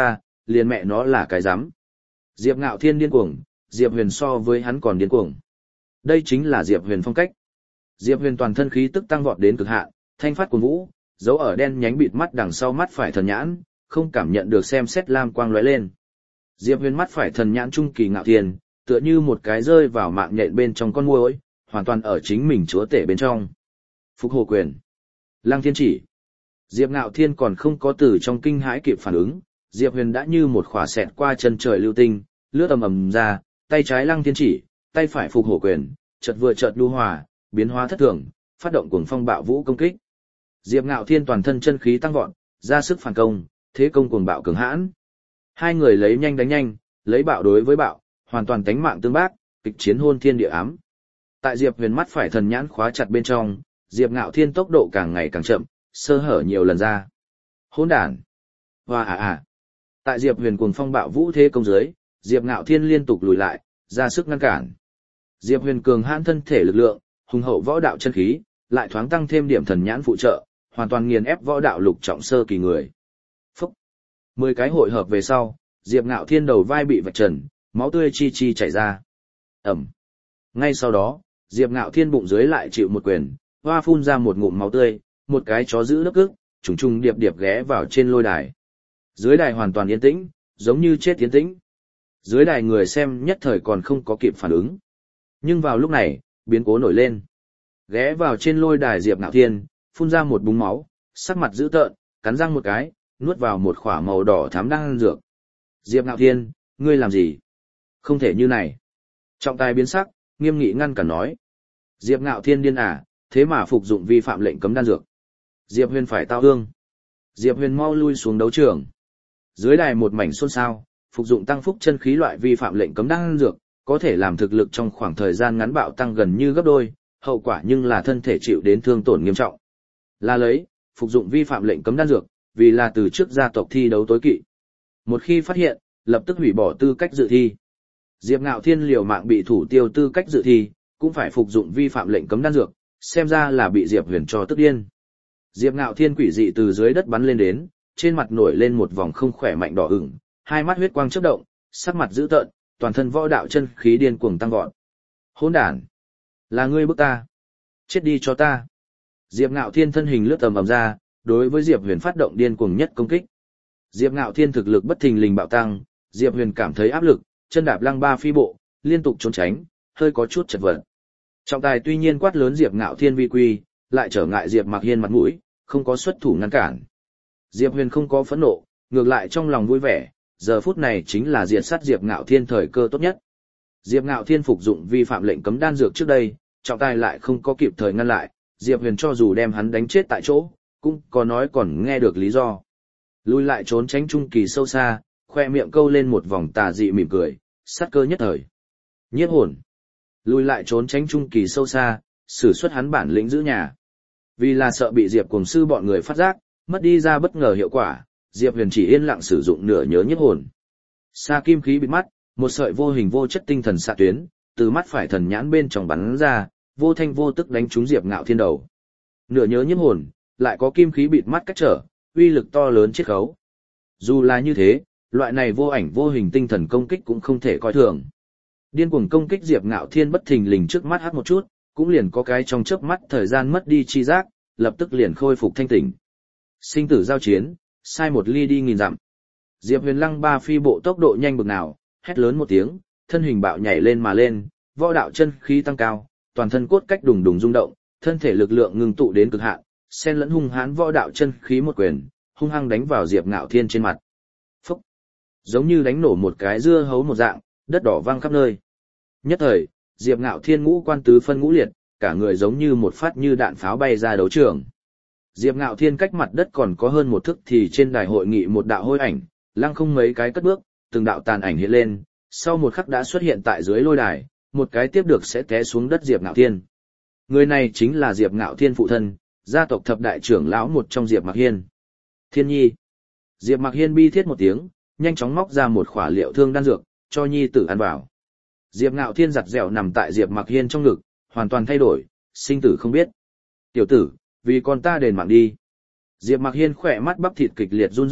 liền mẹ nó là cái rắm. Diệp Ngạo Thiên điên cuồng, Diệp Huyền so với hắn còn điên cuồng. Đây chính là Diệp Huyền phong cách. Diệp Huyền toàn thân khí tức tăng vọt đến cực hạn, thanh phát cuồng vũ, dấu ở đen nhánh bịt mắt đằng sau mắt phải thần nhãn, không cảm nhận được xem xét lam quang lóe lên. Diệp Huyền mắt phải thần nhãn trung kỳ ngạo thiên, tựa như một cái rơi vào mạng nhện bên trong con muỗi, hoàn toàn ở chính mình chúa tể bên trong. Phục Hồ Quyền, Lăng Thiên Chỉ. Diệp Ngạo Thiên còn không có từ trong kinh hãi kịp phản ứng, Diệp Huyền đã như một khỏa xẹt qua chân trời lưu tinh, lướt ầm ầm ra, tay trái Lăng Thiên Chỉ, tay phải Phục Hổ Quyền, chợt vừa chợt nhu hòa, biến hóa thất thường, phát động cuồng phong bạo vũ công kích. Diệp Ngạo Thiên toàn thân chân khí tăng vọt, ra sức phản công, thế công cuồng bạo cường hãn. Hai người lấy nhanh đánh nhanh, lấy bạo đối với bạo, hoàn toàn tánh mạng tương bác, kịch chiến hôn thiên địa ám. Tại Diệp Huyền mắt phải thần nhãn khóa chặt bên trong, Diệp Ngạo Thiên tốc độ càng ngày càng chậm, sơ hở nhiều lần ra. Hỗn đản. Hoa à. Tại Diệp Huyền cuồng phong bạo vũ thế công dưới, Diệp Ngạo Thiên liên tục lùi lại, ra sức ngăn cản. Diệp Huyền cường hãn thân thể lực lượng, hùng hậu võ đạo chân khí, lại thoáng tăng thêm điểm thần nhãn phụ trợ, hoàn toàn nghiền ép võ đạo lục trọng sơ kỳ người. Phúc. 10 cái hội hợp về sau, Diệp Ngạo Thiên đầu vai bị vạch trần, máu tươi chi chi chảy ra. Ẩm. Ngay sau đó, Diệp Ngạo Thiên bụng dưới lại chịu một quyền, hoa phun ra một ngụm máu tươi, một cái chó giữ lớp cức, trùng trùng điệp điệp ghé vào trên lôi đài. Dưới đài hoàn toàn yên tĩnh, giống như chết yên tĩnh. Dưới đài người xem nhất thời còn không có kịp phản ứng. Nhưng vào lúc này, biến cố nổi lên. Ghé vào trên lôi đài Diệp Ngạo Thiên, phun ra một búng máu, sắc mặt dữ tợn, cắn răng một cái, nuốt vào một khỏa màu đỏ thắm đan dược. Diệp Ngạo Thiên, ngươi làm gì? Không thể như này. Trọng tài biến sắc, nghiêm nghị ngăn cản nói. Diệp Ngạo Thiên điên à, thế mà phục dụng vi phạm lệnh cấm đan dược. Diệp Huyền phải tao hương. Diệp Huyền mau lui xuống đấu trường. Dưới đài một mảnh xôn xao, phục dụng tăng phúc chân khí loại vi phạm lệnh cấm đan dược, có thể làm thực lực trong khoảng thời gian ngắn bạo tăng gần như gấp đôi, hậu quả nhưng là thân thể chịu đến thương tổn nghiêm trọng. Là lấy, phục dụng vi phạm lệnh cấm đan dược, vì là từ trước gia tộc thi đấu tối kỵ. Một khi phát hiện, lập tức hủy bỏ tư cách dự thi. Diệp Ngạo Thiên liều mạng bị thủ tiêu tư cách dự thi, cũng phải phục dụng vi phạm lệnh cấm đan dược, xem ra là bị Diệp Huyền cho tức điên. Diệp Ngạo Thiên quỷ dị từ dưới đất bắn lên đến, trên mặt nổi lên một vòng không khỏe mạnh đỏ ửng, hai mắt huyết quang chớp động, sắc mặt dữ tợn, toàn thân võ đạo chân khí điên cuồng tăng vọt. Hỗn đản, là ngươi bức ta, chết đi cho ta. Diệp Ngạo Thiên thân hình lướt tầm ầm ra, đối với Diệp Huyền phát động điên cuồng nhất công kích. Diệp Ngạo Thiên thực lực bất thình lình bạo tăng, Diệp Huyền cảm thấy áp lực, chân đạp lăng ba phi bộ, liên tục trốn tránh, hơi có chút chật vật. Trọng tài tuy nhiên quát lớn Diệp Ngạo Thiên vi quy, lại trở ngại Diệp Mặc Hiên mặt mũi, không có xuất thủ ngăn cản. Diệp Huyền không có phẫn nộ, ngược lại trong lòng vui vẻ, giờ phút này chính là diệt sát Diệp Ngạo Thiên thời cơ tốt nhất. Diệp Ngạo Thiên phục dụng vi phạm lệnh cấm đan dược trước đây, trọng tài lại không có kịp thời ngăn lại, Diệp Huyền cho dù đem hắn đánh chết tại chỗ, cũng có nói còn nghe được lý do. Lùi lại trốn tránh trung kỳ sâu xa, khoe miệng câu lên một vòng tà dị mỉm cười, sát cơ nhất thời. Nhiếp hồn. Lùi lại trốn tránh trung kỳ sâu xa, sử xuất hắn bản lĩnh giữ nhà. Vì là sợ bị Diệp Cuồng sư bọn người phát giác, mất đi ra bất ngờ hiệu quả, Diệp Huyền chỉ yên lặng sử dụng nửa nhớ nhiếp hồn. Sa kim khí bịt mắt, một sợi vô hình vô chất tinh thần xạ tuyến, từ mắt phải thần nhãn bên trong bắn ra, vô thanh vô tức đánh trúng Diệp Ngạo Thiên đầu. Nửa nhớ nhiếp hồn, lại có kim khí bịt mắt cách trở, uy lực to lớn chiết khấu. Dù là như thế, loại này vô ảnh vô hình tinh thần công kích cũng không thể coi thường. Điên cuồng công kích Diệp Ngạo Thiên bất thình lình trước mắt hắt một chút, cũng liền có cái trong chớp mắt thời gian mất đi chi giác, lập tức liền khôi phục thanh tỉnh. Sinh tử giao chiến, sai một ly đi nghìn dặm. Diệp Huyền lăng ba phi bộ tốc độ nhanh bực nào, hét lớn một tiếng, thân hình bạo nhảy lên mà lên, võ đạo chân khí tăng cao, toàn thân cốt cách đùng đùng rung động, thân thể lực lượng ngưng tụ đến cực hạn, xen lẫn hung hãn võ đạo chân khí một quyền, hung hăng đánh vào Diệp Ngạo Thiên trên mặt. Phốc! Giống như đánh nổ một cái dưa hấu một dạng, đất đỏ văng khắp nơi. Nhất thời, Diệp Ngạo Thiên ngũ quan tứ phân ngũ liệt, cả người giống như một phát như đạn pháo bay ra đấu trường. Diệp Ngạo Thiên cách mặt đất còn có hơn một thước thì trên đài hội nghị một đạo hôi ảnh, lăng không mấy cái cất bước, từng đạo tàn ảnh hiện lên, sau một khắc đã xuất hiện tại dưới lôi đài, một cái tiếp được sẽ té xuống đất Diệp Ngạo Thiên. Người này chính là Diệp Ngạo Thiên phụ thân, gia tộc thập đại trưởng lão một trong Diệp Mặc Hiên. Thiên nhi. Diệp Mặc Hiên bi thiết một tiếng, nhanh chóng móc ra một khỏa liệu thương đan dược, cho nhi tử ăn vào. Diệp Ngạo Thiên giặt dẻo nằm tại Diệp Mặc Hiên trong ngực, hoàn toàn thay đổi, sinh tử không biết. Tiểu tử, vì con ta đền mạng đi. Diệp Mặc Hiên khỏe mắt bắp thịt kịch liệt run rẩy,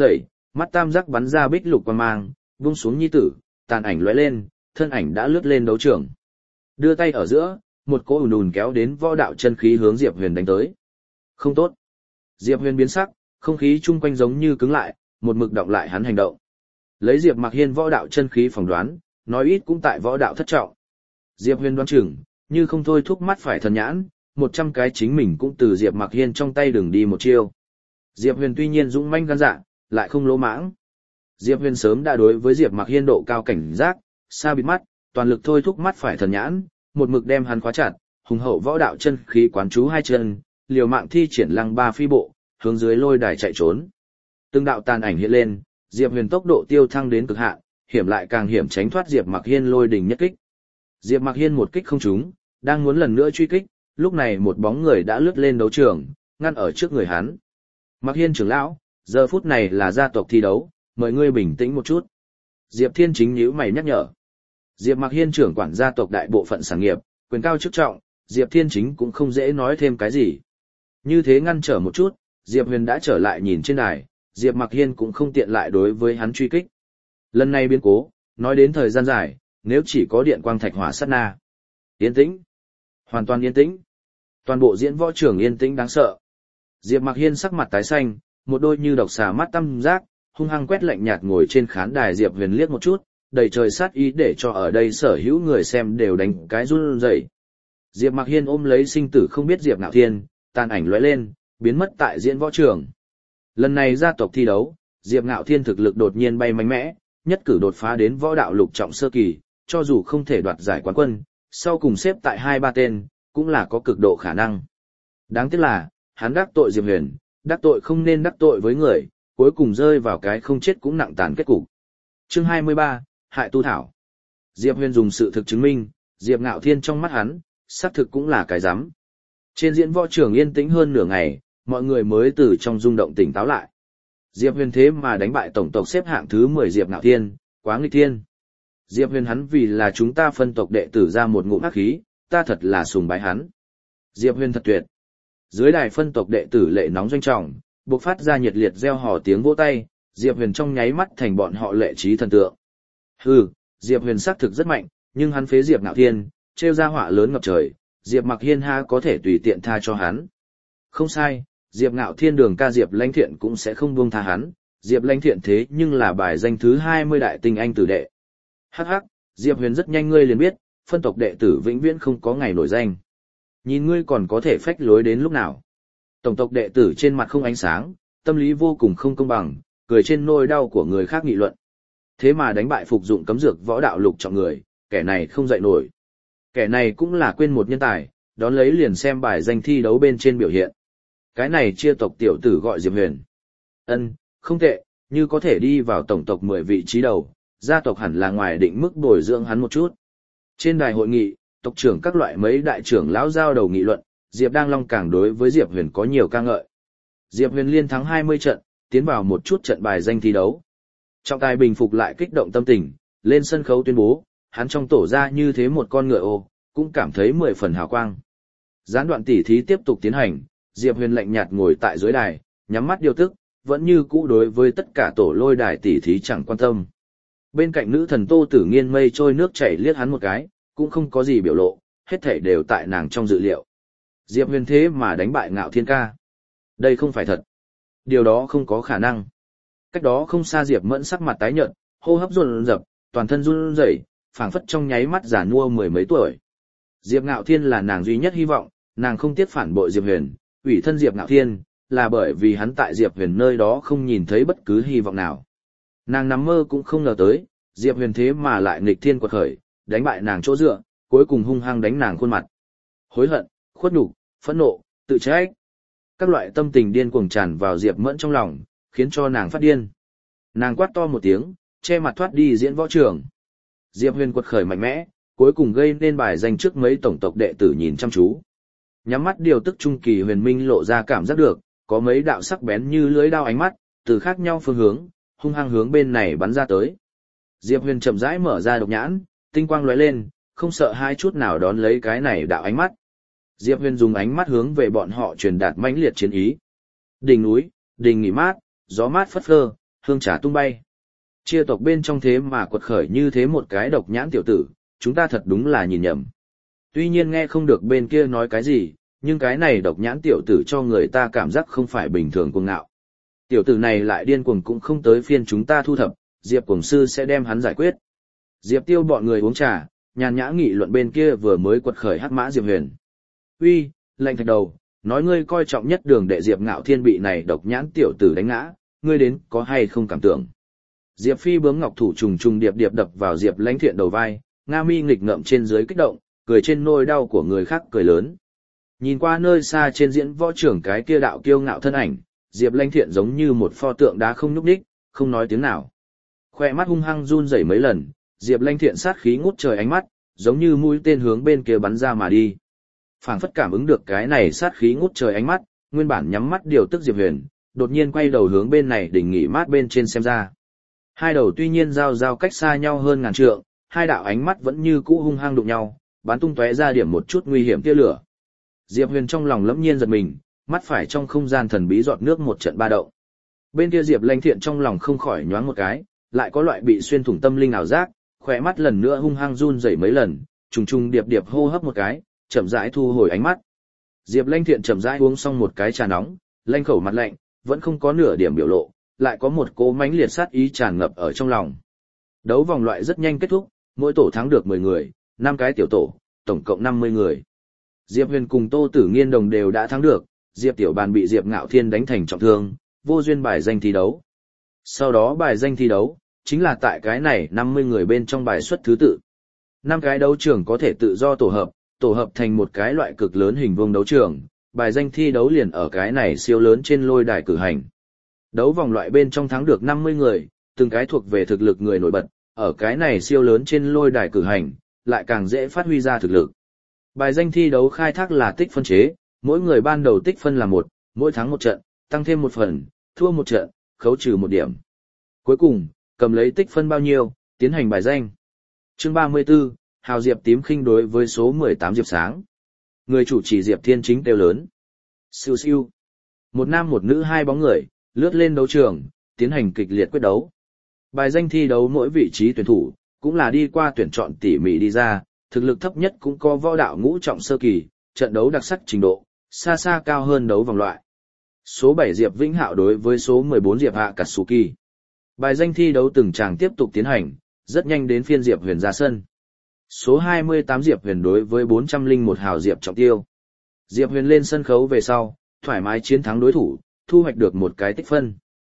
mắt tam giác bắn ra bích lục quang mang, vung xuống nhi tử, tàn ảnh lóe lên, thân ảnh đã lướt lên đấu trường. Đưa tay ở giữa, một cỗ ùn ùn kéo đến võ đạo chân khí hướng Diệp Huyền đánh tới. Không tốt. Diệp Huyền biến sắc, không khí chung quanh giống như cứng lại, một mực động lại hắn hành động. Lấy Diệp Mặc Hiên võ đạo chân khí phỏng đoán, nói ít cũng tại võ đạo thất trọng. Diệp Huyền đoán chừng, như không thôi thúc mắt phải thần nhãn, 100 cái chính mình cũng từ Diệp Mặc Hiên trong tay đừng đi một chiêu. Diệp Huyền tuy nhiên dũng manh gan dạ, lại không lỗ mãng. Diệp Huyền sớm đã đối với Diệp Mặc Hiên độ cao cảnh giác, xa bịt mắt, toàn lực thôi thúc mắt phải thần nhãn, một mực đem hắn khóa chặt, hùng hậu võ đạo chân khí quán chú hai chân, liều mạng thi triển lăng ba phi bộ, hướng dưới lôi đài chạy trốn. Từng đạo tàn ảnh hiện lên, Diệp Huyền tốc độ tiêu thăng đến cực hạn, hiểm lại càng hiểm tránh thoát Diệp Mặc Hiên lôi đình nhất kích. Diệp Mặc Hiên một kích không trúng, đang muốn lần nữa truy kích, lúc này một bóng người đã lướt lên đấu trường, ngăn ở trước người hắn. Mặc Hiên trưởng lão, giờ phút này là gia tộc thi đấu, mời ngươi bình tĩnh một chút. Diệp Thiên Chính nhíu mày nhắc nhở. Diệp Mặc Hiên trưởng quản gia tộc đại bộ phận sản nghiệp, quyền cao chức trọng, Diệp Thiên Chính cũng không dễ nói thêm cái gì. Như thế ngăn trở một chút, Diệp Huyền đã trở lại nhìn trên đài, Diệp Mặc Hiên cũng không tiện lại đối với hắn truy kích. Lần này biến cố, nói đến thời gian dài, nếu chỉ có điện quang thạch hỏa sát na. Yên tĩnh. Hoàn toàn yên tĩnh. Toàn bộ diễn võ trường yên tĩnh đáng sợ. Diệp Mặc Hiên sắc mặt tái xanh, một đôi như độc xà mắt tăm giác, hung hăng quét lạnh nhạt ngồi trên khán đài Diệp Huyền liếc một chút, đầy trời sát ý để cho ở đây sở hữu người xem đều đánh cái run rẩy. Diệp Mặc Hiên ôm lấy sinh tử không biết Diệp Ngạo Thiên, tàn ảnh lóe lên, biến mất tại diễn võ trường. Lần này gia tộc thi đấu, Diệp Ngạo Thiên thực lực đột nhiên bay mạnh mẽ, nhất cử đột phá đến võ đạo lục trọng sơ kỳ, cho dù không thể đoạt giải quán quân, sau cùng xếp tại 2-3 tên, cũng là có cực độ khả năng. Đáng tiếc là, hắn đắc tội Diệp Huyền, đắc tội không nên đắc tội với người, cuối cùng rơi vào cái không chết cũng nặng tàn kết cục. Chương 23, Hại tu thảo. Diệp Huyền dùng sự thực chứng minh, Diệp Ngạo Thiên trong mắt hắn, xác thực cũng là cái rắm. Trên diễn võ trường yên tĩnh hơn nửa ngày, mọi người mới từ trong rung động tỉnh táo lại. Diệp Huyền thế mà đánh bại tổng tộc xếp hạng thứ 10 Diệp Ngạo Thiên, quá nghịch thiên. Diệp Huyền hắn vì là chúng ta phân tộc đệ tử ra một ngụm ác khí, ta thật là sùng bái hắn. Diệp Huyền thật tuyệt. Dưới đài phân tộc đệ tử lệ nóng doanh trọng, bộc phát ra nhiệt liệt reo hò tiếng vỗ tay, Diệp Huyền trong nháy mắt thành bọn họ lệ trí thần tượng. Hừ, Diệp Huyền xác thực rất mạnh, nhưng hắn phế Diệp Ngạo Thiên, trêu ra họa lớn ngập trời, Diệp Mặc Hiên ha có thể tùy tiện tha cho hắn. Không sai, Diệp Ngạo Thiên đường ca Diệp Lãnh Thiện cũng sẽ không buông tha hắn, Diệp Lãnh Thiện thế nhưng là bài danh thứ 20 đại tinh anh tử đệ. Hắc hắc, Diệp Huyền rất nhanh ngươi liền biết, phân tộc đệ tử vĩnh viễn không có ngày nổi danh. Nhìn ngươi còn có thể phách lối đến lúc nào. Tổng tộc đệ tử trên mặt không ánh sáng, tâm lý vô cùng không công bằng, cười trên nỗi đau của người khác nghị luận. Thế mà đánh bại phục dụng cấm dược võ đạo lục trọng người, kẻ này không dậy nổi. Kẻ này cũng là quên một nhân tài, đón lấy liền xem bài danh thi đấu bên trên biểu hiện. Cái này chia tộc tiểu tử gọi Diệp Huyền. Ân, không tệ, như có thể đi vào tổng tộc 10 vị trí đầu, gia tộc hẳn là ngoài định mức bồi dưỡng hắn một chút. Trên đài hội nghị, tộc trưởng các loại mấy đại trưởng lão giao đầu nghị luận, Diệp Đang Long càng đối với Diệp Huyền có nhiều ca ngợi. Diệp Huyền liên thắng 20 trận, tiến vào một chút trận bài danh thi đấu. Trọng tài bình phục lại kích động tâm tình, lên sân khấu tuyên bố, hắn trong tổ ra như thế một con ngựa ô, cũng cảm thấy 10 phần hào quang. Gián đoạn tỉ thí tiếp tục tiến hành, Diệp Huyền lạnh nhạt ngồi tại dưới đài, nhắm mắt điều tức, vẫn như cũ đối với tất cả tổ lôi đài tỉ thí chẳng quan tâm. Bên cạnh nữ thần Tô Tử Nghiên mây trôi nước chảy liếc hắn một cái, cũng không có gì biểu lộ, hết thảy đều tại nàng trong dự liệu. Diệp Huyền thế mà đánh bại Ngạo Thiên ca. Đây không phải thật. Điều đó không có khả năng. Cách đó không xa Diệp Mẫn sắc mặt tái nhợt, hô hấp dồn dập, toàn thân run rẩy, phảng phất trong nháy mắt già nua 10 mấy tuổi. Diệp Ngạo Thiên là nàng duy nhất hy vọng, nàng không tiếc phản bội Diệp Huyền, ủy thân Diệp Ngạo Thiên, là bởi vì hắn tại Diệp Huyền nơi đó không nhìn thấy bất cứ hy vọng nào. Nàng nằm mơ cũng không ngờ tới, Diệp Huyền thế mà lại nghịch thiên quật khởi, đánh bại nàng chỗ dựa, cuối cùng hung hăng đánh nàng khuôn mặt. Hối hận, khuất nhục, phẫn nộ, tự trách. Các loại tâm tình điên cuồng tràn vào Diệp Mẫn trong lòng, khiến cho nàng phát điên. Nàng quát to một tiếng, che mặt thoát đi diễn võ trường. Diệp Huyền quật khởi mạnh mẽ, cuối cùng gây nên bài danh trước mấy tổng tộc đệ tử nhìn chăm chú. Nhắm mắt điều tức trung kỳ Huyền Minh lộ ra cảm giác được, có mấy đạo sắc bén như lưỡi dao ánh mắt, từ khác nhau phương hướng, hung hăng hướng bên này bắn ra tới. Diệp Huyền chậm rãi mở ra độc nhãn, tinh quang lóe lên, không sợ hai chút nào đón lấy cái này đạo ánh mắt. Diệp Huyền dùng ánh mắt hướng về bọn họ truyền đạt mãnh liệt chiến ý. Đỉnh núi, đỉnh nghỉ mát, gió mát phất phơ, hương trà tung bay. Chia tộc bên trong thế mà quật khởi như thế một cái độc nhãn tiểu tử, chúng ta thật đúng là nhìn nhầm. Tuy nhiên nghe không được bên kia nói cái gì, nhưng cái này độc nhãn tiểu tử cho người ta cảm giác không phải bình thường cuồng ngạo. Tiểu tử này lại điên cuồng cũng không tới phiên chúng ta thu thập, Diệp Cuồng sư sẽ đem hắn giải quyết. Diệp Tiêu bọn người uống trà, nhàn nhã nghị luận bên kia vừa mới quật khởi hắc mã Diệp Huyền. Uy, lạnh thạch đầu, nói ngươi coi trọng nhất đường đệ Diệp Ngạo Thiên bị này độc nhãn tiểu tử đánh ngã, ngươi đến có hay không cảm tưởng. Diệp Phi bướm ngọc thủ trùng trùng điệp điệp đập vào Diệp Lãnh Thiện đầu vai, Nga mi nghịch ngợm trên dưới kích động, cười trên nỗi đau của người khác cười lớn. Nhìn qua nơi xa trên diễn võ trưởng cái kia đạo kiêu ngạo thân ảnh, Diệp Lãnh Thiện giống như một pho tượng đá không nhúc nhích, không nói tiếng nào. Khoe mắt hung hăng run rẩy mấy lần, Diệp Lãnh Thiện sát khí ngút trời ánh mắt, giống như mũi tên hướng bên kia bắn ra mà đi. Phảng phất cảm ứng được cái này sát khí ngút trời ánh mắt, nguyên bản nhắm mắt điều tức Diệp Huyền, đột nhiên quay đầu hướng bên này đỉnh nghỉ mát bên trên xem ra. Hai đầu tuy nhiên giao cách xa nhau hơn ngàn trượng, hai đạo ánh mắt vẫn như cũ hung hăng đụng nhau, bắn tung tóe ra điểm một chút nguy hiểm tia lửa. Diệp Huyền trong lòng lẫm nhiên giật mình, mắt phải trong không gian thần bí giọt nước một trận ba động. Bên kia Diệp Lãnh Thiện trong lòng không khỏi nhoáng một cái, lại có loại bị xuyên thủng tâm linh ảo giác, khóe mắt lần nữa hung hăng run rẩy mấy lần, trùng trùng điệp điệp hô hấp một cái, chậm rãi thu hồi ánh mắt. Diệp Lãnh Thiện chậm rãi uống xong một cái trà nóng, lanh khẩu mặt lạnh, vẫn không có nửa điểm biểu lộ, lại có một cỗ mãnh liệt sát ý tràn ngập ở trong lòng. Đấu vòng loại rất nhanh kết thúc, mỗi tổ thắng được 10 người, 5 cái tiểu tổ, tổng cộng 50 người. Diệp Huyền cùng Tô Tử Nghiên đồng đều đã thắng được, Diệp Tiểu Bàn bị Diệp Ngạo Thiên đánh thành trọng thương, vô duyên bài danh thi đấu. Sau đó bài danh thi đấu, chính là tại cái này 50 người bên trong bài xuất thứ tự. 5 cái đấu trường có thể tự do tổ hợp thành một cái loại cực lớn hình vuông đấu trường, bài danh thi đấu liền ở cái này siêu lớn trên lôi đài cử hành. Đấu vòng loại bên trong thắng được 50 người, từng cái thuộc về thực lực người nổi bật, ở cái này siêu lớn trên lôi đài cử hành, lại càng dễ phát huy ra thực lực. Bài danh thi đấu khai thác là tích phân chế, mỗi người ban đầu tích phân là 1, mỗi thắng một trận, tăng thêm 1 phần, thua một trận, khấu trừ 1 điểm. Cuối cùng, cầm lấy tích phân bao nhiêu, tiến hành bài danh. Chương 34, Hào Diệp tím khinh đối với số 18 Diệp Sáng. Người chủ trì Diệp Thiên chính đều lớn. Siêu siêu. Một nam một nữ hai bóng người, lướt lên đấu trường, tiến hành kịch liệt quyết đấu. Bài danh thi đấu mỗi vị trí tuyển thủ, cũng là đi qua tuyển chọn tỉ mỉ đi ra, thực lực thấp nhất cũng có võ đạo ngũ trọng sơ kỳ, trận đấu đặc sắc trình độ, xa xa cao hơn đấu vòng loại. Số 7 Diệp Vĩnh Hạo đối với số 14 Diệp Hạ Katsuki. Bài danh thi đấu từng tràng tiếp tục tiến hành, rất nhanh đến phiên Diệp Huyền ra sân. Số 28 Diệp Huyền đối với 401 Hào Diệp Trọng Tiêu. Diệp Huyền lên sân khấu về sau, thoải mái chiến thắng đối thủ, thu hoạch được một cái tích phân.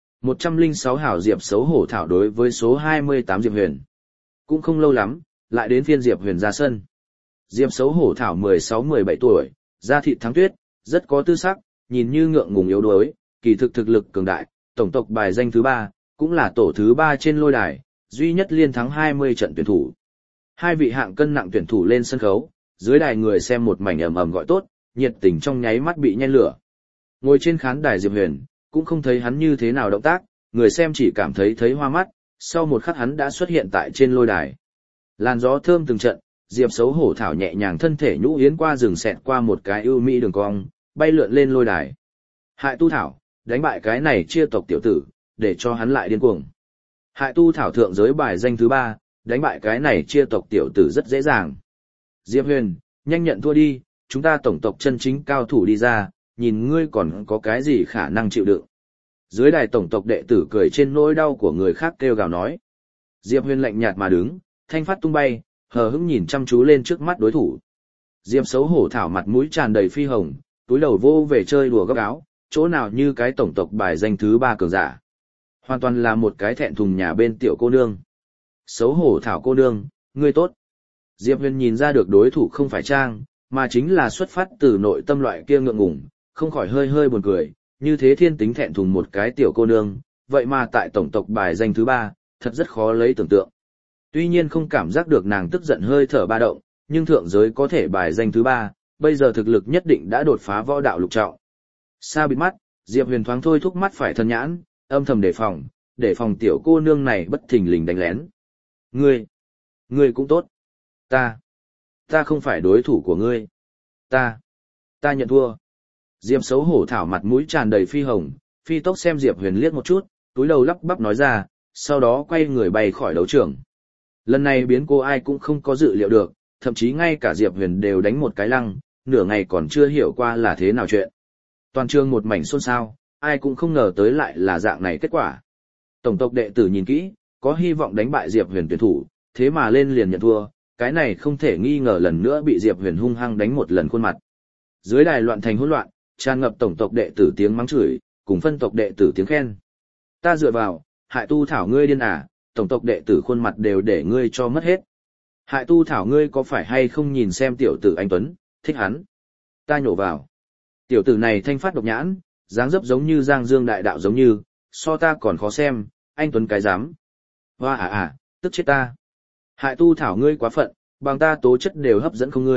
106 Hào Diệp xấu hổ thảo đối với số 28 Diệp Huyền. Cũng không lâu lắm, lại đến phiên Diệp Huyền ra sân. Diệp xấu hổ thảo 16-17 tuổi, da thịt thắng tuyết, rất có tư sắc, nhìn như ngượng ngùng yếu đuối, kỳ thực thực lực cường đại, tổng tộc bài danh thứ 3, cũng là tổ thứ 3 trên lôi đài, duy nhất liên thắng 20 trận tuyển thủ. Hai vị hạng cân nặng tuyển thủ lên sân khấu, dưới đài người xem một mảnh ầm ầm gọi tốt, nhiệt tình trong nháy mắt bị nhen lửa. Ngồi trên khán đài Diệp Huyền, cũng không thấy hắn như thế nào động tác, người xem chỉ cảm thấy hoa mắt, sau một khắc hắn đã xuất hiện tại trên lôi đài. Làn gió thơm từng trận, Diệp xấu hổ thảo nhẹ nhàng thân thể nhũ yến qua rừng xẹt qua một cái ưu mỹ đường cong, bay lượn lên lôi đài. Hại tu thảo, đánh bại cái này chia tộc tiểu tử, để cho hắn lại điên cuồng. Hại tu thảo thượng giới bài danh thứ 3, đánh bại cái này chia tộc tiểu tử rất dễ dàng. Diệp Huyền, nhanh nhận thua đi, chúng ta tổng tộc chân chính cao thủ đi ra, nhìn ngươi còn có cái gì khả năng chịu đựng. Dưới đài tổng tộc đệ tử cười trên nỗi đau của người khác kêu gào nói. Diệp Huyền lạnh nhạt mà đứng, thanh phát tung bay, hờ hững nhìn chăm chú lên trước mắt đối thủ. Diệp xấu hổ thảo mặt mũi tràn đầy phi hồng, túi đầu vô về chơi đùa góc áo, chỗ nào như cái tổng tộc bài danh thứ 3 cường giả. Hoàn toàn là một cái thẹn thùng nhà bên tiểu cô nương. Xấu hổ thảo cô nương, ngươi tốt. Diệp Huyền nhìn ra được đối thủ không phải trang, mà chính là xuất phát từ nội tâm loại kia ngượng ngùng, không khỏi hơi buồn cười, như thế thiên tính thẹn thùng một cái tiểu cô nương, vậy mà tại tổng tộc bài danh thứ 3, thật rất khó lấy tưởng tượng. Tuy nhiên không cảm giác được nàng tức giận hơi thở ba động, nhưng thượng giới có thể bài danh thứ 3, bây giờ thực lực nhất định đã đột phá võ đạo lục trọng. Xa bịt mắt, Diệp Huyền thoáng thôi thúc mắt phải thân nhãn, âm thầm đề phòng tiểu cô nương này bất thình lình đánh lén. Ngươi cũng tốt. Ta không phải đối thủ của ngươi. Ta nhận thua. Diệp xấu hổ thảo mặt mũi tràn đầy phi hồng, phi tốc xem Diệp Huyền liếc một chút, túi đầu lắp bắp nói ra, sau đó quay người bay khỏi đấu trường. Lần này biến cố ai cũng không có dự liệu được, thậm chí ngay cả Diệp Huyền đều đánh một cái lăng, nửa ngày còn chưa hiểu qua là thế nào chuyện. Toàn trường một mảnh xôn xao, ai cũng không ngờ tới lại là dạng này kết quả. Tổng tộc đệ tử nhìn kỹ, có hy vọng đánh bại Diệp Huyền tuyển thủ, thế mà lên liền nhận thua, cái này không thể nghi ngờ lần nữa bị Diệp Huyền hung hăng đánh một lần khuôn mặt. Dưới đài loạn thành hỗn loạn, tràn ngập tổng tộc đệ tử tiếng mắng chửi, cùng phân tộc đệ tử tiếng khen. Ta dựa vào, Hại Tu Thảo ngươi điên à, tổng tộc đệ tử khuôn mặt đều để ngươi cho mất hết. Hại Tu Thảo ngươi có phải hay không nhìn xem tiểu tử anh Tuấn, thích hắn. Ta nhổ vào. Tiểu tử này thanh phát độc nhãn, dáng dấp giống như Giang Dương đại đạo giống như, so ta còn khó xem, anh Tuấn cái dám. Hoa tức chết ta. Hại Tu Thảo ngươi quá phận, bằng ta tố chất đều hấp dẫn không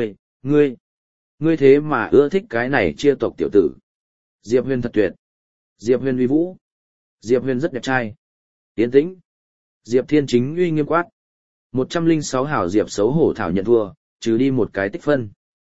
ngươi thế mà ưa thích cái này chia tộc tiểu tử. Diệp Huyền thật tuyệt. Diệp Huyền uy vũ. Diệp Huyền rất đẹp trai. Yên tĩnh. Diệp Thiên Chính uy nghiêm quát. 106 hảo Diệp xấu hổ thảo nhận thua, trừ đi một cái tích phân.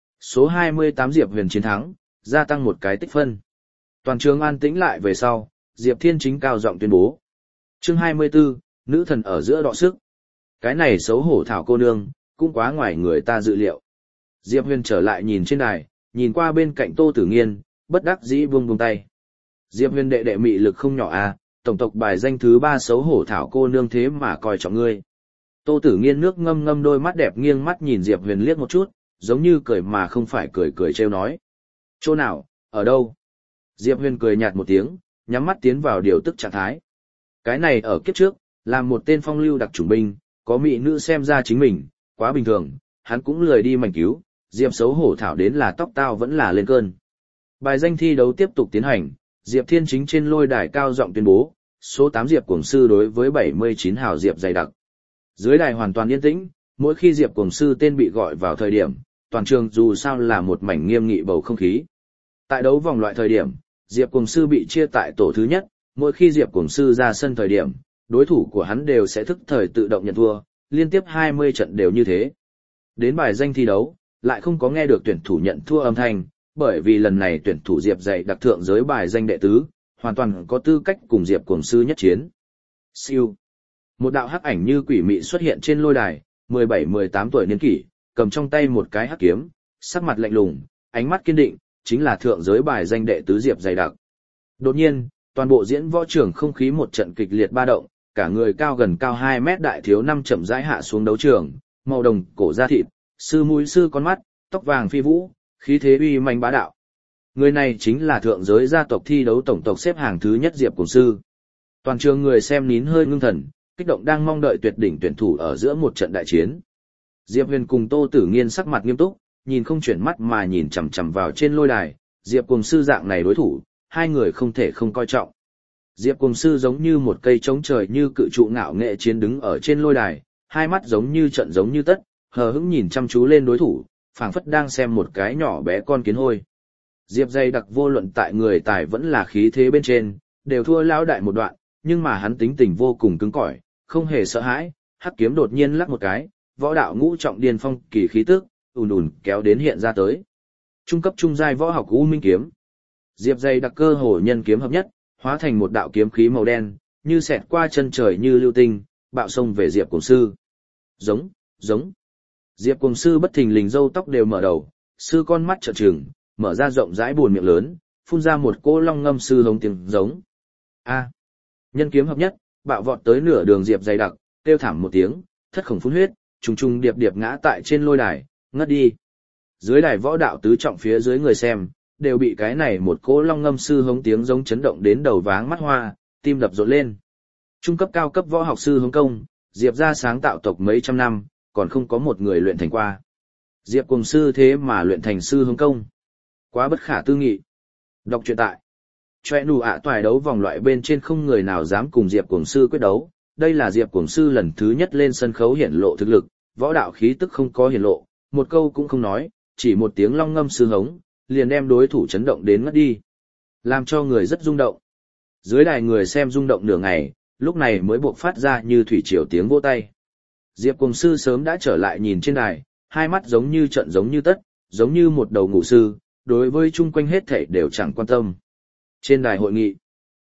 Số 28 Diệp Huyền chiến thắng, gia tăng một cái tích phân. Toàn trường an tĩnh lại về sau, Diệp Thiên Chính cao giọng tuyên bố. Chương 24, nữ thần ở giữa đọ sức. Cái này xấu hổ thảo cô nương, cũng quá ngoài người ta dự liệu. Diệp Huyền trở lại nhìn trên đài, nhìn qua bên cạnh Tô Tử Nghiên, bất đắc dĩ buông tay. Diệp Huyền đệ đệ mị lực không nhỏ à, tổng tộc bài danh thứ 3 xấu hổ thảo cô nương thế mà coi trọng ngươi. Tô Tử Nghiên nước ngâm ngâm đôi mắt đẹp nghiêng mắt nhìn Diệp Huyền liếc một chút, giống như cười mà không phải cười trêu nói. Chỗ nào, ở đâu? Diệp Huyền cười nhạt một tiếng, nhắm mắt tiến vào điều tức trạng thái. Cái này ở kiếp trước, làm một tên phong lưu đặc chủng binh, có mỹ nữ xem ra chính mình, quá bình thường, hắn cũng lười đi mảnh cứu, Diệp xấu hổ thảo đến là tóc tao vẫn là lên cơn. Bài danh thi đấu tiếp tục tiến hành, Diệp Thiên Chính trên lôi đài cao giọng tuyên bố, số 8 Diệp Cuồng Sư đối với 79 hào Diệp dày đặc. Dưới đài hoàn toàn yên tĩnh, mỗi khi Diệp Cuồng Sư tên bị gọi vào thời điểm, toàn trường dù sao là một mảnh nghiêm nghị bầu không khí. Tại đấu vòng loại thời điểm, Diệp Cuồng Sư bị chia tại tổ thứ nhất, mỗi khi Diệp Cuồng Sư ra sân thời điểm, đối thủ của hắn đều sẽ thức thời tự động nhận thua, liên tiếp 20 trận đều như thế. Đến bài danh thi đấu, lại không có nghe được tuyển thủ nhận thua âm thanh, bởi vì lần này tuyển thủ Diệp dạy đặc thượng giới bài danh đệ tứ, hoàn toàn có tư cách cùng Diệp Cuồng Sư nhất chiến. Siêu. Một đạo hắc ảnh như quỷ mị xuất hiện trên lôi đài, 17-18 tuổi niên kỷ, cầm trong tay một cái hắc kiếm, sắc mặt lạnh lùng, ánh mắt kiên định, chính là thượng giới bài danh đệ tứ Diệp dày đặc. Đột nhiên, toàn bộ diễn võ trường không khí một trận kịch liệt ba động, cả người cao gần cao 2 mét đại thiếu năm chậm rãi hạ xuống đấu trường, màu đồng cổ da thịt, sư mũi sư con mắt, tóc vàng phi vũ, khí thế uy manh bá đạo. Người này chính là thượng giới gia tộc thi đấu tổng tộc xếp hàng thứ nhất Diệp Cuồng Sư. Toàn trường người xem nín hơi ngưng thần, kích động đang mong đợi tuyệt đỉnh tuyển thủ ở giữa một trận đại chiến. Diệp Huyền cùng Tô Tử Nghiên sắc mặt nghiêm túc, nhìn không chuyển mắt mà nhìn chằm chằm vào trên lôi đài, Diệp Cuồng Sư dạng này đối thủ, hai người không thể không coi trọng. Diệp Cuồng Sư giống như một cây trống trời như cự trụ ngạo nghệ chiến đứng ở trên lôi đài, hai mắt giống như trận giống như tất, hờ hững nhìn chăm chú lên đối thủ, phảng phất đang xem một cái nhỏ bé con kiến hôi. Diệp dày đặc vô luận tại người tài vẫn là khí thế bên trên, đều thua lão đại một đoạn, nhưng mà hắn tính tình vô cùng cứng cỏi, không hề sợ hãi, hắc kiếm đột nhiên lắc một cái, võ đạo ngũ trọng điên phong kỳ khí tức, ùn kéo đến hiện ra tới. Trung cấp trung giai võ học U Minh kiếm. Diệp dày đặc cơ hồ nhân kiếm hợp nhất, hóa thành một đạo kiếm khí màu đen, như xẹt qua chân trời như lưu tinh, bạo xông về Diệp Cuồng Sư. Giống. Diệp Cuồng Sư bất thình lình râu tóc đều mở đầu, sư con mắt trợn trừng, mở ra rộng rãi buồn miệng lớn, phun ra một cỗ long ngâm sư hống tiếng giống. Nhân kiếm hợp nhất, bạo vọt tới nửa đường Diệp dày đặc, kêu thảm một tiếng, thất khổng phun huyết, trùng điệp điệp ngã tại trên lôi đài, ngất đi. Dưới đài võ đạo tứ trọng phía dưới người xem, đều bị cái này một cỗ long ngâm sư hống tiếng giống chấn động đến đầu váng mắt hoa, tim đập rộn lên. Trung cấp cao cấp võ học sư hướng công, Diệp gia sáng tạo tộc mấy trăm năm, còn không có một người luyện thành qua. Diệp Cuồng Sư thế mà luyện thành sư hướng công. Quá bất khả tư nghị. Đọc truyện tại. Choe nụ ạ toài đấu vòng loại bên trên không người nào dám cùng Diệp Cuồng Sư quyết đấu. Đây là Diệp Cuồng Sư lần thứ nhất lên sân khấu hiển lộ thực lực, võ đạo khí tức không có hiển lộ, một câu cũng không nói, chỉ một tiếng long ngâm sư hống, liền đem đối thủ chấn động đến ngất đi. Làm cho người rất rung động. Dưới đài người xem rung động nửa ngày, lúc này mới buộc phát ra như thủy triều tiếng vỗ tay. Diệp Cuồng Sư sớm đã trở lại nhìn trên đài, hai mắt giống như trận giống như tất, giống như một đầu ngủ sư, đối với chung quanh hết thảy đều chẳng quan tâm. Trên đài hội nghị,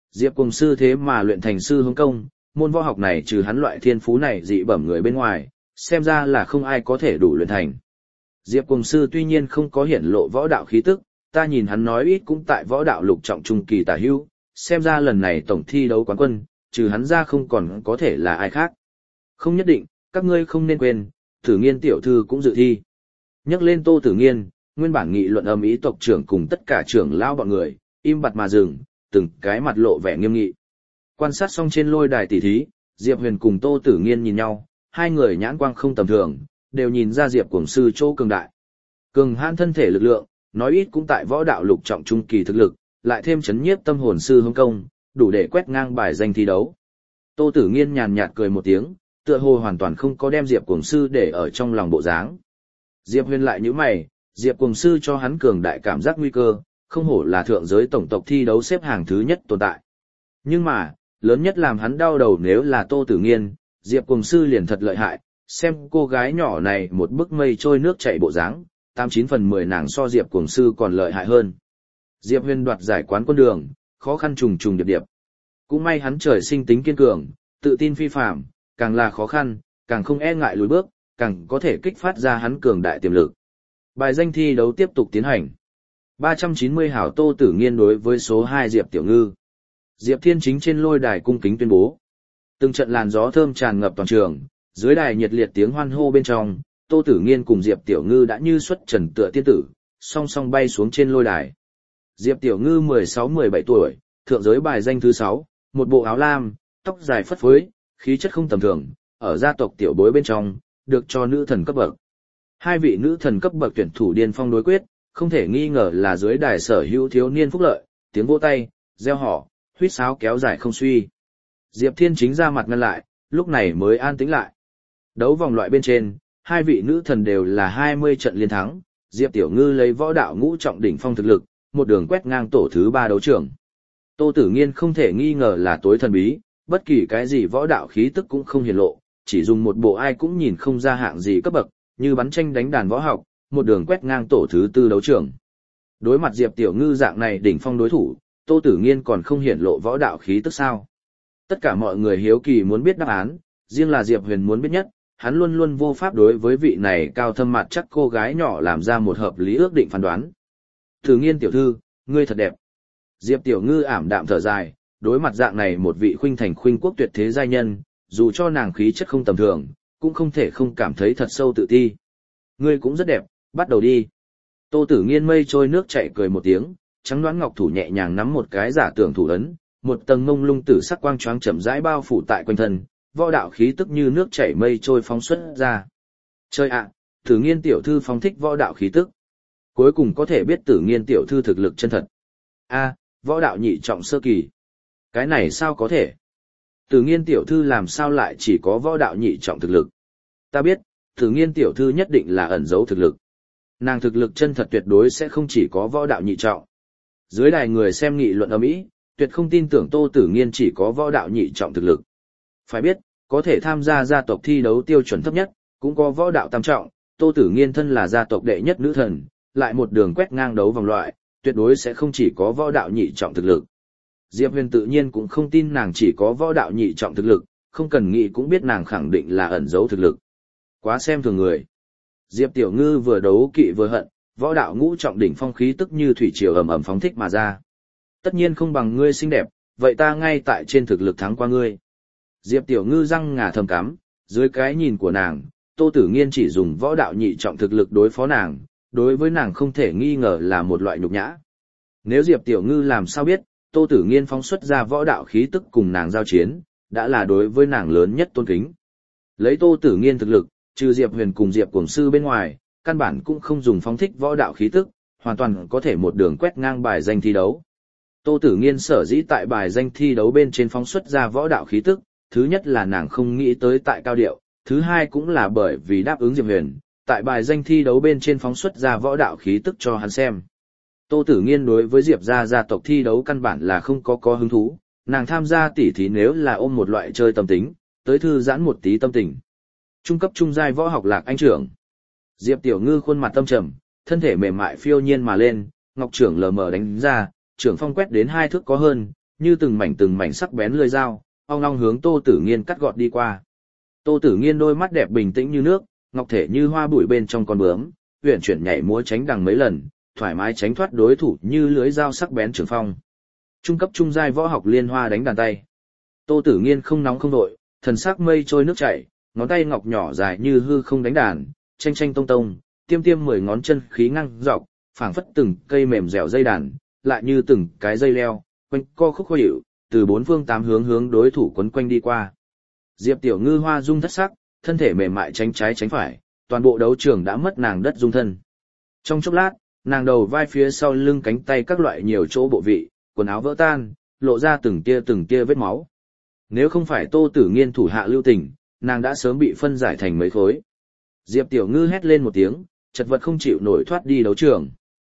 Diệp Cuồng sư thế mà luyện thành sư hướng công, môn võ học này trừ hắn loại thiên phú này dị bẩm người bên ngoài, xem ra là không ai có thể đủ luyện thành. Diệp Cuồng sư tuy nhiên không có hiển lộ võ đạo khí tức, ta nhìn hắn nói ít cũng tại võ đạo lục trọng trung kỳ tả hữu, xem ra lần này tổng thi đấu quán quân, trừ hắn ra không còn có thể là ai khác. Không nhất định, các ngươi không nên quên, Tử Nghiên tiểu thư cũng dự thi. Nhắc lên Tô Tử Nghiên, nguyên bản nghị luận ầm ĩ tộc trưởng cùng tất cả trưởng lão bọn người, im bặt mà dừng, từng cái mặt lộ vẻ nghiêm nghị. Quan sát xong trên lôi đài tỷ thí, Diệp Huyền cùng Tô Tử Nghiên nhìn nhau, hai người nhãn quang không tầm thường, đều nhìn ra Diệp Cuồng sư chỗ cường đại. Cường hãn thân thể lực lượng, nói ít cũng tại võ đạo lục trọng trung kỳ thực lực, lại thêm chấn nhiếp tâm hồn sư hướng công, đủ để quét ngang bài danh thi đấu. Tô Tử Nghiên nhàn nhạt cười một tiếng, tựa hồ hoàn toàn không có đem Diệp Cuồng sư để ở trong lòng bộ dáng. Diệp Huyền lại nhíu mày, Diệp Cuồng sư cho hắn cường đại cảm giác nguy cơ, không hổ là thượng giới tổng tộc thi đấu xếp hàng thứ nhất tồn tại. Nhưng mà, lớn nhất làm hắn đau đầu nếu là Tô Tử Nghiên, Diệp Cuồng sư liền thật lợi hại, xem cô gái nhỏ này một bức mây trôi nước chảy bộ dáng, 89/10 nàng so Diệp Cuồng sư còn lợi hại hơn. Diệp Huyền đoạt giải quán quân đường, khó khăn trùng trùng điệp điệp. Cũng may hắn trời sinh tính kiên cường, tự tin phi phàm, càng là khó khăn, càng không e ngại lùi bước, càng có thể kích phát ra hắn cường đại tiềm lực. Bài danh thi đấu tiếp tục tiến hành. 390 hảo Tô Tử Nghiên đối với số 2 Diệp Tiểu Ngư. Diệp Thiên Chính trên lôi đài cung kính tuyên bố. Từng trận làn gió thơm tràn ngập toàn trường, dưới đài nhiệt liệt tiếng hoan hô bên trong, Tô Tử Nghiên cùng Diệp Tiểu Ngư đã như xuất trần tựa tiên tử, song song bay xuống trên lôi đài. Diệp Tiểu Ngư 16-17 tuổi, thượng giới bài danh thứ 6, một bộ áo lam, tóc dài phất phới, khí chất không tầm thường, ở gia tộc tiểu bối bên trong, được cho nữ thần cấp bậc. Hai vị nữ thần cấp bậc tuyển thủ điên phong đối quyết, không thể nghi ngờ là dưới đài sở hữu thiếu niên phúc lợi, tiếng vỗ tay, reo hò, huýt sáo kéo dài không suy. Diệp Thiên Chính ra mặt ngăn lại, lúc này mới an tĩnh lại. Đấu vòng loại bên trên, hai vị nữ thần đều là 20 trận liên thắng, Diệp Tiểu Ngư lấy võ đạo ngũ trọng đỉnh phong thực lực, một đường quét ngang tổ thứ 3 đấu trường. Tô Tử Nghiên không thể nghi ngờ là tối thần bí, bất kỳ cái gì võ đạo khí tức cũng không hiển lộ, chỉ dùng một bộ ai cũng nhìn không ra hạng gì cấp bậc, như bắn tranh đánh đàn võ học, một đường quét ngang tổ thứ 4 đấu trường. Đối mặt Diệp Tiểu Ngư dạng này đỉnh phong đối thủ, Tô Tử Nghiên còn không hiển lộ võ đạo khí tức sao? Tất cả mọi người hiếu kỳ muốn biết đáp án, riêng là Diệp Huyền muốn biết nhất, hắn luôn luôn vô pháp đối với vị này cao thâm mặt chắc cô gái nhỏ làm ra một hợp lý ước định phán đoán. Tử Nghiên tiểu thư, ngươi thật đẹp. Diệp Tiểu Ngư ảm đạm thở dài, đối mặt dạng này một vị khuynh thành khuynh quốc tuyệt thế giai nhân, dù cho nàng khí chất không tầm thường, cũng không thể không cảm thấy thật sâu tự ti. Ngươi cũng rất đẹp, bắt đầu đi. Tô Tử Nghiên mây trôi nước chảy cười một tiếng, trắng đoán ngọc thủ nhẹ nhàng nắm một cái giả tưởng thủ ấn, một tầng mông lung tử sắc quang choáng chậm rãi bao phủ tại quanh thân, võ đạo khí tức như nước chảy mây trôi phóng xuất ra. Chơi ạ, Tử Nghiên tiểu thư phóng thích võ đạo khí tức. Cuối cùng có thể biết Tử Nghiên tiểu thư thực lực chân thật. A, võ đạo nhị trọng sơ kỳ. Cái này sao có thể? Tử Nghiên tiểu thư làm sao lại chỉ có võ đạo nhị trọng thực lực? Ta biết, Tử Nghiên tiểu thư nhất định là ẩn giấu thực lực. Nàng thực lực chân thật tuyệt đối sẽ không chỉ có võ đạo nhị trọng. Dưới đài người xem nghị luận ầm ĩ, tuyệt không tin tưởng Tô Tử Nghiên chỉ có võ đạo nhị trọng thực lực. Phải biết, có thể tham gia gia tộc thi đấu tiêu chuẩn thấp nhất, cũng có võ đạo tam trọng, Tô Tử Nghiên thân là gia tộc đệ nhất nữ thần, lại một đường quét ngang đấu vòng loại, tuyệt đối sẽ không chỉ có võ đạo nhị trọng thực lực. Diệp Huyền tự nhiên cũng không tin nàng chỉ có võ đạo nhị trọng thực lực, không cần nghĩ cũng biết nàng khẳng định là ẩn giấu thực lực. Quá xem thường người. Diệp Tiểu Ngư vừa đấu kỵ vừa hận, võ đạo ngũ trọng đỉnh phong khí tức như thủy triều ầm ầm phóng thích mà ra. Tất nhiên không bằng ngươi xinh đẹp, vậy ta ngay tại trên thực lực thắng qua ngươi. Diệp Tiểu Ngư răng ngà thầm cắm, dưới cái nhìn của nàng, Tô Tử Nghiên chỉ dùng võ đạo nhị trọng thực lực đối phó nàng, đối với nàng không thể nghi ngờ là một loại nhục nhã. Nếu Diệp Tiểu Ngư làm sao biết, Tô Tử Nghiên phóng xuất ra võ đạo khí tức cùng nàng giao chiến, đã là đối với nàng lớn nhất tôn kính. Lấy Tô Tử Nghiên thực lực, trừ Diệp Huyền cùng Diệp Cuồng sư bên ngoài, căn bản cũng không dùng phóng thích võ đạo khí tức, hoàn toàn có thể một đường quét ngang bài danh thi đấu. Tô Tử Nghiên sở dĩ tại bài danh thi đấu bên trên phóng xuất ra võ đạo khí tức, thứ nhất là nàng không nghĩ tới tại cao điệu, thứ hai cũng là bởi vì đáp ứng Diệp Huyền, tại bài danh thi đấu bên trên phóng xuất ra võ đạo khí tức cho hắn xem. Tô Tử Nghiên đối với Diệp gia tộc thi đấu căn bản là không có hứng thú, nàng tham gia tỉ thí nếu là ôm một loại chơi tâm tính, tới thư giãn một tí tâm tình. Trung cấp trung giai võ học Lạc Anh trưởng. Diệp Tiểu Ngư khuôn mặt tâm trầm, thân thể mềm mại phiêu nhiên mà lên, ngọc trưởng lờ mờ đánh ra, trưởng phong quét đến 2 thước có hơn, như từng mảnh sắc bén lưỡi dao, ong ong hướng Tô Tử Nghiên cắt gọt đi qua. Tô Tử Nghiên đôi mắt đẹp bình tĩnh như nước, ngọc thể như hoa bụi bên trong con bướm, uyển chuyển nhảy múa tránh đằng mấy lần, thoải mái tránh thoát đối thủ như lưỡi dao sắc bén trường phong. Trung cấp trung giai võ học liên hoa đánh đàn tay. Tô Tử Nghiên không nóng không đội, thần sắc mây trôi nước chảy, ngón tay ngọc nhỏ dài như hư không đánh đàn, tranh tranh tông tông, tiêm tiêm 10 ngón chân khí ngang dọc, phảng phất từng cây mềm dẻo dây đàn, lại như từng cái dây leo, quanh co khúc khuỷu, từ bốn phương tám hướng hướng đối thủ quấn quanh đi qua. Diệp Tiểu Ngư hoa dung thất sắc, thân thể mềm mại tránh trái tránh phải, toàn bộ đấu trường đã mất nàng đất dung thân. Trong chốc lát, nàng đầu vai phía sau lưng cánh tay các loại nhiều chỗ bộ vị, quần áo vỡ tan, lộ ra từng tia vết máu. Nếu không phải Tô Tử Nghiên thủ hạ lưu tình, nàng đã sớm bị phân giải thành mấy khối. Diệp Tiểu Ngư hét lên một tiếng, chật vật không chịu nổi thoát đi đấu trường.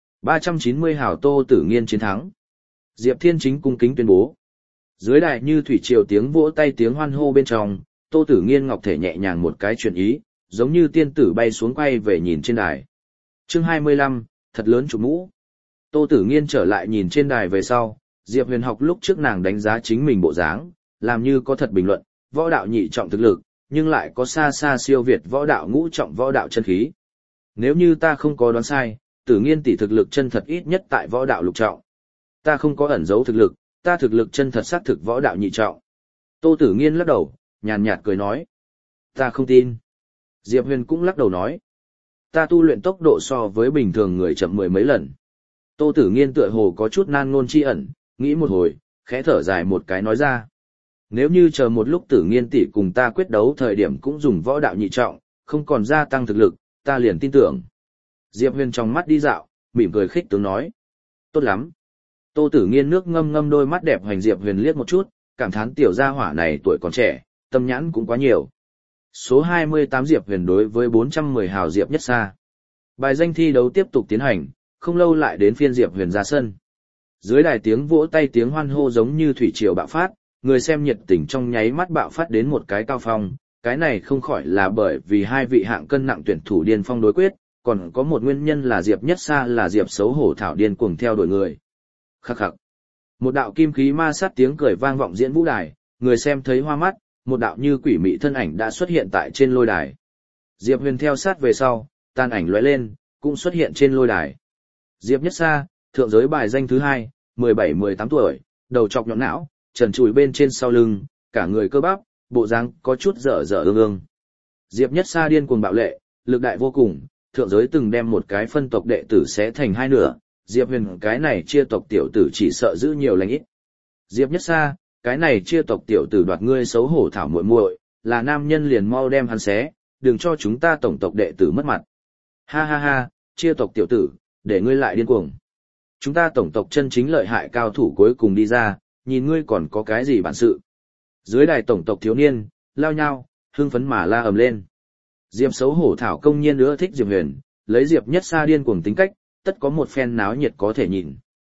390 hào Tô Tử Nghiên chiến thắng. Diệp Thiên Chính cung kính tuyên bố. Dưới đài như thủy triều tiếng vỗ tay tiếng hoan hô bên trong, Tô Tử Nghiên ngọc thể nhẹ nhàng một cái chuyển ý, giống như tiên tử bay xuống quay về nhìn trên đài. Chương 25, thật lớn chụp mũ. Tô Tử Nghiên trở lại nhìn trên đài về sau, Diệp Huyền học lúc trước nàng đánh giá chính mình bộ dáng, làm như có thật bình luận, võ đạo nhị trọng thực lực, nhưng lại có xa xa siêu việt võ đạo ngũ trọng võ đạo chân khí. Nếu như ta không có đoán sai, Tử Nghiên tỷ thực lực chân thật ít nhất tại võ đạo lục trọng. Ta không có ẩn giấu thực lực, ta thực lực chân thật xác thực võ đạo nhị trọng. Tô Tử Nghiên lắc đầu, nhàn nhạt cười nói. Ta không tin. Diệp Huyền cũng lắc đầu nói. Ta tu luyện tốc độ so với bình thường người chậm 10 mấy lần. Tô Tử Nghiên tựa hồ có chút nan ngôn chi ẩn, nghĩ một hồi, khẽ thở dài một cái nói ra. Nếu như chờ một lúc Tử Nghiên tỷ cùng ta quyết đấu thời điểm cũng dùng võ đạo nhị trọng, không còn gia tăng thực lực, ta liền tin tưởng. Diệp Huyền trong mắt đi dạo, mỉm cười khích tướng nói. Tốt lắm. Tô Tử Nghiên nước ngâm ngâm đôi mắt đẹp hoành Diệp Huyền liếc một chút, cảm thán tiểu gia hỏa này tuổi còn trẻ, tâm nhãn cũng quá nhiều. Số 28 Diệp Huyền đối với 410 hào Diệp Nhất Sa. Bài danh thi đấu tiếp tục tiến hành, không lâu lại đến phiên Diệp Huyền ra sân. Dưới đài tiếng vỗ tay tiếng hoan hô giống như thủy triều bạo phát, người xem nhiệt tình trong nháy mắt bạo phát đến một cái cao phong, cái này không khỏi là bởi vì hai vị hạng cân nặng tuyển thủ điên phong đối quyết, còn có một nguyên nhân là Diệp Nhất Sa là Diệp xấu hổ thảo điên cuồng theo đuổi người. Khắc khắc. Một đạo kim khí ma sát tiếng cười vang vọng diễn vũ đài, người xem thấy hoa mắt, một đạo như quỷ mị thân ảnh đã xuất hiện tại trên lôi đài. Diệp Huyền theo sát về sau, tàn ảnh lóe lên, cũng xuất hiện trên lôi đài. Diệp Nhất Sa, thượng giới bài danh thứ 2, 17-18 tuổi, đầu trọc nhọn não, trần trụi bên trên sau lưng, cả người cơ bắp, bộ dáng có chút dở dở ương ương. Diệp Nhất Sa điên cuồng bạo lệ, lực đại vô cùng, thượng giới từng đem một cái phân tộc đệ tử xé thành hai nửa, Diệp Huyền cái này chia tộc tiểu tử chỉ sợ giữ nhiều lành ít. Diệp Nhất Sa, cái này chia tộc tiểu tử đoạt ngươi xấu hổ thảo muội muội, là nam nhân liền mau đem hắn xé, đừng cho chúng ta tổng tộc đệ tử mất mặt. Ha ha ha, chia tộc tiểu tử, để ngươi lại điên cuồng. Chúng ta tổng tộc chân chính lợi hại cao thủ cuối cùng đi ra, nhìn ngươi còn có cái gì bản sự. Dưới đài tổng tộc thiếu niên, lao nhau, hưng phấn mà la ầm lên. Diệp xấu hổ thảo công nhiên nữa thích Diệp Huyền, lấy Diệp Nhất Sa điên cuồng tính cách, tất có một phen náo nhiệt có thể nhìn.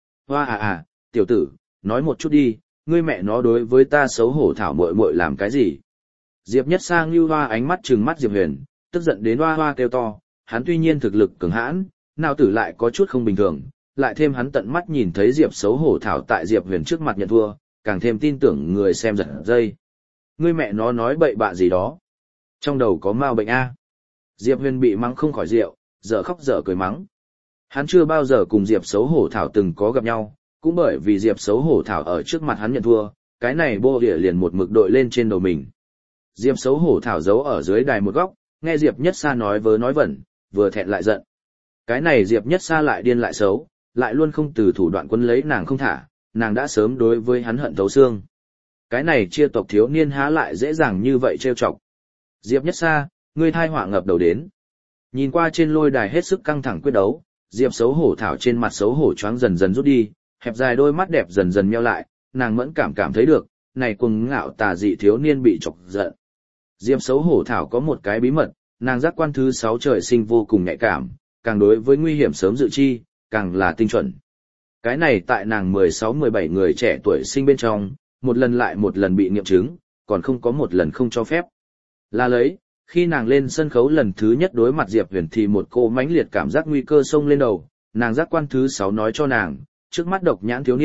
Hoa tiểu tử, nói một chút đi, ngươi mẹ nó đối với ta xấu hổ thảo muội muội làm cái gì? Diệp Nhất Sa ngưu hoa ánh mắt trừng mắt Diệp Huyền, tức giận đến hoa kêu to, hắn tuy nhiên thực lực cường hãn, nào tử lại có chút không bình thường, lại thêm hắn tận mắt nhìn thấy Diệp xấu hổ thảo tại Diệp Huyền trước mặt nhận thua, càng thêm tin tưởng người xem giật dây. Ngươi mẹ nó nói bậy bạ gì đó? Trong đầu có mau bệnh a? Diệp Huyền bị mắng không khỏi rượu, dở khóc dở cười mắng. Hắn chưa bao giờ cùng Diệp xấu hổ thảo từng có gặp nhau, cũng bởi vì Diệp xấu hổ thảo ở trước mặt hắn nhận thua, cái này bô địa liền một mực đội lên trên đầu mình. Diệp xấu hổ thảo giấu ở dưới đài một góc, nghe Diệp Nhất Sa nói vớ nói vẩn, vừa thẹn lại giận. Cái này Diệp Nhất Sa lại điên lại xấu, lại luôn không từ thủ đoạn quấn lấy nàng không thả, nàng đã sớm đối với hắn hận thấu xương. Cái này chia tộc thiếu niên há lại dễ dàng như vậy trêu chọc. Diệp Nhất Sa, ngươi thai họa ngập đầu đến. Nhìn qua trên lôi đài hết sức căng thẳng quyết đấu, Diệp xấu hổ thảo trên mặt xấu hổ choáng dần dần rút đi, hẹp dài đôi mắt đẹp dần dần nheo lại, nàng mẫn cảm thấy được, này cuồng ngạo tà dị thiếu niên bị chọc giận. Diệp xấu hổ thảo có một cái bí mật, nàng giác quan thứ 6 trời sinh vô cùng nhạy cảm, càng đối với nguy hiểm sớm dự chi, càng là tinh chuẩn. Cái này tại nàng 16-17 người trẻ tuổi sinh bên trong, một lần lại một lần bị nghiệm chứng, còn không có một lần không cho phép. Là lấy, khi nàng lên sân khấu lần thứ nhất đối mặt Diệp Huyền thì một cô mãnh liệt cảm giác nguy cơ xông lên đầu, nàng giác quan thứ 6 nói cho nàng, trước mắt độc nhãn thiếu niên,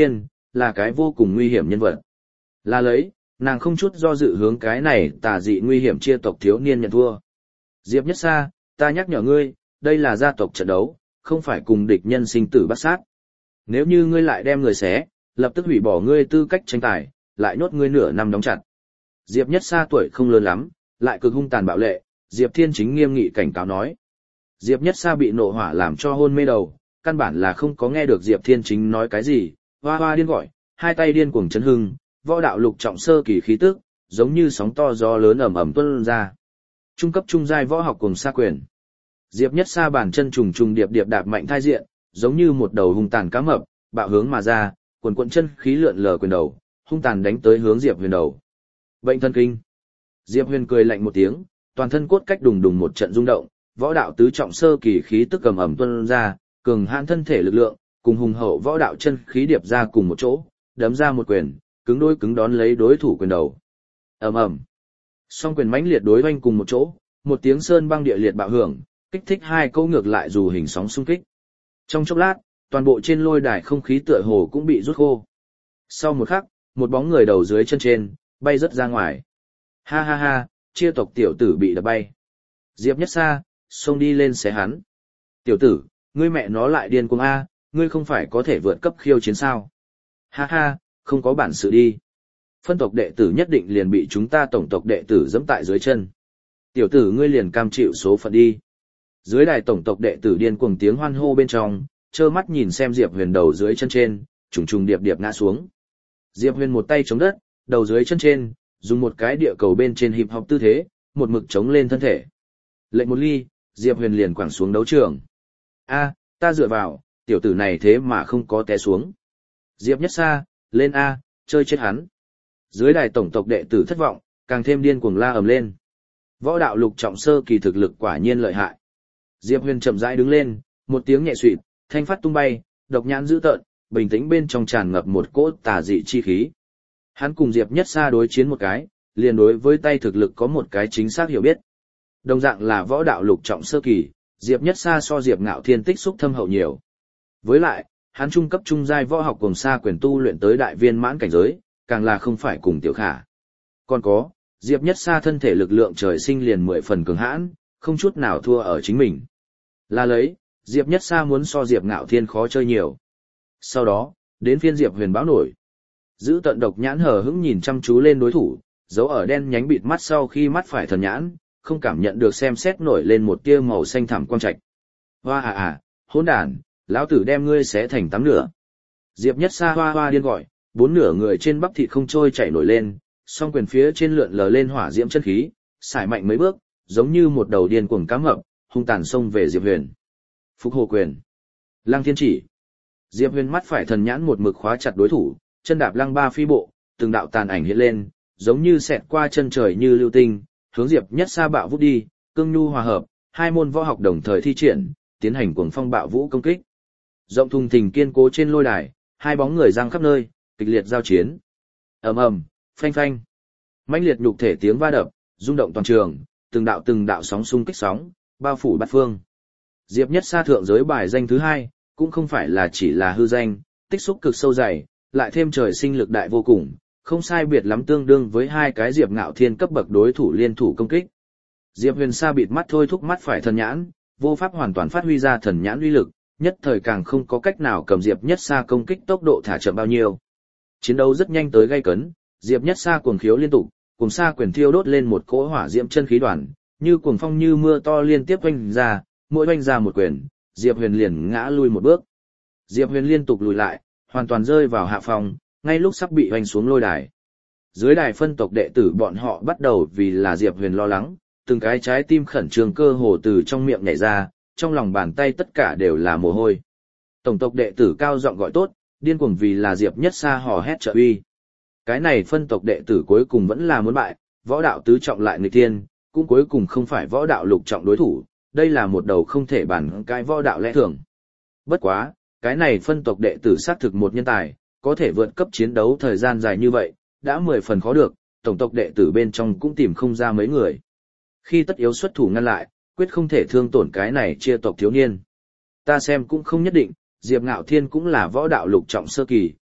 là cái vô cùng nguy hiểm nhân vật. Là lấy, nàng không chút do dự hướng cái này tà dị nguy hiểm chia tộc thiếu niên nhận thua. Diệp Nhất Sa, ta nhắc nhở ngươi, đây là gia tộc trận đấu, không phải cùng địch nhân sinh tử bắt sát. Nếu như ngươi lại đem người xé, lập tức hủy bỏ ngươi tư cách tranh tài, lại nhốt ngươi nửa năm đóng chặt. Diệp Nhất Sa tuổi không lớn lắm, lại cực hung tàn bạo lệ, Diệp Thiên Chính nghiêm nghị cảnh cáo nói. Diệp Nhất Sa bị nộ hỏa làm cho hôn mê đầu, căn bản là không có nghe được Diệp Thiên Chính nói cái gì, hoa hoa điên gọi, hai tay điên cuồng chấn hưng, võ đạo lục trọng sơ kỳ khí tức, giống như sóng to gió lớn ầm ầm tuôn ra. Trung cấp trung giai võ học cùng sa quyền. Diệp Nhất Sa bàn chân trùng trùng điệp điệp đạp mạnh thai diện, giống như một đầu hung tàn cá mập, bạo hướng mà ra, quần quần chân khí lượn lờ quyền đầu, hung tàn đánh tới hướng Diệp Huyền đầu. Bệnh thân kinh. Diệp Huyền cười lạnh một tiếng, toàn thân cốt cách đùng đùng một trận rung động, võ đạo tứ trọng sơ kỳ khí tức ầm ầm tuôn ra, cường hãn thân thể lực lượng, cùng hùng hậu võ đạo chân khí điệp ra cùng một chỗ, đấm ra một quyền, cứng đôi cứng đón lấy đối thủ quyền đầu. Ầm ầm. Song quyền mãnh liệt đối oanh cùng một chỗ, một tiếng sơn băng địa liệt bạo hưởng, kích thích hai câu ngược lại dù hình sóng xung kích. Trong chốc lát, toàn bộ trên lôi đài không khí tựa hồ cũng bị rút khô. Sau một khắc, một bóng người đầu dưới chân trên, bay rất ra ngoài. Ha ha ha, chia tộc tiểu tử bị đập bay. Diệp Nhất Sa, xông đi lên xé hắn. Tiểu tử, ngươi mẹ nó lại điên cuồng A, ngươi không phải có thể vượt cấp khiêu chiến sao. Ha ha, không có bản sự đi. Phân tộc đệ tử nhất định liền bị chúng ta tổng tộc đệ tử giẫm tại dưới chân. Tiểu tử ngươi liền cam chịu số phận đi. Dưới đài tổng tộc đệ tử điên cuồng tiếng hoan hô bên trong, trơ mắt nhìn xem Diệp Huyền đầu dưới chân trên, trùng trùng điệp điệp ngã xuống. Diệp Huyền một tay chống đất, đầu dưới chân trên, dùng một cái địa cầu bên trên hiệp học tư thế, một mực chống lên thân thể. Lệnh một ly, Diệp Huyền liền quẳng xuống đấu trường. A, ta dựa vào, tiểu tử này thế mà không có té xuống. Diệp Nhất Sa, lên A, chơi chết hắn. Dưới đài tổng tộc đệ tử thất vọng, càng thêm điên cuồng la ầm lên. Võ đạo lục trọng sơ kỳ thực lực quả nhiên lợi hại. Diệp Huyền chậm rãi đứng lên, một tiếng nhẹ xuỵt, thanh phát tung bay, độc nhãn dữ tợn, bình tĩnh bên trong tràn ngập một cỗ tà dị chi khí. Hắn cùng Diệp Nhất Sa đối chiến một cái, liền đối với tay thực lực có một cái chính xác hiểu biết. Đồng dạng là võ đạo lục trọng sơ kỳ, Diệp Nhất Sa so Diệp Ngạo Thiên tích xúc thâm hậu nhiều. Với lại, hắn trung cấp trung giai võ học cùng sa quyền tu luyện tới đại viên mãn cảnh giới, càng là không phải cùng tiểu khả. Còn có, Diệp Nhất Sa thân thể lực lượng trời sinh liền 10 phần cường hãn, không chút nào thua ở chính mình. Là lấy, Diệp Nhất Sa muốn so Diệp Ngạo Thiên khó chơi nhiều. Sau đó, đến phiên Diệp Huyền báo nổi. Giữ tận độc nhãn hờ hững nhìn chăm chú lên đối thủ, dấu ở đen nhánh bịt mắt sau khi mắt phải thần nhãn, không cảm nhận được xem xét nổi lên một tia màu xanh thẳm quang trạch. Hoa hỗn đản, lão tử đem ngươi xé thành 8 nửa. Diệp Nhất Sa hoa hoa điên gọi, 4 nửa người trên bắp thịt không trôi chảy nổi lên, song quyền phía trên lượn lờ lên hỏa diễm chân khí, xài mạnh mấy bước, giống như một đầu điên cuồng cá mập, hung tàn xông về Diệp Huyền. Phục Hồ quyền, Lăng Thiên chỉ. Diệp Huyền mắt phải thần nhãn một mực khóa chặt đối thủ, chân đạp lăng ba phi bộ, từng đạo tàn ảnh hiện lên, giống như xẹt qua chân trời như lưu tinh, hướng Diệp Nhất Sa bạo vút đi, cương nhu hòa hợp, hai môn võ học đồng thời thi triển, tiến hành cuồng phong bạo vũ công kích. Rộng thùng thình kiên cố trên lôi đài, hai bóng người giăng khắp nơi, kịch liệt giao chiến. Ầm ầm, phanh phanh. Mãnh liệt nhục thể tiếng va đập, rung động toàn trường, từng đạo sóng xung kích sóng, bao phủ bát phương. Diệp Nhất Sa thượng giới bài danh thứ 2, cũng không phải là chỉ là hư danh, tích xúc cực sâu dày, lại thêm trời sinh lực đại vô cùng, không sai biệt lắm tương đương với hai cái Diệp Ngạo Thiên cấp bậc đối thủ liên thủ công kích. Diệp Huyền Sa bịt mắt thôi thúc mắt phải thần nhãn, vô pháp hoàn toàn phát huy ra thần nhãn uy lực, nhất thời càng không có cách nào cầm Diệp Nhất Sa công kích tốc độ thả chậm bao nhiêu. Chiến đấu rất nhanh tới gay cấn, Diệp Nhất Sa cuồng khiếu liên tục, cùng sa quyền thiêu đốt lên một cỗ hỏa diễm chân khí đoàn, như cuồng phong như mưa to liên tiếp oanh ra, mỗi oanh ra một quyền, Diệp Huyền liền ngã lui một bước. Diệp Huyền liên tục lùi lại, hoàn toàn rơi vào hạ phòng, ngay lúc sắp bị oanh xuống lôi đài. Dưới đài phân tộc đệ tử bọn họ bắt đầu vì là Diệp Huyền lo lắng, từng cái trái tim khẩn trương cơ hồ từ trong miệng nhảy ra, trong lòng bàn tay tất cả đều là mồ hôi. Tổng tộc đệ tử cao giọng gọi tốt, điên cuồng vì là Diệp Nhất Sa hò hét trợ uy. Cái này phân tộc đệ tử cuối cùng vẫn là muốn bại, võ đạo tứ trọng lại nghịch thiên, cũng cuối cùng không phải võ đạo lục trọng đối thủ, đây là một đầu không thể bàn cái võ đạo lẽ thường. Bất quá, cái này phân tộc đệ tử xác thực một nhân tài, có thể vượt cấp chiến đấu thời gian dài như vậy, đã 10 phần khó được, tổng tộc đệ tử bên trong cũng tìm không ra mấy người. Khi tất yếu xuất thủ ngăn lại, quyết không thể thương tổn cái này chia tộc thiếu niên. Ta xem cũng không nhất định, Diệp Ngạo Thiên cũng là võ đạo lục trọng sơ kỳ,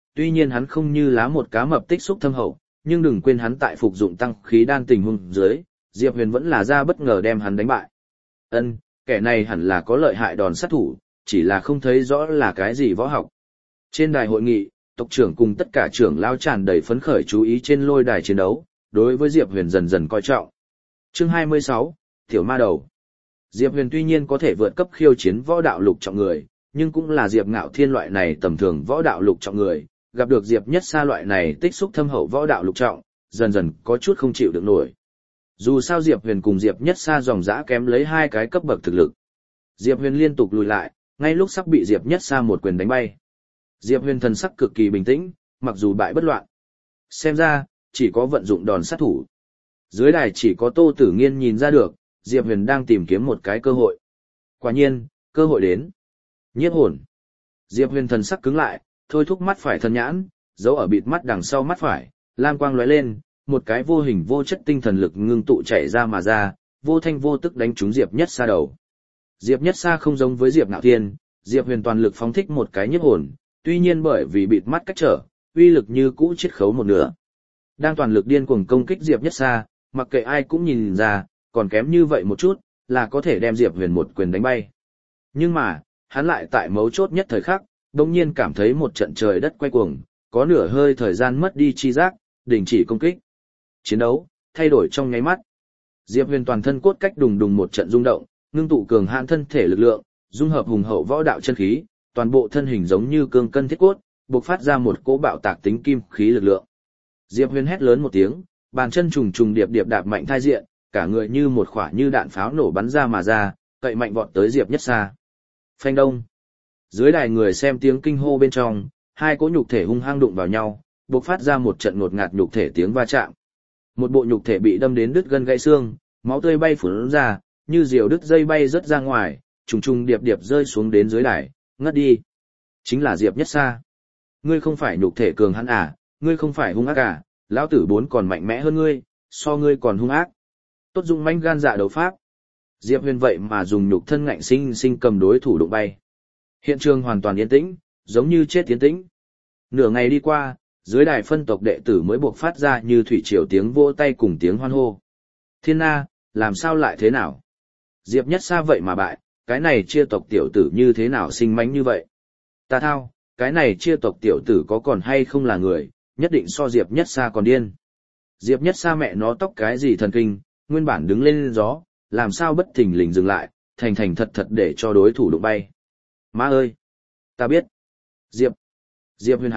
tuy nhiên hắn không như lá một cá mập tích xúc thâm hậu, nhưng đừng quên hắn tại phục dụng tăng khí đan tình huống dưới, Diệp Huyền vẫn là ra bất ngờ đem hắn đánh bại. Kẻ này hẳn là có lợi hại đòn sát thủ, chỉ là không thấy rõ là cái gì võ học. Trên đài hội nghị, tộc trưởng cùng tất cả trưởng lao tràn đầy phấn khởi chú ý trên lôi đài chiến đấu, đối với Diệp Huyền dần dần coi trọng. Chương 26, Tiểu Ma Đầu. Diệp Huyền tuy nhiên có thể vượt cấp khiêu chiến võ đạo lục trọng người, nhưng cũng là Diệp Ngạo Thiên loại này tầm thường võ đạo lục trọng người, gặp được Diệp Nhất Sa loại này tích xúc thâm hậu võ đạo lục trọng, dần dần có chút không chịu được nổi. Dù sao Diệp Huyền cùng Diệp Nhất Sa dòng dã kém lấy 2 cái cấp bậc thực lực. Diệp Huyền liên tục lùi lại, ngay lúc sắp bị Diệp Nhất Sa một quyền đánh bay. Diệp Huyền thần sắc cực kỳ bình tĩnh, mặc dù bại bất loạn. Xem ra, chỉ có vận dụng đòn sát thủ. Dưới đài chỉ có Tô Tử Nghiên nhìn ra được, Diệp Huyền đang tìm kiếm một cái cơ hội. Quả nhiên, cơ hội đến. Nhiếp hồn. Diệp Huyền thần sắc cứng lại, thôi thúc mắt phải thần nhãn, giấu ở bịt mắt đằng sau mắt phải, lam quang lóe lên, một cái vô hình vô chất tinh thần lực ngưng tụ chảy ra mà ra, vô thanh vô tức đánh trúng Diệp Nhất Sa đầu. Diệp Nhất Sa không giống với Diệp Ngạo Thiên, Diệp Huyền toàn lực phóng thích một cái nhiếp hồn, tuy nhiên bởi vì bịt mắt cách trở, uy lực như cũ chiết khấu một nửa. Đang toàn lực điên cuồng công kích Diệp Nhất Sa, mặc kệ ai cũng nhìn ra, còn kém như vậy một chút, là có thể đem Diệp Huyền một quyền đánh bay. Nhưng mà, hắn lại tại mấu chốt nhất thời khắc, đồng nhiên cảm thấy một trận trời đất quay cuồng, có nửa hơi thời gian mất đi chi giác, đình chỉ công kích. Chiến đấu, thay đổi trong nháy mắt. Diệp Huyền toàn thân cốt cách đùng đùng một trận rung động, ngưng tụ cường hãn thân thể lực lượng, dung hợp hùng hậu võ đạo chân khí, toàn bộ thân hình giống như cương cân thiết cốt, bộc phát ra một cỗ bạo tạc tính kim khí lực lượng. Diệp Huyền hét lớn một tiếng, bàn chân trùng trùng điệp điệp đạp mạnh thai diện, cả người như một quả như đạn pháo nổ bắn ra mà ra, cậy mạnh vọt tới Diệp Nhất Sa. Phanh đông. Dưới đài người xem tiếng kinh hô bên trong, 2 cỗ nhục thể hung hăng đụng vào nhau, bộc phát ra một trận ngột ngạt nhục thể tiếng va chạm. Một bộ nhục thể bị đâm đến đứt gân gãy xương, máu tươi bay phun ra, như diều đứt dây bay rớt ra ngoài, trùng trùng điệp điệp rơi xuống đến dưới đài, ngất đi. Chính là Diệp Nhất Sa. Ngươi không phải nhục thể cường hãn à, ngươi không phải hung ác à, lão tử 4 còn mạnh mẽ hơn ngươi, so ngươi còn hung ác. Tốt dụng manh gan dạ đấu pháp. Diệp Huyền vậy mà dùng nhục thân ngạnh sinh sinh cầm đối thủ đụng bay. Hiện trường hoàn toàn yên tĩnh, giống như chết yên tĩnh. Nửa ngày đi qua, dưới đài phân tộc đệ tử mới buộc phát ra như thủy triều tiếng vỗ tay cùng tiếng hoan hô. Thiên Na, làm sao lại thế nào? Diệp Nhất Sa vậy mà bại, cái này chia tộc tiểu tử như thế nào sinh mánh như vậy? Ta thao, cái này chia tộc tiểu tử có còn hay không là người, nhất định so Diệp Nhất Sa còn điên. Diệp Nhất Sa mẹ nó tóc cái gì thần kinh, nguyên bản đứng lên gió, làm sao bất thình lình dừng lại, thành thành thật thật để cho đối thủ đụng bay. Má ơi! Ta biết. Diệp Huyền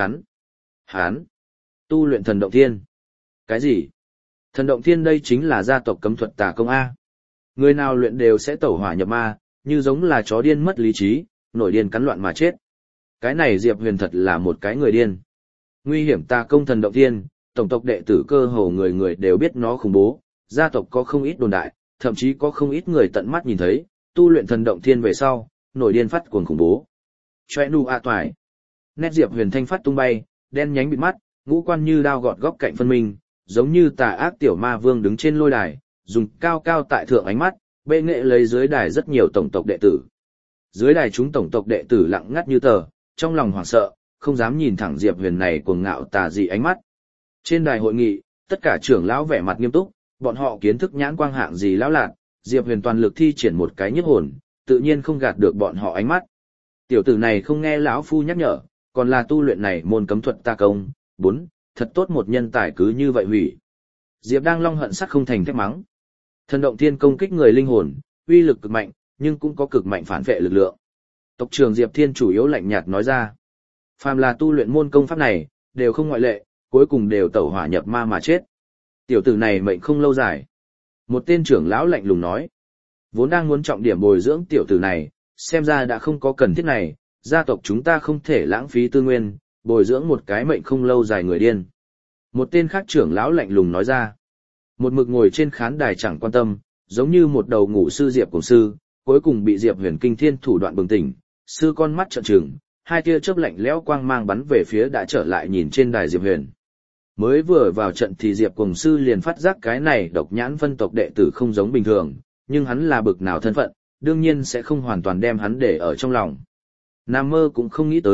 hắn tu luyện thần động thiên. Cái gì? Thần động thiên đây chính là gia tộc cấm thuật tà công A. Người nào luyện đều sẽ tẩu hỏa nhập ma, như giống là chó điên mất lý trí, nổi điên cắn loạn mà chết. Cái này Diệp Huyền thật là một cái người điên. Nguy hiểm tà công thần động thiên, tổng tộc đệ tử cơ hồ người người đều biết nó khủng bố, gia tộc có không ít đồn đại, thậm chí có không ít người tận mắt nhìn thấy, tu luyện thần động thiên về sau, nổi điên phát cuồng khủng bố. Choe nu a toại. Nét Diệp Huyền thanh phát tung bay, đen nhánh bịt mắt, ngũ quan như đao gọt góc cạnh phân minh, giống như tà ác tiểu ma vương đứng trên lôi đài, dùng cao cao tại thượng ánh mắt, bệ nghệ lấy dưới đài rất nhiều tổng tộc đệ tử. Dưới đài chúng tổng tộc đệ tử lặng ngắt như tờ, trong lòng hoảng sợ, không dám nhìn thẳng Diệp Huyền này cuồng ngạo tà dị ánh mắt. Trên đài hội nghị, tất cả trưởng lão vẻ mặt nghiêm túc, bọn họ kiến thức nhãn quang hạng gì lão lạc, Diệp Huyền toàn lực thi triển một cái nhiếp hồn, tự nhiên không gạt được bọn họ ánh mắt. Tiểu tử này không nghe lão phu nhắc nhở, còn là tu luyện này môn cấm thuật tà công, 4, thật tốt một nhân tài cứ như vậy hủy. Diệp đang long hận sắt không thành thép mắng. Thần động thiên công kích người linh hồn, uy lực cực mạnh, nhưng cũng có cực mạnh phản vệ lực lượng. Tộc trưởng Diệp Thiên chủ yếu lạnh nhạt nói ra. Phàm là tu luyện môn công pháp này, đều không ngoại lệ, cuối cùng đều tẩu hỏa nhập ma mà chết. Tiểu tử này mệnh không lâu dài. Một tên trưởng lão lạnh lùng nói. Vốn đang muốn trọng điểm bồi dưỡng tiểu tử này, xem ra đã không có cần thiết này, gia tộc chúng ta không thể lãng phí tư nguyên, bồi dưỡng một cái mệnh không lâu dài người điên. Một tên khác trưởng lão lạnh lùng nói ra. Một mực ngồi trên khán đài chẳng quan tâm, giống như một đầu ngủ sư Diệp Cùng sư, cuối cùng bị Diệp Huyền kinh thiên thủ đoạn bừng tỉnh, sư con mắt trợn trừng, 2 tia chớp lạnh lẽo quang mang bắn về phía đã trở lại nhìn trên đài Diệp Huyền. Mới vừa vào trận thì Diệp Cùng sư liền phát giác cái này độc nhãn phân tộc đệ tử không giống bình thường, nhưng hắn là bực nào thân phận, đương nhiên sẽ không hoàn toàn đem hắn để ở trong lòng. Nam mơ cũng không nghĩ tới,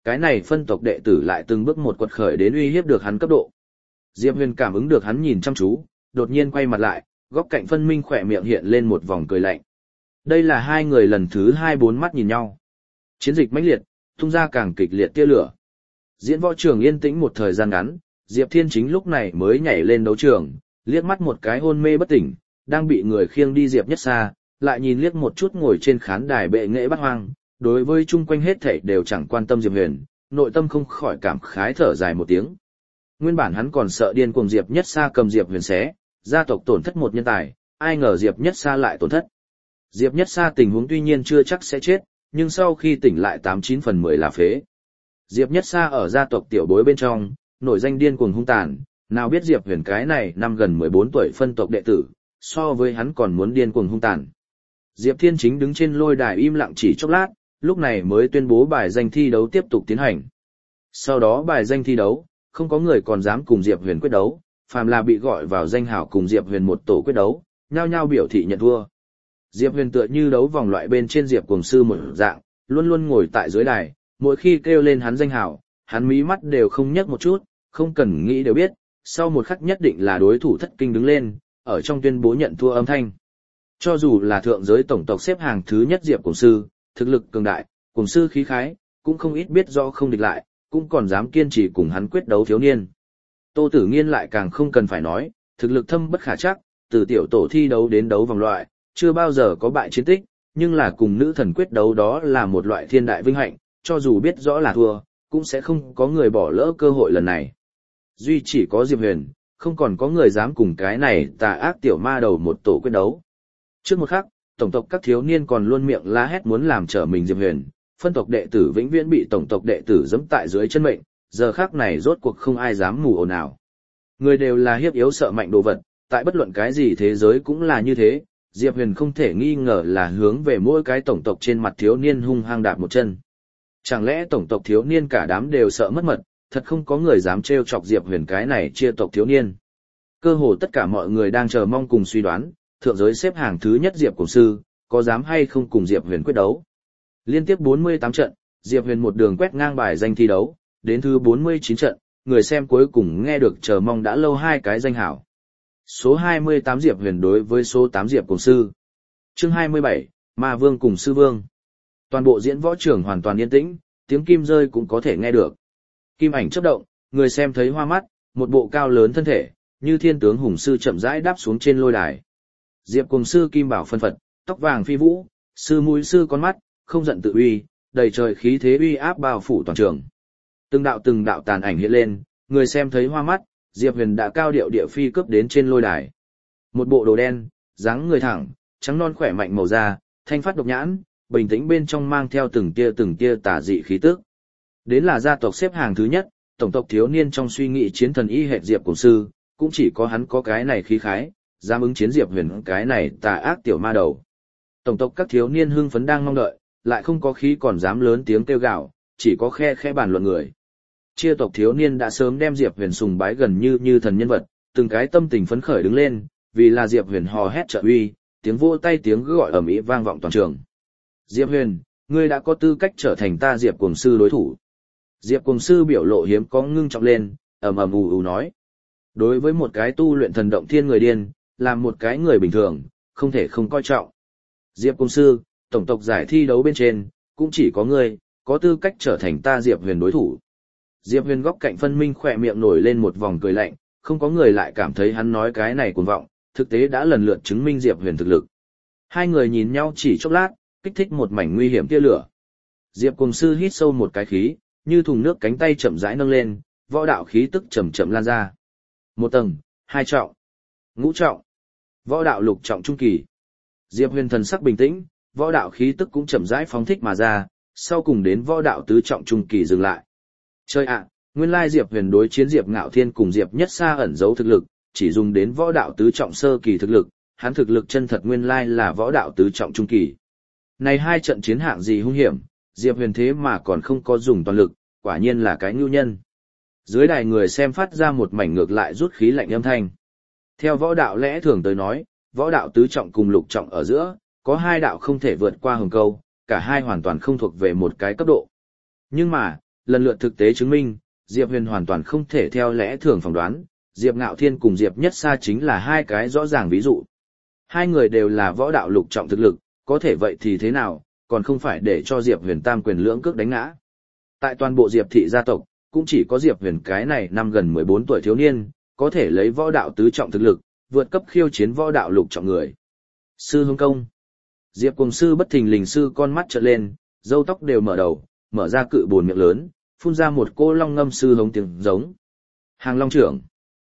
cái này phân tộc đệ tử lại từng bước một quật khởi đến uy hiếp được hắn cấp độ. Diệp Huyền cảm ứng được hắn nhìn chăm chú, đột nhiên quay mặt lại, góc cạnh phân minh khỏe miệng hiện lên một vòng cười lạnh. Đây là hai người lần thứ hai bốn mắt nhìn nhau. Chiến dịch mãnh liệt, tung ra càng kịch liệt tia lửa. Diễn võ trường yên tĩnh một thời gian ngắn, Diệp Thiên Chính lúc này mới nhảy lên đấu trường, liếc mắt một cái hôn mê bất tỉnh, đang bị người khiêng đi Diệp Nhất Sa, lại nhìn liếc một chút ngồi trên khán đài bệ nghệ bát hoang, đối với chung quanh hết thảy đều chẳng quan tâm Diệp Huyền, nội tâm không khỏi cảm khái thở dài một tiếng. Nguyên bản hắn còn sợ điên cuồng Diệp Nhất Sa cầm Diệp Huyền xé, gia tộc tổn thất một nhân tài, ai ngờ Diệp Nhất Sa lại tổn thất. Diệp Nhất Sa tình huống tuy nhiên chưa chắc sẽ chết, nhưng sau khi tỉnh lại 89 phần 10 là phế. Diệp Nhất Sa ở gia tộc tiểu bối bên trong, nổi danh điên cuồng hung tàn, nào biết Diệp Huyền cái này năm gần 14 tuổi phân tộc đệ tử, so với hắn còn muốn điên cuồng hung tàn. Diệp Thiên Chính đứng trên lôi đài im lặng chỉ chốc lát, lúc này mới tuyên bố bài danh thi đấu tiếp tục tiến hành. Sau đó bài danh thi đấu, không có người còn dám cùng Diệp Huyền quyết đấu, phàm là bị gọi vào danh hào cùng Diệp Huyền một tổ quyết đấu, nhao nhao biểu thị nhận thua. Diệp Huyền tựa như đấu vòng loại bên trên Diệp Cuồng Sư một dạng, luôn luôn ngồi tại dưới đài, mỗi khi kêu lên hắn danh hào, hắn mí mắt đều không nhấc một chút, không cần nghĩ đều biết, sau một khắc nhất định là đối thủ thất kinh đứng lên, ở trong tuyên bố nhận thua âm thanh. Cho dù là thượng giới tổng tộc xếp hàng thứ nhất Diệp Cuồng Sư, thực lực cường đại, Cuồng Sư khí khái, cũng không ít biết rõ không địch lại, cũng còn dám kiên trì cùng hắn quyết đấu thiếu niên. Tô Tử Nghiên lại càng không cần phải nói, thực lực thâm bất khả trắc, từ tiểu tổ thi đấu đến đấu vòng loại, chưa bao giờ có bại chiến tích, nhưng là cùng nữ thần quyết đấu đó là một loại thiên đại vinh hạnh, cho dù biết rõ là thua, cũng sẽ không có người bỏ lỡ cơ hội lần này. Duy chỉ có Diệp Huyền, không còn có người dám cùng cái này tà ác tiểu ma đầu một tổ quyết đấu. Trước một khắc, tổng tộc các thiếu niên còn luôn miệng la hét muốn làm trở mình Diệp Huyền, phân tộc đệ tử vĩnh viễn bị tổng tộc đệ tử giẫm tại dưới chân mệnh, giờ khắc này rốt cuộc không ai dám mù ồn ào. Người đều là hiếp yếu sợ mạnh đồ vật, tại bất luận cái gì thế giới cũng là như thế, Diệp Huyền không thể nghi ngờ là hướng về mỗi cái tổng tộc trên mặt thiếu niên hung hăng đạp một chân. Chẳng lẽ tổng tộc thiếu niên cả đám đều sợ mất mật, thật không có người dám trêu chọc Diệp Huyền cái này chia tộc thiếu niên. Cơ hồ tất cả mọi người đang chờ mong cùng suy đoán, thượng giới xếp hàng thứ nhất Diệp Cuồng Sư, có dám hay không cùng Diệp Huyền quyết đấu. Liên tiếp 48 trận, Diệp Huyền một đường quét ngang bài danh thi đấu, đến thứ 49 trận, người xem cuối cùng nghe được chờ mong đã lâu hai cái danh hảo. Số 28 Diệp Huyền đối với số 8 Diệp Cuồng Sư. Chương 27, Ma Vương cùng Sư Vương. Toàn bộ diễn võ trường hoàn toàn yên tĩnh, tiếng kim rơi cũng có thể nghe được. Kim ảnh chớp động, người xem thấy hoa mắt, một bộ cao lớn thân thể, như thiên tướng hùng sư chậm rãi đáp xuống trên lôi đài. Diệp Cuồng Sư kim bảo phân phật, tóc vàng phi vũ, sư mũi sư con mắt, không giận tự uy, đầy trời khí thế uy áp bao phủ toàn trường. Từng đạo tàn ảnh hiện lên, người xem thấy hoa mắt, Diệp Huyền đã cao điệu địa phi cướp đến trên lôi đài. Một bộ đồ đen, dáng người thẳng, trắng non khỏe mạnh màu da, thanh phát độc nhãn, bình tĩnh bên trong mang theo từng tia tà dị khí tức. Đến là gia tộc xếp hàng thứ nhất, tổng tộc thiếu niên trong suy nghĩ chiến thần y hệt Diệp Cuồng Sư, cũng chỉ có hắn có cái này khí khái, dám ứng chiến Diệp Huyền cái này tà ác tiểu ma đầu. Tổng tộc các thiếu niên hưng phấn đang mong đợi, lại không có khí còn dám lớn tiếng kêu gào, chỉ có khe bàn luận người. Chia tộc thiếu niên đã sớm đem Diệp Huyền sùng bái gần như thần nhân vật, từng cái tâm tình phấn khởi đứng lên, vì là Diệp Huyền hò hét trợ uy, tiếng vỗ tay tiếng gọi ầm ĩ vang vọng toàn trường. Diệp Huyền, ngươi đã có tư cách trở thành ta Diệp Cuồng Sư đối thủ. Diệp Cuồng Sư biểu lộ hiếm có ngưng trọng lên, ầm ù nói. Đối với một cái tu luyện thần động thiên người điên, làm một cái người bình thường, không thể không coi trọng. Diệp Cuồng Sư, tổng tộc giải thi đấu bên trên, cũng chỉ có ngươi, có tư cách trở thành ta Diệp Huyền đối thủ. Diệp Huyền góc cạnh phân minh khỏe miệng nổi lên một vòng cười lạnh, không có người lại cảm thấy hắn nói cái này cuồng vọng, thực tế đã lần lượt chứng minh Diệp Huyền thực lực. Hai người nhìn nhau chỉ chốc lát, kích thích một mảnh nguy hiểm tia lửa. Diệp Cuồng Sư hít sâu một cái khí, như thùng nước cánh tay chậm rãi nâng lên, võ đạo khí tức chậm chậm lan ra. Một tầng, hai trọng, ngũ trọng, võ đạo lục trọng trung kỳ. Diệp Huyền thần sắc bình tĩnh, võ đạo khí tức cũng chậm rãi phóng thích mà ra, sau cùng đến võ đạo tứ trọng trung kỳ dừng lại. Chơi ạ, nguyên lai Diệp Huyền đối chiến Diệp Ngạo Thiên cùng Diệp Nhất Sa ẩn giấu thực lực, chỉ dùng đến võ đạo tứ trọng sơ kỳ thực lực, hắn thực lực chân thật nguyên lai là võ đạo tứ trọng trung kỳ. Này hai trận chiến hạng gì hung hiểm, Diệp Huyền thế mà còn không có dùng toàn lực, quả nhiên là cái nhu nhân. Dưới đài người xem phát ra một mảnh ngược lại rút khí lạnh âm thanh. Theo võ đạo lẽ thường tới nói, võ đạo tứ trọng cùng lục trọng ở giữa, có hai đạo không thể vượt qua hừng câu, cả hai hoàn toàn không thuộc về một cái cấp độ. Nhưng mà, lần lượt thực tế chứng minh, Diệp Huyền hoàn toàn không thể theo lẽ thường phỏng đoán, Diệp Ngạo Thiên cùng Diệp Nhất Sa chính là hai cái rõ ràng ví dụ. Hai người đều là võ đạo lục trọng thực lực, có thể vậy thì thế nào, còn không phải để cho Diệp Huyền tam quyền lưỡng cước đánh ngã. Tại toàn bộ Diệp thị gia tộc, cũng chỉ có Diệp Huyền cái này năm gần 14 tuổi thiếu niên, có thể lấy võ đạo tứ trọng thực lực, vượt cấp khiêu chiến võ đạo lục trọng người. Sư Hướng Công. Diệp Cuồng Sư bất thình lình sư con mắt trợn lên, râu tóc đều mở đầu, mở ra cự bồn miệng lớn, phun ra một cô long ngâm sư hống tiếng giống. Hàng Long trưởng.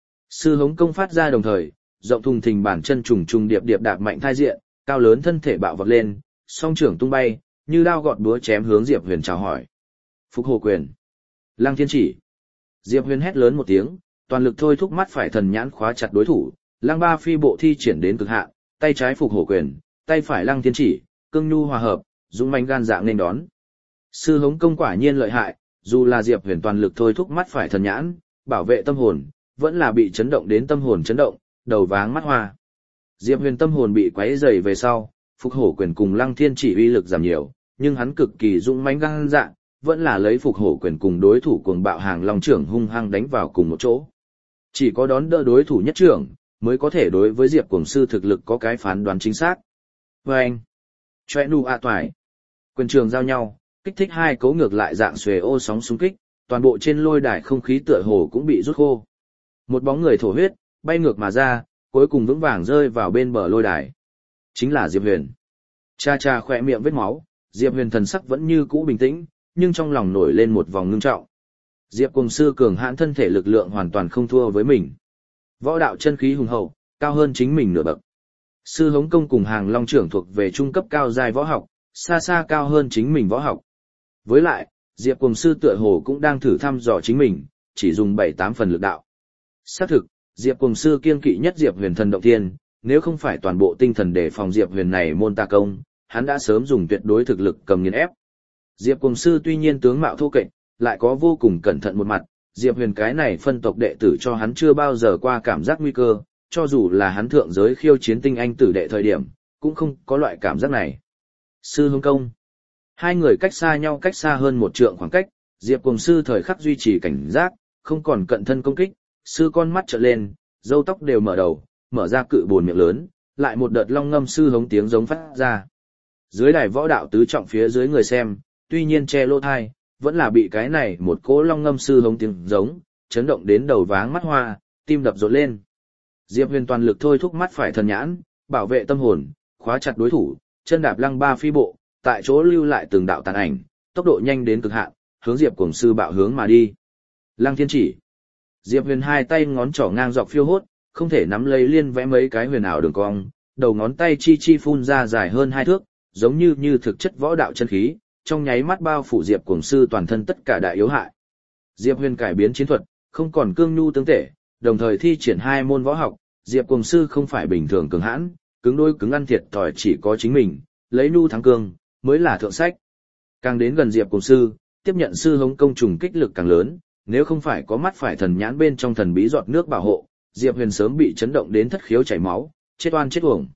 Sư Hống Công phát ra đồng thời, rộng thùng thình bản chân trùng trùng điệp điệp đạp mạnh thai diện, cao lớn thân thể bạo vọt lên, song trưởng tung bay, như đao gọt búa chém hướng Diệp Huyền chào hỏi. Phục Hổ Quyền. Lăng Thiên Chỉ. Diệp Huyền hét lớn một tiếng, toàn lực thôi thúc mắt phải thần nhãn khóa chặt đối thủ, Lăng Ba Phi bộ thi triển đến cực hạn, tay trái Phục Hổ Quyền, tay phải Lăng Thiên Chỉ, cương nhu hòa hợp, dũng mãnh gan dạ nên đón. Sư Hống Công quả nhiên lợi hại, dù là Diệp Huyền toàn lực thôi thúc mắt phải thần nhãn, bảo vệ tâm hồn, vẫn là bị chấn động đến tâm hồn chấn động, đầu váng mắt hoa. Diệp Huyền tâm hồn bị quấy rầy về sau, Phục Hổ Quyền cùng Lăng Thiên Chỉ uy lực giảm nhiều, nhưng hắn cực kỳ dũng mãnh gan dạ, vẫn là lấy Phục Hổ Quyền cùng đối thủ cuồng bạo Hàng Long trưởng hung hăng đánh vào cùng một chỗ. Chỉ có đón đỡ đối thủ nhất trưởng, mới có thể đối với Diệp Cuồng Sư thực lực có cái phán đoán chính xác. Vâng! Chòe nụ ạ toài! Quyền trường giao nhau, kích thích hai cấu ngược lại dạng xuề ô sóng xung kích, toàn bộ trên lôi đài không khí tựa hồ cũng bị rút khô. Một bóng người thổ huyết, bay ngược mà ra, cuối cùng vững vàng rơi vào bên bờ lôi đài. Chính là Diệp Huyền. Cha cha khỏe miệng vết máu, Diệp Huyền thần sắc vẫn như cũ bình tĩnh, nhưng trong lòng nổi lên một vòng ngưng trọng. Diệp Cuồng Sư cường hãn thân thể lực lượng hoàn toàn không thua với mình. Võ đạo chân khí hùng hậu, cao hơn chính mình nửa bậc. Sư Hống Công cùng Hàng Long trưởng thuộc về trung cấp cao giai võ học, xa xa cao hơn chính mình võ học. Với lại, Diệp Cuồng Sư tựa hồ cũng đang thử thăm dò chính mình, chỉ dùng 7-8 phần lực đạo. Xác thực, Diệp Cuồng Sư kiêng kỵ nhất Diệp Huyền thần động thiên, nếu không phải toàn bộ tinh thần để phòng Diệp Huyền này môn ta công, hắn đã sớm dùng tuyệt đối thực lực cầm nghiền ép. Diệp Cuồng Sư tuy nhiên tướng mạo thô kệch, lại có vô cùng cẩn thận một mặt, Diệp Huyền cái này phân tộc đệ tử cho hắn chưa bao giờ qua cảm giác nguy cơ, cho dù là hắn thượng giới khiêu chiến tinh anh tử đệ thời điểm, cũng không có loại cảm giác này. Sư Hướng Công. Hai người cách xa nhau cách xa hơn một trượng khoảng cách, Diệp Cuồng Sư thời khắc duy trì cảnh giác, không còn cận thân công kích, sư con mắt trợn lên, râu tóc đều mở đầu, mở ra cự bồn miệng lớn, lại một đợt long ngâm sư hống tiếng giống phát ra. Dưới đài võ đạo tứ trọng phía dưới người xem, tuy nhiên che lỗ thai, vẫn là bị cái này một cỗ long ngâm sư hống tiếng giống, chấn động đến đầu váng mắt hoa, tim đập rộn lên. Diệp Huyền toàn lực thôi thúc mắt phải thần nhãn, bảo vệ tâm hồn, khóa chặt đối thủ, chân đạp Lăng Ba Phi bộ, tại chỗ lưu lại từng đạo tàn ảnh, tốc độ nhanh đến cực hạn, hướng Diệp Cuồng Sư bạo hướng mà đi. Lăng Thiên Chỉ. Diệp Huyền hai tay ngón trỏ ngang dọc phiêu hốt, không thể nắm lấy liên vẽ mấy cái huyền ảo đường cong, đầu ngón tay chi chi phun ra dài hơn 2 thước, giống như thực chất võ đạo chân khí, trong nháy mắt bao phủ Diệp Cuồng Sư toàn thân tất cả đại yếu hại. Diệp Huyền cải biến chiến thuật, không còn cương nhu tương tệ, đồng thời thi triển hai môn võ học, Diệp Cuồng Sư không phải bình thường cường hãn, cứng đôi cứng ăn thiệt thòi chỉ có chính mình, lấy nhu thắng cương, mới là thượng sách. Càng đến gần Diệp Cuồng Sư, tiếp nhận Sư Hống Công trùng kích lực càng lớn, nếu không phải có mắt phải thần nhãn bên trong thần bí giọt nước bảo hộ, Diệp Huyền sớm bị chấn động đến thất khiếu chảy máu, chết oan chết uổng.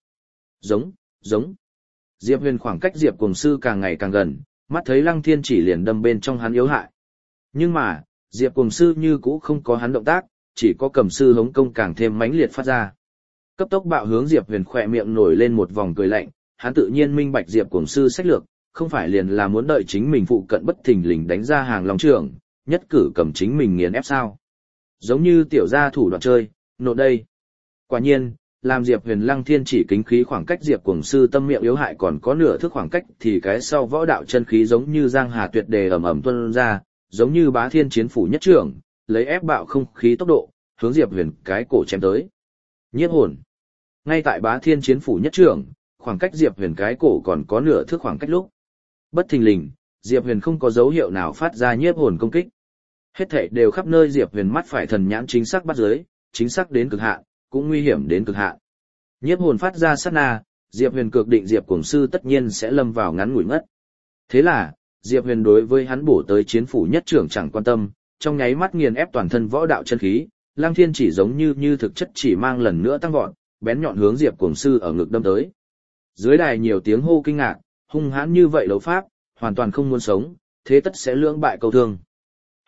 Giống. Diệp Huyền khoảng cách Diệp Cuồng Sư càng ngày càng gần, mắt thấy Lăng Thiên Chỉ liền đâm bên trong hắn yếu hại. Nhưng mà, Diệp Cuồng Sư như cũ không có hắn động tác, chỉ có cầm Sư Hống Công càng thêm mãnh liệt phát ra. Cấp tốc bạo hướng Diệp Huyền khỏe miệng nổi lên một vòng cười lạnh, hắn tự nhiên minh bạch Diệp Cuồng Sư sách lược, không phải liền là muốn đợi chính mình phụ cận bất thình lình đánh ra Hàng Long trưởng, nhất cử cầm chính mình nghiền ép sao. Giống như tiểu gia thủ đoạn chơi, nộ đây. Quả nhiên, làm Diệp Huyền Lăng Thiên Chỉ kính khí khoảng cách Diệp Cuồng Sư tâm miệng yếu hại còn có nửa thước khoảng cách thì cái sau võ đạo chân khí giống như giang hà tuyệt đề ầm ầm tuôn ra, giống như Bá Thiên Chiến Phủ nhất trưởng, lấy ép bạo không khí tốc độ, hướng Diệp Huyền cái cổ chém tới. Nhiếp hồn. Ngay tại Bá Thiên Chiến Phủ nhất trưởng, khoảng cách Diệp Huyền cái cổ còn có nửa thước khoảng cách lúc. Bất thình lình, Diệp Huyền không có dấu hiệu nào phát ra nhiếp hồn công kích. Hết thảy đều khắp nơi Diệp Huyền mắt phải thần nhãn chính xác bắt dưới, chính xác đến cực hạn, cũng nguy hiểm đến cực hạn. Nhiếp hồn phát ra sát na, Diệp Huyền cược định Diệp Cuồng Sư tất nhiên sẽ lâm vào ngắn ngủi ngất. Thế là, Diệp Huyền đối với hắn bổ tới chiến phủ nhất trưởng chẳng quan tâm, trong nháy mắt nghiền ép toàn thân võ đạo chân khí, Lăng Thiên Chỉ giống như thực chất chỉ mang lần nữa tăng vọt, bén nhọn hướng Diệp Cuồng Sư ở ngực đâm tới. Dưới đài nhiều tiếng hô kinh ngạc, hung hãn như vậy đấu pháp, hoàn toàn không muốn sống, thế tất sẽ lưỡng bại câu thương.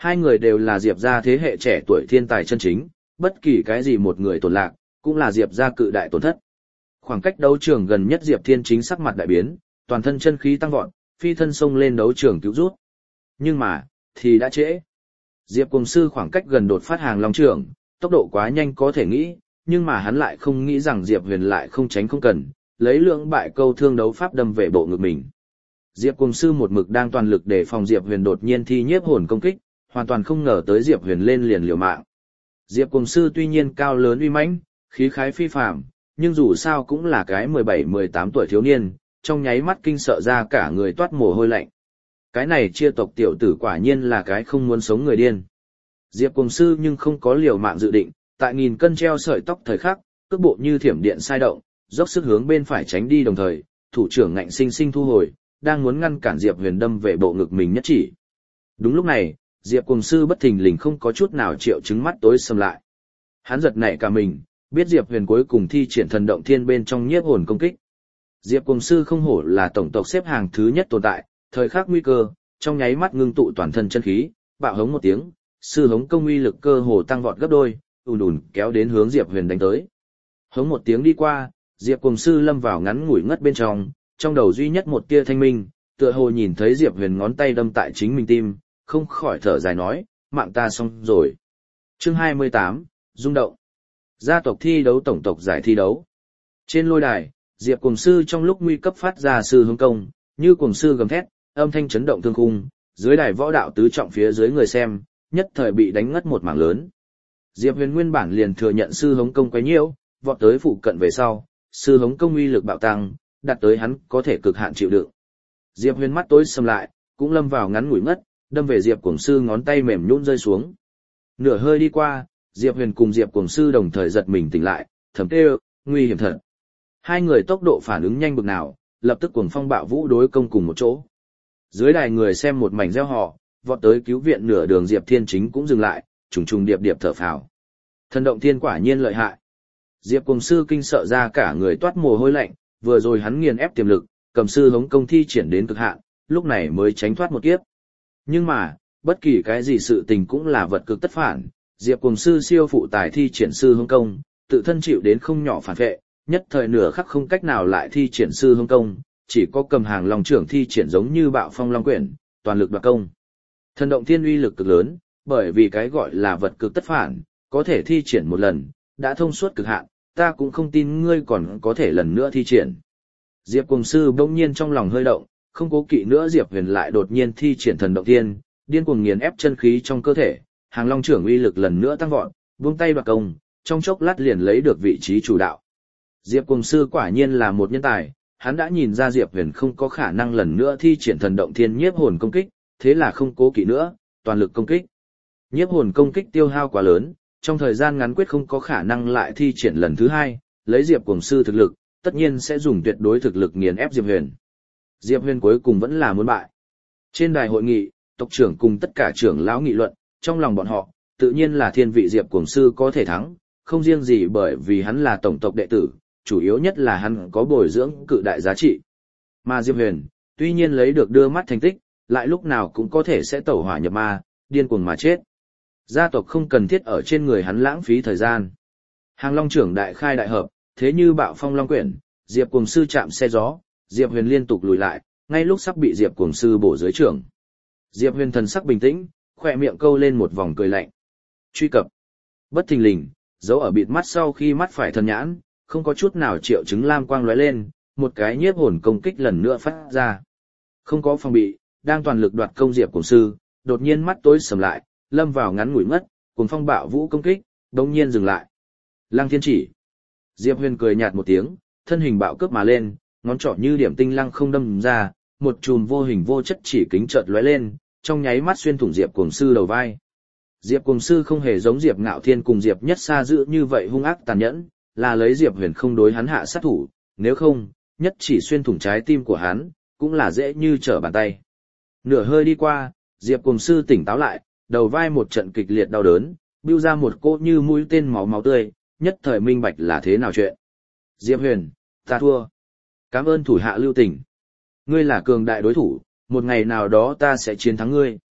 Hai người đều là Diệp gia thế hệ trẻ tuổi thiên tài chân chính, bất kỳ cái gì một người tổn lạc, cũng là Diệp gia cự đại tổn thất. Khoảng cách đấu trường gần nhất Diệp Thiên Chính sắc mặt đại biến, toàn thân chân khí tăng vọt, phi thân xông lên đấu trường cứu rút. Nhưng mà, thì đã trễ. Diệp Cuồng Sư khoảng cách gần đột phát hàng long trường, tốc độ quá nhanh có thể nghĩ, nhưng mà hắn lại không nghĩ rằng Diệp Huyền lại không tránh không cần, lấy lượng bại câu thương đấu pháp đâm về bộ ngực mình. Diệp Cuồng Sư một mực đang toàn lực để phòng Diệp Huyền đột nhiên thi nhiếp hồn công kích, hoàn toàn không ngờ tới Diệp Huyền lên liền liều mạng. Diệp Cuồng Sư tuy nhiên cao lớn uy mãnh, khí khái phi phàm, nhưng dù sao cũng là cái 17-18 tuổi thiếu niên, trong nháy mắt kinh sợ ra cả người toát mồ hôi lạnh. Cái này chia tộc tiểu tử quả nhiên là cái không muốn sống người điên. Diệp Cuồng Sư nhưng không có liều mạng dự định, tại nghìn cân treo sợi tóc thời khắc, cước bộ như thiểm điện sai động, dốc sức hướng bên phải tránh đi đồng thời, thủ trưởng ngạnh sinh sinh thu hồi, đang muốn ngăn cản Diệp Huyền đâm về bộ ngực mình nhất chỉ. Đúng lúc này, Diệp Cuồng Sư bất thình lình không có chút nào triệu chứng mắt tối sầm lại. Hắn giật nảy cả mình, biết Diệp Huyền cuối cùng thi triển thần động thiên bên trong nhiếp hồn công kích. Diệp Cuồng Sư không hổ là tổng tộc xếp hàng thứ nhất tồn tại, thời khắc nguy cơ, trong nháy mắt ngưng tụ toàn thân chân khí, bạo hống một tiếng, sư hống công uy lực cơ hồ tăng vọt gấp đôi, ùn ùn kéo đến hướng Diệp Huyền đánh tới. Hống một tiếng đi qua, Diệp Cuồng Sư lâm vào ngắn ngủi ngất bên trong đầu duy nhất một tia thanh minh, tựa hồ nhìn thấy Diệp Huyền ngón tay đâm tại chính mình tim, không khỏi thở dài nói, mạng ta xong rồi. Chương 28, rung động. Gia tộc thi đấu tổng tộc giải thi đấu. Trên lôi đài, Diệp Cuồng Sư trong lúc nguy cấp phát ra sư hướng công, như cuồng sư gầm thét, âm thanh chấn động thương khung, dưới đài võ đạo tứ trọng phía dưới người xem, nhất thời bị đánh ngất một mảng lớn. Diệp Huyền nguyên bản liền thừa nhận sư hống công quấy nhiễu, vọt tới phụ cận về sau, sư hống công uy lực bạo tăng, đạt tới hắn có thể cực hạn chịu đựng. Diệp Huyền mắt tối sầm lại, cũng lâm vào ngắn ngủi ngất, đâm về Diệp Cuồng Sư ngón tay mềm nhũn rơi xuống. Nửa hơi đi qua, Diệp Huyền cùng Diệp Cuồng Sư đồng thời giật mình tỉnh lại, thầm kêu, nguy hiểm thật. Hai người tốc độ phản ứng nhanh bực nào, lập tức cuồng phong bạo vũ đối công cùng một chỗ. Dưới đài người xem một mảnh reo hò, vọt tới cứu viện nửa đường Diệp Thiên Chính cũng dừng lại, trùng trùng điệp điệp thở phào. Thần động thiên quả nhiên lợi hại. Diệp Cuồng Sư kinh sợ ra cả người toát mồ hôi lạnh, vừa rồi hắn nghiền ép tiềm lực, cầm sư hống công thi triển đến cực hạn, lúc này mới tránh thoát một kiếp. Nhưng mà, bất kỳ cái gì sự tình cũng là vật cực tất phản, Diệp Cuồng Sư siêu phụ tài thi triển sư hống công, tự thân chịu đến không nhỏ phản vệ, nhất thời nửa khắc không cách nào lại thi triển sư hống công, chỉ có cầm hàng long trưởng thi triển giống như bạo phong long quyển, toàn lực đoạt công. Thần động thiên uy lực cực lớn, bởi vì cái gọi là vật cực tất phản, có thể thi triển một lần, đã thông suốt cực hạn, ta cũng không tin ngươi còn có thể lần nữa thi triển. Diệp Cuồng Sư bỗng nhiên trong lòng hơi động, không cố kỵ nữa Diệp Huyền lại đột nhiên thi triển thần động thiên, điên cuồng nghiền ép chân khí trong cơ thể, hàng long trưởng uy lực lần nữa tăng vọt, buông tay đoạt công, trong chốc lát liền lấy được vị trí chủ đạo. Diệp Cuồng Sư quả nhiên là một nhân tài, hắn đã nhìn ra Diệp Huyền không có khả năng lần nữa thi triển thần động thiên nhiếp hồn công kích, thế là không cố kỵ nữa, toàn lực công kích. Nhiếp hồn công kích tiêu hao quá lớn, trong thời gian ngắn quyết không có khả năng lại thi triển lần thứ hai, lấy Diệp Cuồng Sư thực lực, tất nhiên sẽ dùng tuyệt đối thực lực nghiền ép Diệp Huyền. Diệp Huyền cuối cùng vẫn là muốn bại. Trên đài hội nghị, tộc trưởng cùng tất cả trưởng lão nghị luận, trong lòng bọn họ, tự nhiên là thiên vị Diệp Cuồng Sư có thể thắng, không riêng gì bởi vì hắn là tổng tộc đệ tử, chủ yếu nhất là hắn có bồi dưỡng cự đại giá trị. Mà Diệp Huyền, tuy nhiên lấy được đưa mắt thành tích, lại lúc nào cũng có thể sẽ tẩu hỏa nhập ma, điên cuồng mà chết. Gia tộc không cần thiết ở trên người hắn lãng phí thời gian. Hàng Long trưởng đại khai đại hợp, thế như bạo phong long quyển, Diệp Cuồng Sư chạm xe gió, Diệp Huyền liên tục lùi lại, ngay lúc sắp bị Diệp Cuồng Sư bổ dưới trưởng. Diệp Huyền thần sắc bình tĩnh, khỏe miệng câu lên một vòng cười lạnh. Truy cập. Bất thình lình, dấu ở bịt mắt sau khi mắt phải thần nhãn, không có chút nào triệu chứng lam quang lóe lên, một cái nhiếp hồn công kích lần nữa phát ra. Không có phòng bị, đang toàn lực đoạt công Diệp Cuồng Sư, đột nhiên mắt tối sầm lại, lâm vào ngắn ngủi mất, cùng phong bạo vũ công kích, đột nhiên dừng lại. Lăng Thiên Chỉ. Diệp Huyền cười nhạt một tiếng, thân hình bạo cướp mà lên, ngón trỏ như điểm tinh lăng không đâm ra, một chùm vô hình vô chất chỉ kính chợt lóe lên, trong nháy mắt xuyên thủng Diệp Cuồng Sư đầu vai. Diệp Cuồng Sư không hề giống Diệp Ngạo Thiên cùng Diệp Nhất Sa dự như vậy hung ác tàn nhẫn, là lấy Diệp Huyền không đối hắn hạ sát thủ, nếu không, nhất chỉ xuyên thủng trái tim của hắn, cũng là dễ như trở bàn tay. Nửa hơi đi qua, Diệp Cuồng Sư tỉnh táo lại, đầu vai một trận kịch liệt đau đớn, bưu ra một cỗ như mũi tên máu máu tươi, nhất thời minh bạch là thế nào chuyện. Diệp Huyền, ta thua. Cảm ơn thủ hạ lưu tình. Ngươi là cường đại đối thủ, một ngày nào đó ta sẽ chiến thắng ngươi.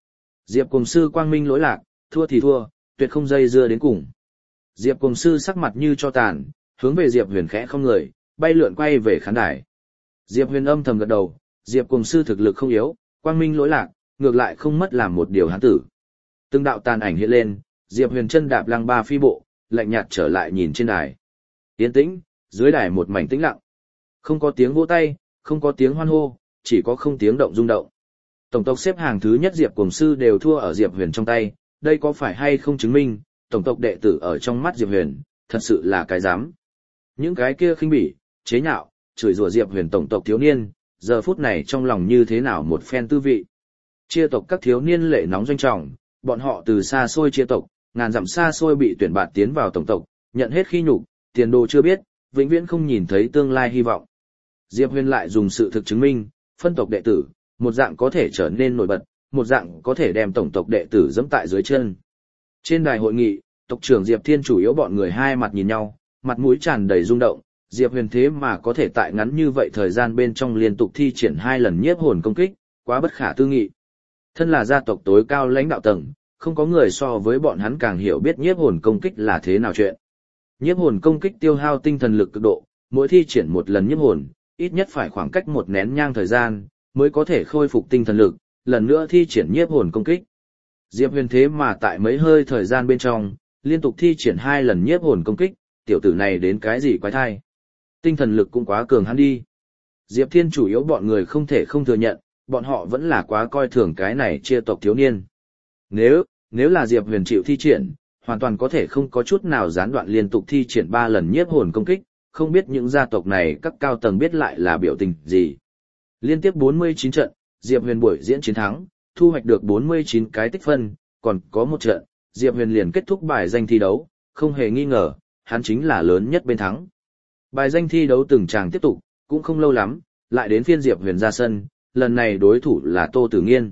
Diệp Cùng Sư quang minh lỗi lạc, thua thì thua, tuyệt không dây dưa đến cùng. Diệp Cùng Sư sắc mặt như cho tàn, hướng về Diệp Huyền khẽ không người, bay lượn quay về khán đài. Diệp Huyền âm thầm gật đầu, Diệp Cùng Sư thực lực không yếu, quang minh lỗi lạc, ngược lại không mất làm một điều hán tử. Từng đạo tàn ảnh hiện lên, Diệp Huyền chân đạp lăng ba phi bộ, lạnh nhạt trở lại nhìn trên đài. Yên tĩnh, dưới đài một mảnh tĩnh lặng. Không có tiếng vỗ tay, không có tiếng hoan hô, chỉ có không tiếng động rung động. Tổng tộc xếp hàng thứ nhất Diệp Cùng Sư đều thua ở Diệp Huyền trong tay, đây có phải hay không chứng minh, tổng tộc đệ tử ở trong mắt Diệp Huyền, thật sự là cái dám. Những cái kia khinh bỉ, chế nhạo, chửi rủa Diệp Huyền tổng tộc thiếu niên, giờ phút này trong lòng như thế nào một phen tư vị. Chia tộc các thiếu niên lệ nóng doanh trọng, bọn họ từ xa xôi chia tộc, ngàn dặm xa xôi bị tuyển bạt tiến vào tổng tộc, nhận hết khi nhục, tiền đồ chưa biết, vĩnh viễn không nhìn thấy tương lai hy vọng. Diệp Huyền lại dùng sự thực chứng minh, phân tộc đệ tử, một dạng có thể trở nên nổi bật, một dạng có thể đem tổng tộc đệ tử dẫm tại dưới chân. Trên đài hội nghị, tộc trưởng Diệp Thiên chủ yếu bọn người hai mặt nhìn nhau, mặt mũi tràn đầy rung động, Diệp Huyền thế mà có thể tại ngắn như vậy thời gian bên trong liên tục thi triển 2 lần nhiếp hồn công kích, quá bất khả tư nghị. Thân là gia tộc tối cao lãnh đạo tầng, không có người so với bọn hắn càng hiểu biết nhiếp hồn công kích là thế nào chuyện. Nhiếp hồn công kích tiêu hao tinh thần lực cực độ, mỗi thi triển một lần nhiếp hồn, ít nhất phải khoảng cách một nén nhang thời gian, mới có thể khôi phục tinh thần lực, lần nữa thi triển nhiếp hồn công kích. Diệp Huyền thế mà tại mấy hơi thời gian bên trong, liên tục thi triển 2 lần nhiếp hồn công kích, tiểu tử này đến cái gì quái thai. Tinh thần lực cũng quá cường hắn đi. Diệp Thiên chủ yếu bọn người không thể không thừa nhận, bọn họ vẫn là quá coi thường cái này chia tộc thiếu niên. Nếu là Diệp Huyền chịu thi triển, hoàn toàn có thể không có chút nào gián đoạn liên tục thi triển 3 lần nhiếp hồn công kích, không biết những gia tộc này các cao tầng biết lại là biểu tình gì. Liên tiếp 49 trận, Diệp Huyền buổi diễn chiến thắng, thu hoạch được 49 cái tích phân, còn có một trận, Diệp Huyền liền kết thúc bài danh thi đấu, không hề nghi ngờ, hắn chính là lớn nhất bên thắng. Bài danh thi đấu từng tràng tiếp tục, cũng không lâu lắm, lại đến phiên Diệp Huyền ra sân, lần này đối thủ là Tô Tử Nghiên.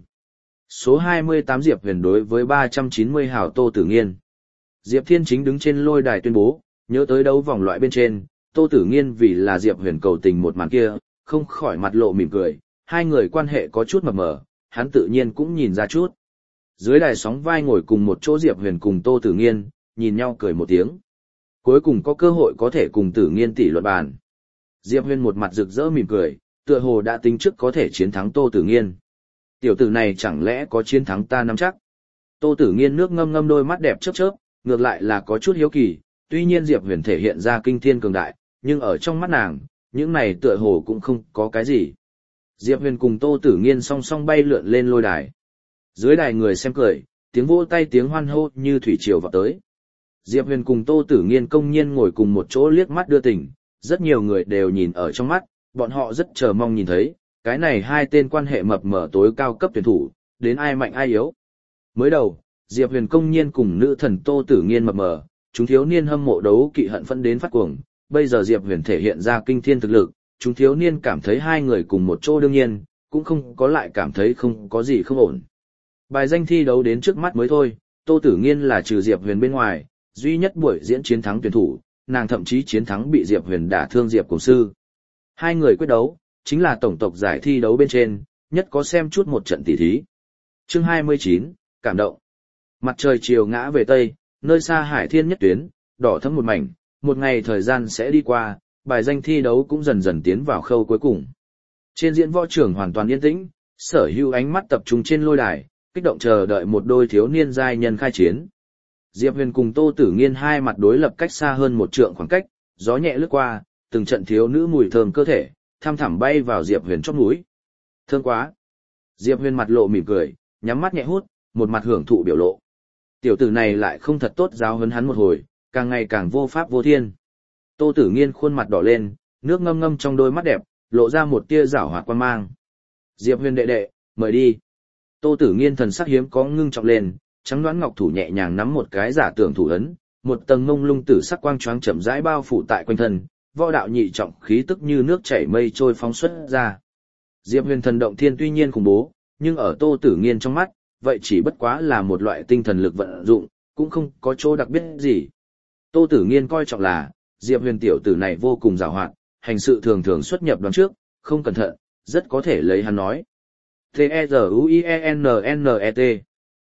Số 28 Diệp Huyền đối với 390 hào Tô Tử Nghiên. Diệp Thiên chính đứng trên lôi đài tuyên bố, nhớ tới đấu vòng loại bên trên, Tô Tử Nghiên vì là Diệp Huyền cầu tình một màn kia, không khỏi mặt lộ mỉm cười, hai người quan hệ có chút mập mờ, hắn tự nhiên cũng nhìn ra chút. Dưới đài sóng vai ngồi cùng một chỗ Diệp Huyền cùng Tô Tử Nghiên, nhìn nhau cười một tiếng. Cuối cùng có cơ hội có thể cùng Tử Nghiên tỷ luận bàn. Diệp Huyền một mặt rực rỡ mỉm cười, tựa hồ đã tính trước có thể chiến thắng Tô Tử Nghiên. Tiểu tử này chẳng lẽ có chiến thắng ta nắm chắc? Tô Tử Nghiên nước ngâm ngâm đôi mắt đẹp chớp chớp, ngược lại là có chút hiếu kỳ, tuy nhiên Diệp Huyền thể hiện ra kinh thiên cường đại, nhưng ở trong mắt nàng, những này tựa hồ cũng không có cái gì. Diệp Huyền cùng Tô Tử Nghiên song song bay lượn lên lôi đài. Dưới đài người xem cười, tiếng vỗ tay tiếng hoan hô như thủy triều vào tới. Diệp Huyền cùng Tô Tử Nghiên công nhiên ngồi cùng một chỗ liếc mắt đưa tình, rất nhiều người đều nhìn ở trong mắt, bọn họ rất chờ mong nhìn thấy, cái này hai tên quan hệ mập mờ tối cao cấp tuyển thủ, đến ai mạnh ai yếu. Mới đầu, Diệp Huyền công nhiên cùng nữ thần Tô Tử Nghiên mập mờ, chúng thiếu niên hâm mộ đấu kỵ hận phẫn đến phát cuồng, bây giờ Diệp Huyền thể hiện ra kinh thiên thực lực, chúng thiếu niên cảm thấy hai người cùng một chỗ đương nhiên, cũng không có lại cảm thấy không có gì không ổn. Bài danh thi đấu đến trước mắt mới thôi, Tô Tử Nghiên là trừ Diệp Huyền bên ngoài, duy nhất buổi diễn chiến thắng tuyển thủ, nàng thậm chí chiến thắng bị Diệp Huyền đả thương Diệp Cùng Sư. Hai người quyết đấu, chính là tổng tộc giải thi đấu bên trên, nhất có xem chút một trận tỉ thí. Chương 29, cảm động. Mặt trời chiều ngã về Tây, nơi xa hải thiên nhất tuyến, đỏ thẫm một mảnh, một ngày thời gian sẽ đi qua, bài danh thi đấu cũng dần dần tiến vào khâu cuối cùng. Trên diễn võ trường hoàn toàn yên tĩnh, sở hữu ánh mắt tập trung trên lôi đài, kích động chờ đợi một đôi thiếu niên giai nhân khai chiến. Diệp Huyền cùng Tô Tử Nghiên hai mặt đối lập cách xa hơn một trượng khoảng cách, gió nhẹ lướt qua, từng trận thiếu nữ mùi thơm cơ thể, thăm thẳm bay vào Diệp Huyền chóp mũi. Thơm quá. Diệp Huyền mặt lộ mỉm cười, nhắm mắt nhẹ hút, một mặt hưởng thụ biểu lộ. Tiểu tử này lại không thật tốt giáo huấn hắn một hồi, càng ngày càng vô pháp vô thiên. Tô Tử Nghiên khuôn mặt đỏ lên, nước ngâm ngâm trong đôi mắt đẹp, lộ ra một tia giảo hoạt quan mang. Diệp Huyền đệ đệ, mời đi. Tô Tử Nghiên thần sắc hiếm có ngưng trọng lên, trắng đoán ngọc thủ nhẹ nhàng nắm một cái giả tưởng thủ ấn, một tầng mông lung tử sắc quang choáng chậm rãi bao phủ tại quanh thân, võ đạo nhị trọng khí tức như nước chảy mây trôi phóng xuất ra. Diệp Huyền thần động thiên tuy nhiên khủng bố, nhưng ở Tô Tử Nghiên trong mắt, vậy chỉ bất quá là một loại tinh thần lực vận dụng, cũng không có chỗ đặc biệt gì. Tô Tử Nghiên coi trọng là, Diệp Huyền tiểu tử này vô cùng giàu hoạt, hành sự thường thường xuất nhập đoán trước, không cẩn thận, rất có thể lấy hắn nói. T-E-Z-U-I-E-N-N-E-T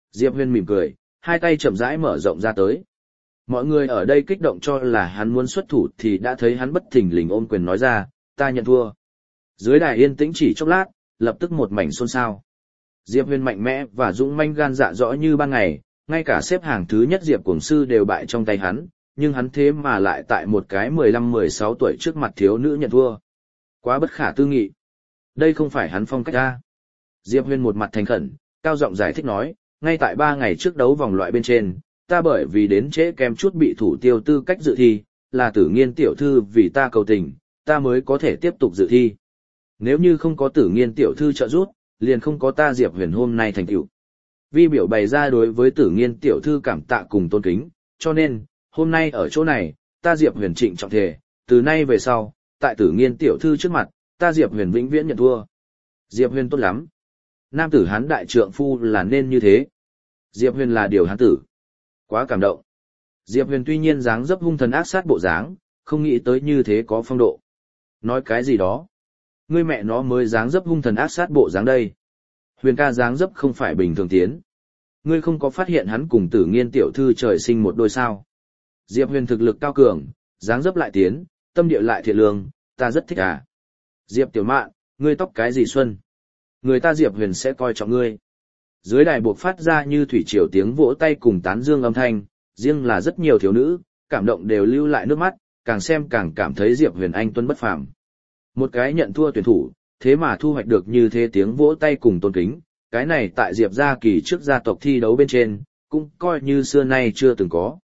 Diệp Huyền mỉm cười, hai tay chậm rãi mở rộng ra tới. Mọi người ở đây kích động cho là hắn muốn xuất thủ thì đã thấy hắn bất thình lình ôm quyền nói ra, ta nhận thua. Dưới đài yên tĩnh chỉ chốc lát, lập tức một mảnh xôn xao. Diệp Huyền mạnh mẽ và dũng manh gan dạ rõ như ban ngày, ngay cả xếp hàng thứ nhất Diệp Cuồng Sư đều bại trong tay hắn, nhưng hắn thế mà lại tại một cái 15-16 tuổi trước mặt thiếu nữ nhận thua. Quá bất khả tư nghị. Đây không phải hắn phong cách ra. Diệp Huyền một mặt thành khẩn, cao giọng giải thích nói, ngay tại 3 ngày trước đấu vòng loại bên trên, ta bởi vì đến trễ kém chút bị thủ tiêu tư cách dự thi, là Tử Nghiên tiểu thư vì ta cầu tình, ta mới có thể tiếp tục dự thi. Nếu như không có Tử Nghiên tiểu thư trợ giúp, liền không có ta Diệp Huyền hôm nay thành tựu. Vi biểu bày ra đối với Tử Nghiên tiểu thư cảm tạ cùng tôn kính, cho nên, hôm nay ở chỗ này, ta Diệp Huyền trịnh trọng thề, từ nay về sau, tại Tử Nghiên tiểu thư trước mặt, ta Diệp Huyền vĩnh viễn nhận thua. Diệp Huyền tốt lắm. Nam tử hán đại trượng phu là nên như thế. Diệp Huyền là điều hán tử. Quá cảm động. Diệp Huyền tuy nhiên dáng dấp hung thần ác sát bộ dáng, không nghĩ tới như thế có phong độ. Nói cái gì đó? Ngươi mẹ nó mới dáng dấp hung thần ác sát bộ dáng đây. Huyền ca dáng dấp không phải bình thường tiến. Ngươi không có phát hiện hắn cùng Tử Nghiên tiểu thư trời sinh một đôi sao? Diệp Huyền thực lực cao cường, dáng dấp lại tiến, tâm địa lại thiện lương, ta rất thích à. Diệp tiểu mạn, ngươi tóc cái gì xuân? Người ta Diệp Huyền sẽ coi trọng ngươi. Dưới đài buộc phát ra như thủy triều tiếng vỗ tay cùng tán dương âm thanh, riêng là rất nhiều thiếu nữ, cảm động đều lưu lại nước mắt, càng xem càng cảm thấy Diệp Huyền anh tuấn bất phàm. Một cái nhận thua tuyển thủ, thế mà thu hoạch được như thế tiếng vỗ tay cùng tôn kính, cái này tại Diệp gia kỳ trước gia tộc thi đấu bên trên, cũng coi như xưa nay chưa từng có.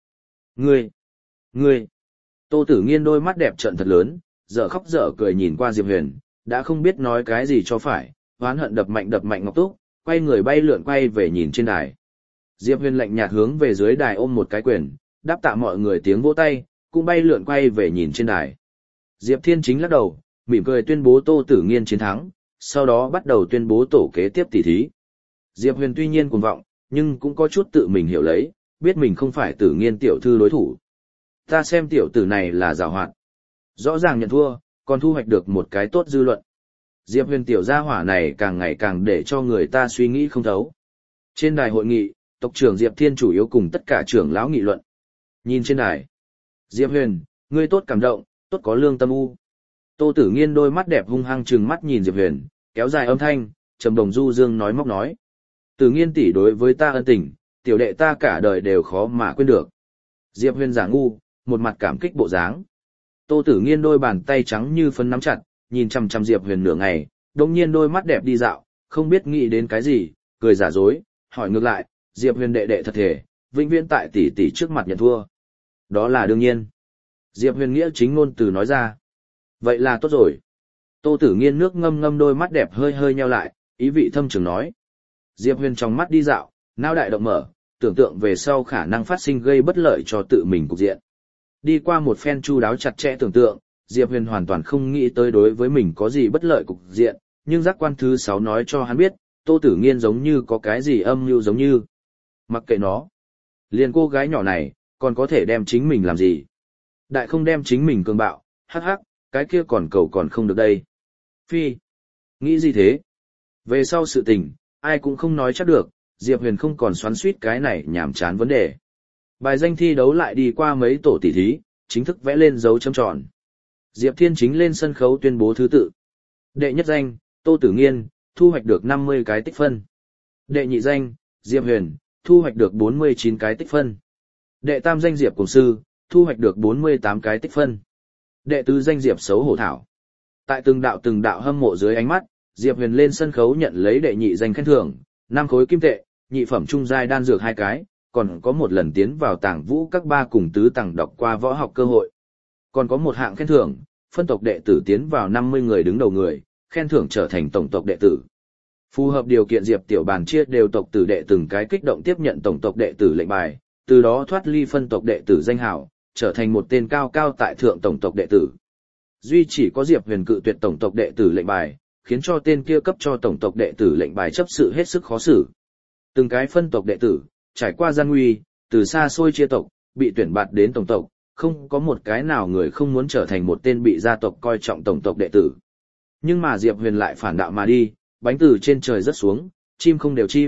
Ngươi, Tô Tử Nghiên đôi mắt đẹp trợn thật lớn, dở khóc dở cười nhìn qua Diệp Huyền, đã không biết nói cái gì cho phải, oán hận đập mạnh Ngọc Túc, quay người bay lượn quay về nhìn trên đài. Diệp Huyền lạnh nhạt hướng về dưới đài ôm một cái quyền, đáp tạ mọi người tiếng vỗ tay, cũng bay lượn quay về nhìn trên đài. Diệp Thiên Chính lắc đầu, mỉm cười tuyên bố Tô Tử Nghiên chiến thắng, sau đó bắt đầu tuyên bố tổ kế tiếp tỷ thí. Diệp Huyền tuy nhiên cuồng vọng, nhưng cũng có chút tự mình hiểu lấy, biết mình không phải Tử Nghiên tiểu thư đối thủ. Ta xem tiểu tử này là giàu hoạt. Rõ ràng nhận thua, còn thu hoạch được một cái tốt dư luận. Diệp Huyền tiểu gia hỏa này càng ngày càng để cho người ta suy nghĩ không thấu. Trên đài hội nghị, tộc trưởng Diệp Thiên chủ yếu cùng tất cả trưởng lão nghị luận. Nhìn trên đài. Diệp Huyền, ngươi tốt cảm động, tốt có lương tâm u. Tô Tử Nghiên đôi mắt đẹp hung hăng trừng mắt nhìn Diệp Huyền, kéo dài âm thanh, trầm đồng du dương nói móc nói. Tử Nghiên tỷ đối với ta ân tình, tiểu đệ ta cả đời đều khó mà quên được. Diệp Huyền giả ngu, một mặt cảm kích bộ dáng. Tô Tử Nghiên đôi bàn tay trắng như phấn nắm chặt, nhìn chằm chằm Diệp Huyền nửa ngày, đột nhiên đôi mắt đẹp đi dạo, không biết nghĩ đến cái gì, cười giả dối, hỏi ngược lại, Diệp Huyền đệ đệ thật thể, vĩnh viễn tại tỷ tỷ trước mặt nhận thua. Đó là đương nhiên. Diệp Huyền nghĩa chính ngôn từ nói ra. Vậy là tốt rồi. Tô Tử Nghiên nước ngâm ngâm đôi mắt đẹp hơi hơi nheo lại, ý vị thâm trường nói. Diệp Huyền trong mắt đi dạo, não đại động mở, tưởng tượng về sau khả năng phát sinh gây bất lợi cho tự mình cục diện. Đi qua một phen chu đáo chặt chẽ tưởng tượng, Diệp Huyền hoàn toàn không nghĩ tới đối với mình có gì bất lợi cục diện, nhưng giác quan thứ 6 nói cho hắn biết, Tô Tử Nghiên giống như có cái gì âm mưu giống như. Mặc kệ nó. Liền cô gái nhỏ này, còn có thể đem chính mình làm gì? Đại không đem chính mình cường bạo, hắc hắc, cái kia còn cầu còn không được đây. Phi. Nghĩ gì thế? Về sau sự tình, ai cũng không nói chắc được, Diệp Huyền không còn xoắn xuýt cái này nhảm chán vấn đề. Bài danh thi đấu lại đi qua mấy tổ tỷ thí, chính thức vẽ lên dấu chấm tròn. Diệp Thiên Chính lên sân khấu tuyên bố thứ tự. Đệ nhất danh, Tô Tử Nghiên, thu hoạch được 50 cái tích phân. Đệ nhị danh, Diệp Huyền, thu hoạch được 49 cái tích phân. Đệ tam danh Diệp Cuồng Sư, thu hoạch được 48 cái tích phân. Đệ tứ danh Diệp Xấu Hổ Thảo. Tại từng đạo hâm mộ dưới ánh mắt, Diệp Huyền lên sân khấu nhận lấy đệ nhị danh khen thưởng, 5 khối kim tệ, nhị phẩm trung giai đan dược 2 cái, còn có một lần tiến vào tàng vũ các 3 cùng tứ tầng đọc qua võ học cơ hội. Còn có một hạng khen thưởng, phân tộc đệ tử tiến vào 50 người đứng đầu người, khen thưởng trở thành tổng tộc đệ tử. Phù hợp điều kiện Diệp Tiểu Bàn chia đều tộc tử đệ từng cái kích động tiếp nhận tổng tộc đệ tử lệnh bài, từ đó thoát ly phân tộc đệ tử danh hào, trở thành một tên cao cao tại thượng tổng tộc đệ tử. Duy chỉ có Diệp Huyền cự tuyệt tổng tộc đệ tử lệnh bài, khiến cho tên kia cấp cho tổng tộc đệ tử lệnh bài chấp sự hết sức khó xử. Từng cái phân tộc đệ tử, trải qua gian nguy, từ xa xôi chia tộc, bị tuyển bạt đến tổng tộc, không có một cái nào người không muốn trở thành một tên bị gia tộc coi trọng tổng tộc đệ tử. Nhưng mà Diệp Huyền lại phản đạo mà đi, bánh từ trên trời rớt xuống, chim không đều chim,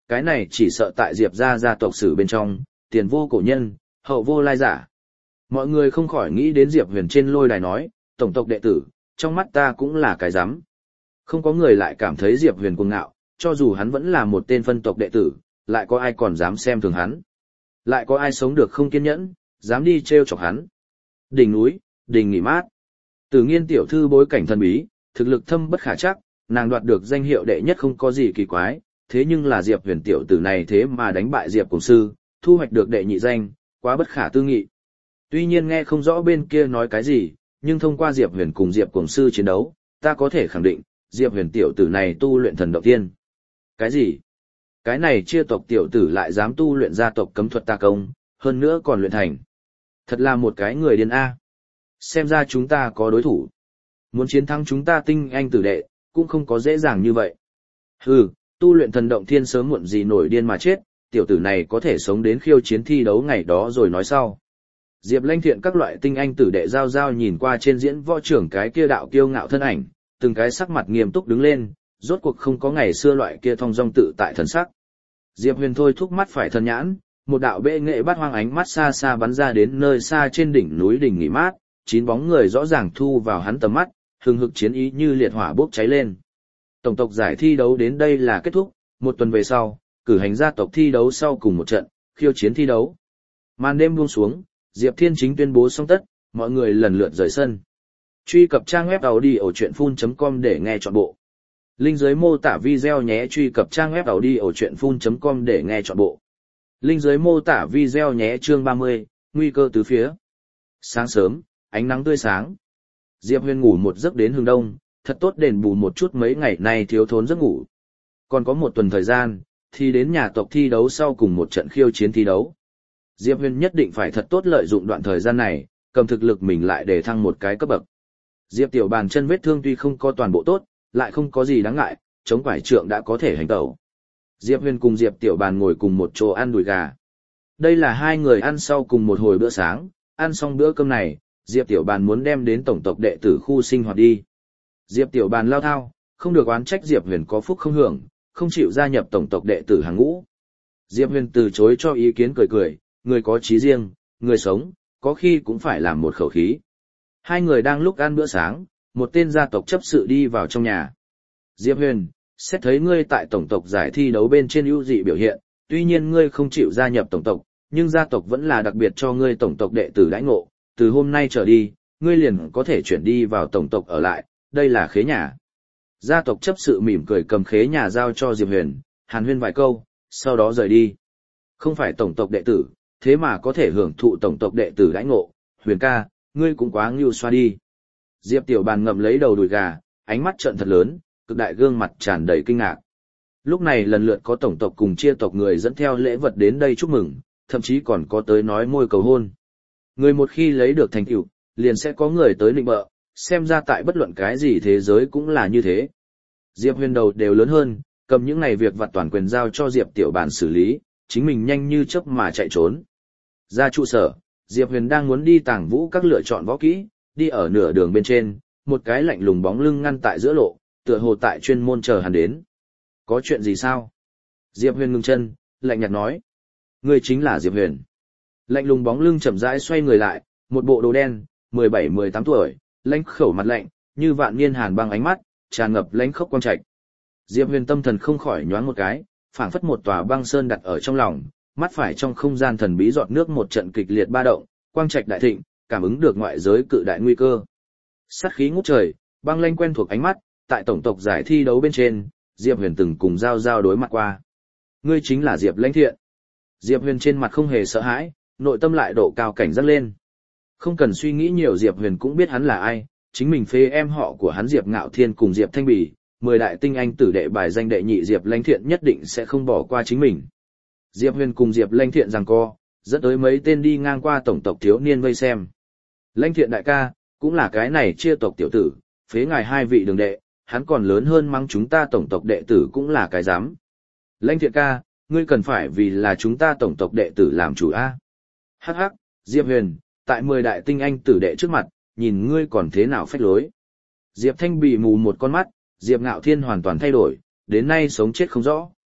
Cái này chỉ sợ tại Diệp gia tộc sử bên trong, tiền vô cổ nhân, hậu vô lai giả. Mọi người không khỏi nghĩ đến Diệp Huyền trên lôi đài nói, tổng tộc đệ tử, trong mắt ta cũng là cái rắm. Không có người lại cảm thấy Diệp Huyền cuồng ngạo, cho dù hắn vẫn là một tên phân tộc đệ tử, lại có ai còn dám xem thường hắn. Lại có ai sống được không kiên nhẫn, dám đi trêu chọc hắn. Đỉnh núi, đình nghỉ mát. Tử Nghiên tiểu thư bối cảnh thần bí, thực lực thâm bất khả trắc, nàng đoạt được danh hiệu đệ nhất không có gì kỳ quái, thế nhưng là Diệp Huyền tiểu tử này thế mà đánh bại Diệp Cổng sư, thu hoạch được đệ nhị danh, quá bất khả tư nghị. Tuy nhiên nghe không rõ bên kia nói cái gì, nhưng thông qua Diệp Huyền cùng Diệp Cổng sư chiến đấu, ta có thể khẳng định, Diệp Huyền tiểu tử này tu luyện thần động tiên. Cái gì? Cái này chia tộc tiểu tử lại dám tu luyện gia tộc cấm thuật tà công, hơn nữa còn luyện thành. Thật là một cái người điên A. Xem ra chúng ta có đối thủ. Muốn chiến thắng chúng ta tinh anh tử đệ, cũng không có dễ dàng như vậy. Hừ, tu luyện thần động thiên sớm muộn gì nổi điên mà chết, tiểu tử này có thể sống đến khiêu chiến thi đấu ngày đó rồi nói sau. Diệp Lanh Thiện các loại tinh anh tử đệ giao giao nhìn qua trên diễn võ trưởng cái kia đạo kiêu ngạo thân ảnh, từng cái sắc mặt nghiêm túc đứng lên, rốt cuộc không có ngày xưa loại kia thong dong tự tại thần sắc. Diệp Huyền thôi thúc mắt phải thần nhãn, một đạo bệ nghệ bát hoang ánh mắt xa xa bắn ra đến nơi xa trên đỉnh núi đỉnh nghỉ mát, 9 bóng người rõ ràng thu vào hắn tầm mắt, hừng hực chiến ý như liệt hỏa bốc cháy lên. Tổng tộc giải thi đấu đến đây là kết thúc, một tuần về sau, cử hành gia tộc thi đấu sau cùng một trận, khiêu chiến thi đấu. Màn đêm buông xuống, Diệp Thiên Chính tuyên bố xong tất, mọi người lần lượt rời sân. Truy cập trang web audiochuyenphun.com để nghe trọn bộ. Link dưới mô tả video nhé, truy cập trang web audiochuyenphun.com để nghe trọn bộ. Link dưới mô tả video nhé, chương 30, nguy cơ tứ phía. Sáng sớm, ánh nắng tươi sáng. Diệp Huyền ngủ một giấc đến hướng đông, thật tốt đền bù một chút mấy ngày nay thiếu thốn giấc ngủ. Còn có một tuần thời gian, thì đến nhà tộc thi đấu sau cùng một trận khiêu chiến thi đấu. Diệp Huyền nhất định phải thật tốt lợi dụng đoạn thời gian này, cầm thực lực mình lại để thăng một cái cấp bậc. Diệp Tiểu Bàn chân vết thương tuy không có toàn bộ tốt, lại không có gì đáng ngại, chống quải trượng đã có thể hành tẩu. Diệp Huyền cùng Diệp Tiểu Bàn ngồi cùng một chỗ ăn đùi gà. Đây là hai người ăn sau cùng một hồi bữa sáng, ăn xong bữa cơm này, Diệp Tiểu Bàn muốn đem đến tổng tộc đệ tử khu sinh hoạt đi. Diệp Tiểu Bàn lao thao, không được oán trách Diệp Huyền có phúc không hưởng, không chịu gia nhập tổng tộc đệ tử hàng ngũ. Diệp Huyền từ chối cho ý kiến cười cười, người có chí riêng, người sống, có khi cũng phải làm một khẩu khí. Hai người đang lúc ăn bữa sáng, một tên gia tộc chấp sự đi vào trong nhà. Diệp Huyền, xét thấy ngươi tại tổng tộc giải thi đấu bên trên ưu dị biểu hiện, tuy nhiên ngươi không chịu gia nhập tổng tộc, nhưng gia tộc vẫn là đặc biệt cho ngươi tổng tộc đệ tử đãi ngộ, từ hôm nay trở đi, ngươi liền có thể chuyển đi vào tổng tộc ở lại, đây là khế nhà. Gia tộc chấp sự mỉm cười cầm khế nhà giao cho Diệp Huyền, hàn huyên vài câu, sau đó rời đi. Không phải tổng tộc đệ tử, thế mà có thể hưởng thụ tổng tộc đệ tử đãi ngộ, Huyền ca, ngươi cũng quá ngưu xoa đi. Diệp Tiểu Bàn ngậm lấy đầu đùi gà, ánh mắt trợn thật lớn, cực đại gương mặt tràn đầy kinh ngạc. Lúc này lần lượt có tổng tộc cùng chia tộc người dẫn theo lễ vật đến đây chúc mừng, thậm chí còn có tới nói môi cầu hôn. Người một khi lấy được thành tựu, liền sẽ có người tới nịnh bợ, xem ra tại bất luận cái gì thế giới cũng là như thế. Diệp Huyền đầu đều lớn hơn, cầm những này việc vặt toàn quyền giao cho Diệp Tiểu Bàn xử lý, chính mình nhanh như chớp mà chạy trốn. Ra trụ sở, Diệp Huyền đang muốn đi Tàng Vũ các lựa chọn võ kỹ, đi ở nửa đường bên trên, một cái lạnh lùng bóng lưng ngăn tại giữa lộ, tựa hồ tại chuyên môn chờ hắn đến. Có chuyện gì sao? Diệp Huyền ngừng chân, lạnh nhạt nói. Ngươi chính là Diệp Huyền. Lạnh lùng bóng lưng chậm rãi xoay người lại, một bộ đồ đen, 17-18 tuổi, lãnh khẩu mặt lạnh, như vạn niên hàn băng ánh mắt, tràn ngập lãnh khốc quang trạch. Diệp Huyền tâm thần không khỏi nhoáng một cái, phảng phất một tòa băng sơn đặt ở trong lòng, mắt phải trong không gian thần bí giọt nước một trận kịch liệt ba động, quang trạch đại thịnh, cảm ứng được ngoại giới cự đại nguy cơ. Sát khí ngút trời, băng lãnh quen thuộc ánh mắt, tại tổng tộc giải thi đấu bên trên, Diệp Huyền từng cùng giao đối mặt qua. Ngươi chính là Diệp Lãnh Thiện. Diệp Huyền trên mặt không hề sợ hãi, nội tâm lại độ cao cảnh giác lên. Không cần suy nghĩ nhiều, Diệp Huyền cũng biết hắn là ai, chính mình phê em họ của hắn Diệp Ngạo Thiên cùng Diệp Thanh Bỉ, 10 đại tinh anh tử đệ bài danh đệ nhị Diệp Lãnh Thiện nhất định sẽ không bỏ qua chính mình. Diệp Huyền cùng Diệp Lãnh Thiện giằng co, dẫn tới mấy tên đi ngang qua tổng tộc thiếu niên vây xem. Lãnh Thiện đại ca, cũng là cái này chia tộc tiểu tử, phế ngài hai vị đường đệ, hắn còn lớn hơn mắng chúng ta tổng tộc đệ tử cũng là cái dám. Lãnh Thiện ca, ngươi cần phải vì là chúng ta tổng tộc đệ tử làm chủ a. Hắc hắc, Diệp Huyền, tại 10 đại tinh anh tử đệ trước mặt, nhìn ngươi còn thế nào phách lối. Diệp Thanh bị mù một con mắt, Diệp Ngạo Thiên hoàn toàn thay đổi, đến nay sống chết không rõ.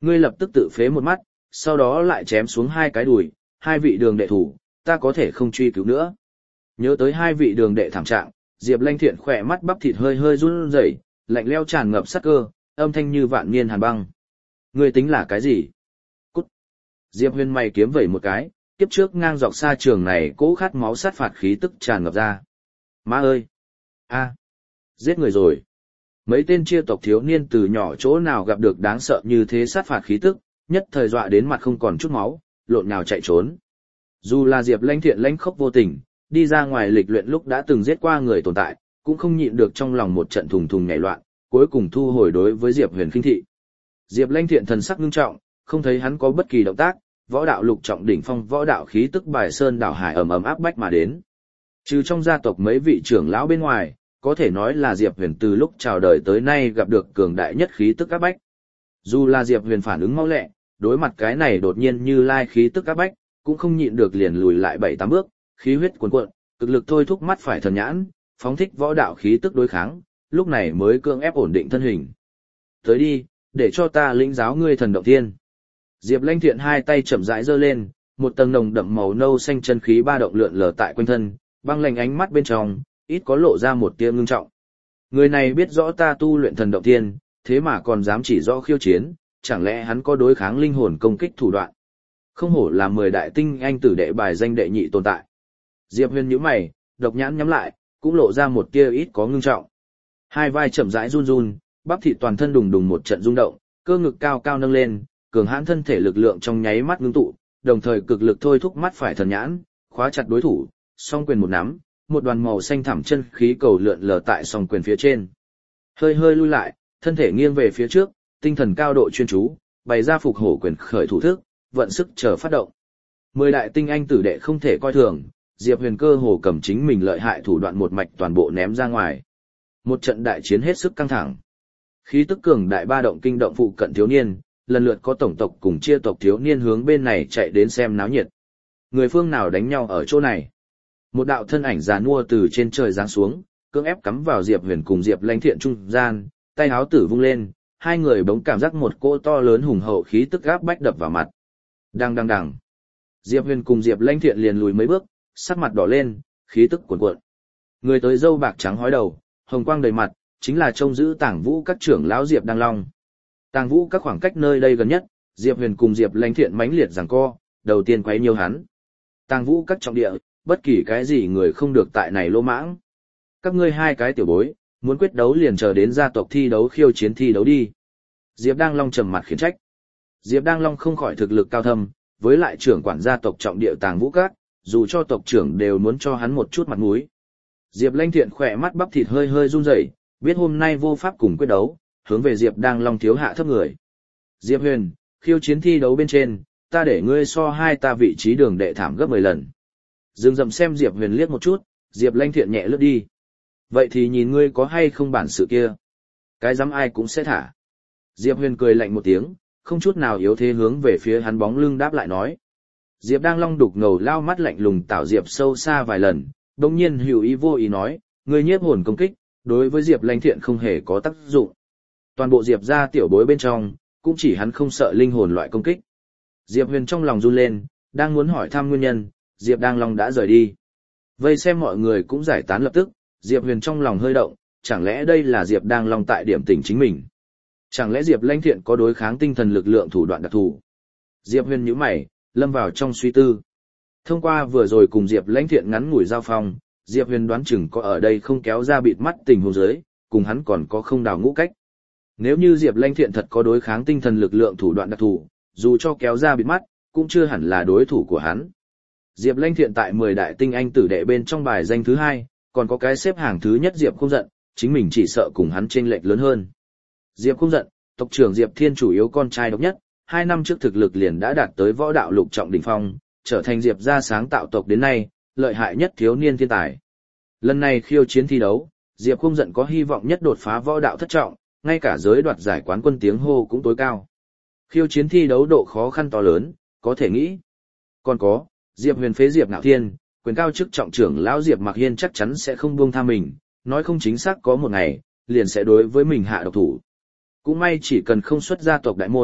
Ngươi lập tức tự phế một mắt, sau đó lại chém xuống hai cái đùi, hai vị đường đệ thủ, ta có thể không truy cứu nữa. Nhớ tới hai vị đường đệ thảm trạng, Diệp Lanh Thiện khỏe mắt bắp thịt hơi hơi run rẩy, lạnh lẽo tràn ngập sát cơ, âm thanh như vạn niên hàn băng. Ngươi tính là cái gì? Cút. Diệp Huyền mày kiếm vẩy một cái, kiếp trước ngang dọc xa trường này cố khát máu sát phạt khí tức tràn ngập ra. Má ơi! A! Giết người rồi! Mấy tên chia tộc thiếu niên từ nhỏ chỗ nào gặp được đáng sợ như thế sát phạt khí tức, nhất thời dọa đến mặt không còn chút máu, lộn nhào chạy trốn. Dù là Diệp Lanh Thiện lãnh khốc vô tình, đi ra ngoài lịch luyện lúc đã từng giết qua người tồn tại, cũng không nhịn được trong lòng một trận thùng thùng nhảy loạn, cuối cùng thu hồi đối với Diệp Huyền khinh thị. Diệp Lanh Thiện thần sắc nghiêm trọng, không thấy hắn có bất kỳ động tác, võ đạo lục trọng đỉnh phong võ đạo khí tức bài sơn đảo hải ầm ầm áp bách mà đến. Trừ trong gia tộc mấy vị trưởng lão bên ngoài, có thể nói là Diệp Huyền từ lúc chào đời tới nay gặp được cường đại nhất khí tức áp bách. Dù là Diệp Huyền phản ứng mau lẹ, đối mặt cái này đột nhiên như lai khí tức áp bách, cũng không nhịn được liền lùi lại 7-8 bước, khí huyết cuồn cuộn, cực lực thôi thúc mắt phải thần nhãn, phóng thích võ đạo khí tức đối kháng, lúc này mới cưỡng ép ổn định thân hình. Tới đi, để cho ta lĩnh giáo ngươi thần động thiên. Diệp Lanh Thiện hai tay chậm rãi giơ lên, một tầng nồng đậm màu nâu xanh chân khí ba động lượn lờ tại quanh thân, băng lạnh ánh mắt bên trong, ít có lộ ra một tia ngưng trọng. Người này biết rõ ta tu luyện thần động thiên, thế mà còn dám chỉ rõ khiêu chiến, chẳng lẽ hắn có đối kháng linh hồn công kích thủ đoạn? Không hổ là 10 đại tinh anh tử đệ bài danh đệ nhị tồn tại. Diệp Huyền nhíu mày, độc nhãn nhắm lại, cũng lộ ra một tia ít có ngưng trọng. Hai vai chậm rãi run run, bắp thịt toàn thân đùng đùng một trận rung động, cơ ngực cao cao nâng lên, cường hãn thân thể lực lượng trong nháy mắt ngưng tụ, đồng thời cực lực thôi thúc mắt phải thần nhãn, khóa chặt đối thủ, song quyền một nắm, một đoàn màu xanh thẳm chân khí cầu lượn lờ tại song quyền phía trên. Hơi hơi lui lại, thân thể nghiêng về phía trước, tinh thần cao độ chuyên chú, bày ra phục hổ quyền khởi thủ thức, vận sức chờ phát động. 10 đại tinh anh tử đệ không thể coi thường, Diệp Huyền cơ hồ cầm chính mình lợi hại thủ đoạn một mạch toàn bộ ném ra ngoài. Một trận đại chiến hết sức căng thẳng. Khí tức cường đại ba động kinh động phụ cận thiếu niên, lần lượt có tổng tộc cùng chia tộc thiếu niên hướng bên này chạy đến xem náo nhiệt. Người phương nào đánh nhau ở chỗ này? Một đạo thân ảnh già nua từ trên trời giáng xuống, cưỡng ép cắm vào Diệp Huyền cùng Diệp Lanh Thiện trung gian, tay áo tử vung lên, hai người bỗng cảm giác một cỗ to lớn hùng hậu khí tức gáp bách đập vào mặt. Đằng đằng đằng. Diệp Huyền cùng Diệp Lanh Thiện liền lùi mấy bước, sắc mặt đỏ lên, khí tức cuồn cuộn. Người tới râu bạc trắng hói đầu, hồng quang đầy mặt, chính là trông giữ Tàng Vũ các trưởng lão Diệp Đăng Long. Tàng Vũ các khoảng cách nơi đây gần nhất, Diệp Huyền cùng Diệp Lanh Thiện mãnh liệt giằng co, đầu tiên quấy nhiều hắn. Tàng Vũ các trọng địa, bất kỳ cái gì người không được tại này lô mãng. Các ngươi hai cái tiểu bối, muốn quyết đấu liền chờ đến gia tộc thi đấu khiêu chiến thi đấu đi. Diệp Đăng Long trầm mặt khiển trách. Diệp Đăng Long không khỏi thực lực cao thâm, với lại trưởng quản gia tộc trọng địa Tàng Vũ các, dù cho tộc trưởng đều muốn cho hắn một chút mặt mũi. Diệp Lanh Thiện khỏe mắt bắp thịt hơi hơi run rẩy, biết hôm nay vô pháp cùng quyết đấu, hướng về Diệp Đăng Long thiếu hạ thấp người. Diệp Huyền, khiêu chiến thi đấu bên trên, ta để ngươi so hai ta vị trí đường đệ thảm gấp 10 lần. Dương Dậm xem Diệp Huyền liếc một chút, Diệp Lanh Thiện nhẹ lướt đi. Vậy thì nhìn ngươi có hay không bản sự kia. Cái dám ai cũng sẽ thả. Diệp Huyền cười lạnh một tiếng, không chút nào yếu thế hướng về phía hắn bóng lưng đáp lại nói. Diệp Đăng Long đục ngầu lao mắt lạnh lùng tảo Diệp sâu xa vài lần, đồng nhiên hữu ý vô ý nói, ngươi nhiếp hồn công kích, đối với Diệp Lanh Thiện không hề có tác dụng. Toàn bộ Diệp gia tiểu bối bên trong, cũng chỉ hắn không sợ linh hồn loại công kích. Diệp Huyền trong lòng run lên, đang muốn hỏi thăm nguyên nhân, Diệp Đăng Long đã rời đi. Vây xem mọi người cũng giải tán lập tức, Diệp Huyền trong lòng hơi động, chẳng lẽ đây là Diệp Đăng Long tại điểm tỉnh chính mình? Chẳng lẽ Diệp Lanh Thiện có đối kháng tinh thần lực lượng thủ đoạn đặc thù? Diệp Huyền nhíu mày, lâm vào trong suy tư. Thông qua vừa rồi cùng Diệp Lanh Thiện ngắn ngủi giao phong, Diệp Huyền đoán chừng có ở đây không kéo ra bịt mắt tình huống dưới, cùng hắn còn có không đào ngũ cách. Nếu như Diệp Lanh Thiện thật có đối kháng tinh thần lực lượng thủ đoạn đặc thù, dù cho kéo ra bịt mắt, cũng chưa hẳn là đối thủ của hắn. Diệp Lanh Thiện tại 10 đại tinh anh tử đệ bên trong bài danh thứ 2, còn có cái xếp hàng thứ nhất Diệp Không Giận, chính mình chỉ sợ cùng hắn chênh lệch lớn hơn. Diệp Không Giận, tộc trưởng Diệp Thiên chủ yếu con trai độc nhất, 2 năm trước thực lực liền đã đạt tới võ đạo lục trọng đỉnh phong, trở thành Diệp gia sáng tạo tộc đến nay, lợi hại nhất thiếu niên thiên tài. Lần này khiêu chiến thi đấu, Diệp Không Giận có hy vọng nhất đột phá võ đạo thất trọng, ngay cả giới đoạt giải quán quân tiếng hô cũng tối cao. Khiêu chiến thi đấu độ khó khăn to lớn, có thể nghĩ. Còn có, Diệp Huyền phế Diệp Nạo Thiên, quyền cao chức trọng trưởng lão Diệp Mặc Hiên chắc chắn sẽ không buông tha mình, nói không chính xác có một ngày, liền sẽ đối với mình hạ độc thủ. Cũng may chỉ cần không xuất gia tộc đại môn,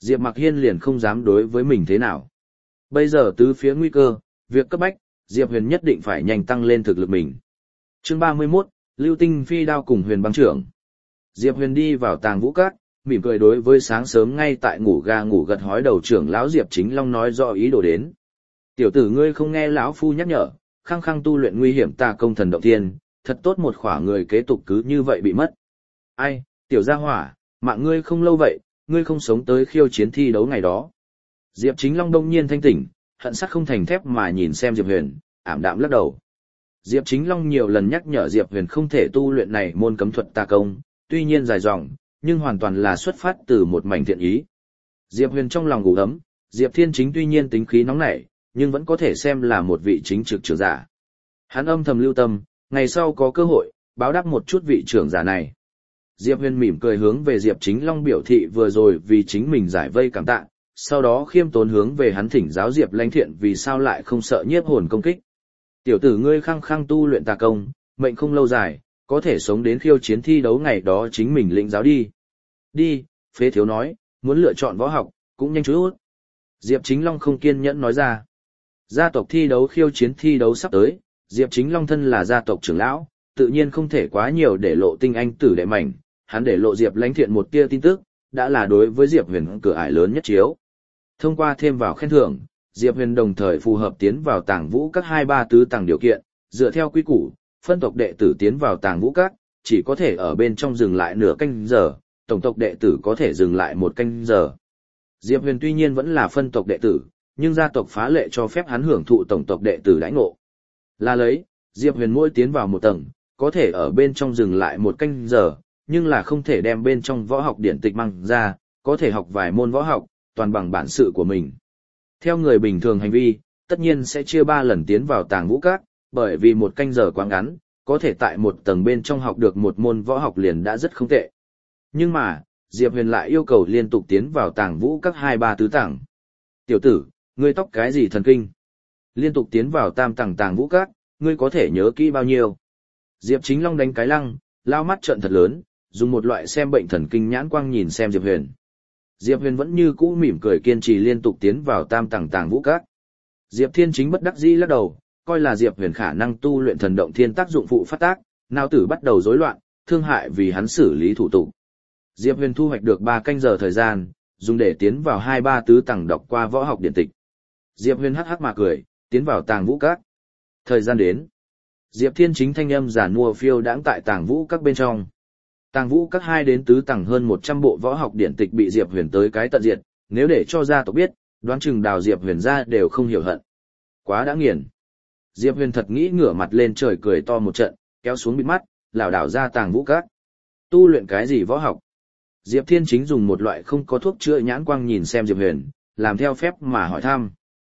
Diệp Mặc Hiên liền không dám đối với mình thế nào. Bây giờ tứ phía nguy cơ, việc cấp bách, Diệp Huyền nhất định phải nhanh tăng lên thực lực mình. Chương 31, Lưu Tinh Phi đao cùng Huyền băng trưởng. Diệp Huyền đi vào Tàng Vũ Các, mỉm cười đối với sáng sớm ngay tại ngủ ga ngủ gật hói đầu trưởng lão Diệp Chính Long nói rõ ý đồ đến. Tiểu tử ngươi không nghe lão phu nhắc nhở, khăng khăng tu luyện nguy hiểm tà công thần động thiên, thật tốt một khỏa người kế tục cứ như vậy bị mất. Ai, tiểu gia hỏa, mạng ngươi không lâu vậy, ngươi không sống tới khiêu chiến thi đấu ngày đó. Diệp Chính Long đông nhiên thanh tỉnh, hận sắt không thành thép mà nhìn xem Diệp Huyền, ảm đạm lắc đầu. Diệp Chính Long nhiều lần nhắc nhở Diệp Huyền không thể tu luyện này môn cấm thuật tà công, tuy nhiên dài dòng, nhưng hoàn toàn là xuất phát từ một mảnh thiện ý. Diệp Huyền trong lòng ngủ ấm, Diệp Thiên Chính tuy nhiên tính khí nóng nảy, nhưng vẫn có thể xem là một vị chính trực trưởng giả. Hắn âm thầm lưu tâm, ngày sau có cơ hội, báo đáp một chút vị trưởng giả này. Diệp Huyền mỉm cười hướng về Diệp Chính Long biểu thị vừa rồi vì chính mình giải vây cảm tạ, sau đó khiêm tốn hướng về hắn thỉnh giáo Diệp Lãnh Thiện vì sao lại không sợ nhiếp hồn công kích. Tiểu tử ngươi khăng khăng tu luyện tà công, mệnh không lâu dài, có thể sống đến khiêu chiến thi đấu ngày đó chính mình lĩnh giáo đi. Đi, phế thiếu nói, muốn lựa chọn võ học, cũng nhanh chút. Diệp Chính Long không kiên nhẫn nói ra. Gia tộc thi đấu khiêu chiến thi đấu sắp tới, Diệp Chính Long thân là gia tộc trưởng lão, tự nhiên không thể quá nhiều để lộ tinh anh tử đệ mảnh, hắn để lộ Diệp Lãnh Thiện một tia tin tức, đã là đối với Diệp Huyền cửa ải lớn nhất chiếu. Thông qua thêm vào khen thưởng, Diệp Huyền đồng thời phù hợp tiến vào Tàng Vũ Các 2-3 tứ tầng điều kiện, dựa theo quy củ, phân tộc đệ tử tiến vào Tàng Vũ Các, chỉ có thể ở bên trong dừng lại nửa canh giờ, tổng tộc đệ tử có thể dừng lại 1 canh giờ. Diệp Huyền tuy nhiên vẫn là phân tộc đệ tử, nhưng gia tộc phá lệ cho phép hắn hưởng thụ tổng tộc đệ tử đãi ngộ. Là lấy, Diệp Huyền mỗi tiến vào một tầng, có thể ở bên trong dừng lại 1 canh giờ, nhưng là không thể đem bên trong võ học điển tịch mang ra, có thể học vài môn võ học, toàn bằng bản sự của mình. Theo người bình thường hành vi, tất nhiên sẽ chia 3 lần tiến vào Tàng Vũ Các, bởi vì 1 canh giờ quá ngắn, có thể tại một tầng bên trong học được một môn võ học liền đã rất không tệ. Nhưng mà, Diệp Huyền lại yêu cầu liên tục tiến vào Tàng Vũ Các 2-3 tứ tầng. Tiểu tử, ngươi tóc cái gì thần kinh? Liên tục tiến vào tam tầng Tàng Vũ Các, ngươi có thể nhớ kỹ bao nhiêu? Diệp Chính Long đánh cái lăng, lao mắt trợn thật lớn, dùng một loại xem bệnh thần kinh nhãn quang nhìn xem Diệp Huyền. Diệp Huyền vẫn như cũ mỉm cười kiên trì liên tục tiến vào tam tầng Tàng Vũ Các. Diệp Thiên Chính bất đắc dĩ lắc đầu, coi là Diệp Huyền khả năng tu luyện thần động thiên tác dụng phụ phát tác, não tử bắt đầu rối loạn, thương hại vì hắn xử lý thủ tục. Diệp Huyền thu hoạch được 3 canh giờ thời gian, dùng để tiến vào 2-3 tứ tầng đọc qua võ học điện tịch. Diệp Huyền hắc hắc mà cười, tiến vào Tàng Vũ Các. Thời gian đến. Diệp Thiên Chính thanh âm giản mua phiêu đãng tại Tàng Vũ Các bên trong. Tàng Vũ Các 2 đến tứ tầng hơn 100 bộ võ học điện tịch bị Diệp Huyền tới cái tận diệt, nếu để cho gia tộc biết, đoán chừng đào Diệp Huyền ra đều không hiểu hận. Quá đã nghiền. Diệp Huyền thật nghĩ ngửa mặt lên trời cười to một trận, kéo xuống bịt mắt, lảo đảo ra Tàng Vũ Các. Tu luyện cái gì võ học? Diệp Thiên Chính dùng một loại không có thuốc chữa nhãn quang nhìn xem Diệp Huyền, làm theo phép mà hỏi thăm.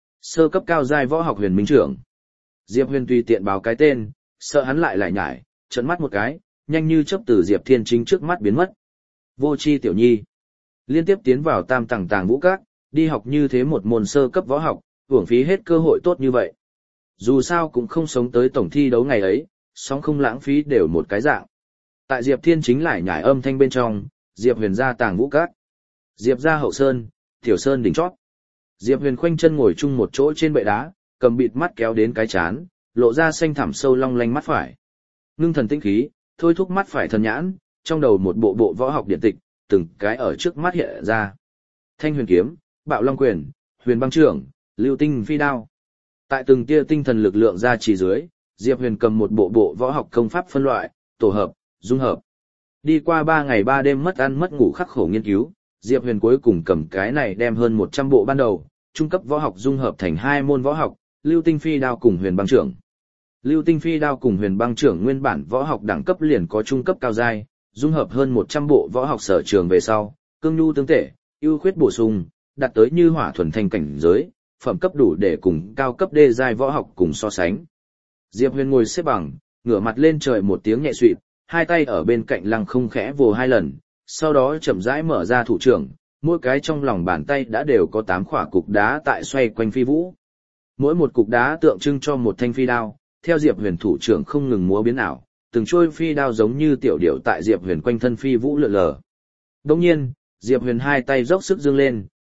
Sơ cấp cao giai võ học Huyền Minh Trưởng. Diệp Huyền tùy tiện báo cái tên, sợ hắn lại nhải, trợn mắt một cái, nhanh như chớp từ Diệp Thiên Chính trước mắt biến mất. Vô tri tiểu nhi. Liên tiếp tiến vào tam tầng Tàng Vũ Các, đi học như thế một môn sơ cấp võ học, uổng phí hết cơ hội tốt như vậy. Dù sao cũng không sống tới tổng thi đấu ngày ấy, song không lãng phí đều một cái dạng. Tại Diệp Thiên Chính lại nhải âm thanh bên trong, Diệp Huyền ra Tàng Vũ Các. Diệp ra hậu sơn, tiểu sơn đỉnh chót. Diệp Huyền khoanh chân ngồi chung một chỗ trên bệ đá, cầm bịt mắt kéo đến cái chán, lộ ra xanh thẳm sâu long lanh mắt phải. Ngưng thần tinh khí, thôi thúc mắt phải thần nhãn, trong đầu một bộ bộ võ học điện tịch, từng cái ở trước mắt hiện ra. Thanh huyền kiếm, bạo long quyền, huyền băng trưởng, lưu tinh phi đao. Tại từng tia tinh thần lực lượng ra chỉ dưới, Diệp Huyền cầm một bộ bộ võ học công pháp phân loại, tổ hợp, dung hợp. Đi qua 3 ngày 3 đêm mất ăn mất ngủ khắc khổ nghiên cứu, Diệp Huyền cuối cùng cầm cái này đem hơn 100 bộ ban đầu, trung cấp võ học dung hợp thành 2 môn võ học, lưu tinh phi đao cùng huyền băng trưởng. Lưu tinh phi đao cùng huyền băng trưởng nguyên bản võ học đẳng cấp liền có trung cấp cao giai, dung hợp hơn 100 bộ võ học sở trường về sau, cương nhu tương tệ, ưu khuyết bổ sung, đạt tới như hỏa thuần thanh cảnh giới, phẩm cấp đủ để cùng cao cấp đê giai võ học cùng so sánh. Diệp Huyền ngồi xếp bằng, ngửa mặt lên trời một tiếng nhẹ xuỵt, 2 tay ở bên cạnh lăng không khẽ vồ 2 lần, sau đó chậm rãi mở ra thủ trưởng, mỗi cái trong lòng bàn tay đã đều có 8 khỏa cục đá tại xoay quanh phi vũ. Mỗi một cục đá tượng trưng cho một thanh phi đao, theo Diệp Huyền thủ trưởng không ngừng múa biến ảo, từng trôi phi đao giống như tiểu điểu tại Diệp Huyền quanh thân phi vũ lượn lờ. Đương nhiên, Diệp Huyền 2 tay dốc sức dương lên,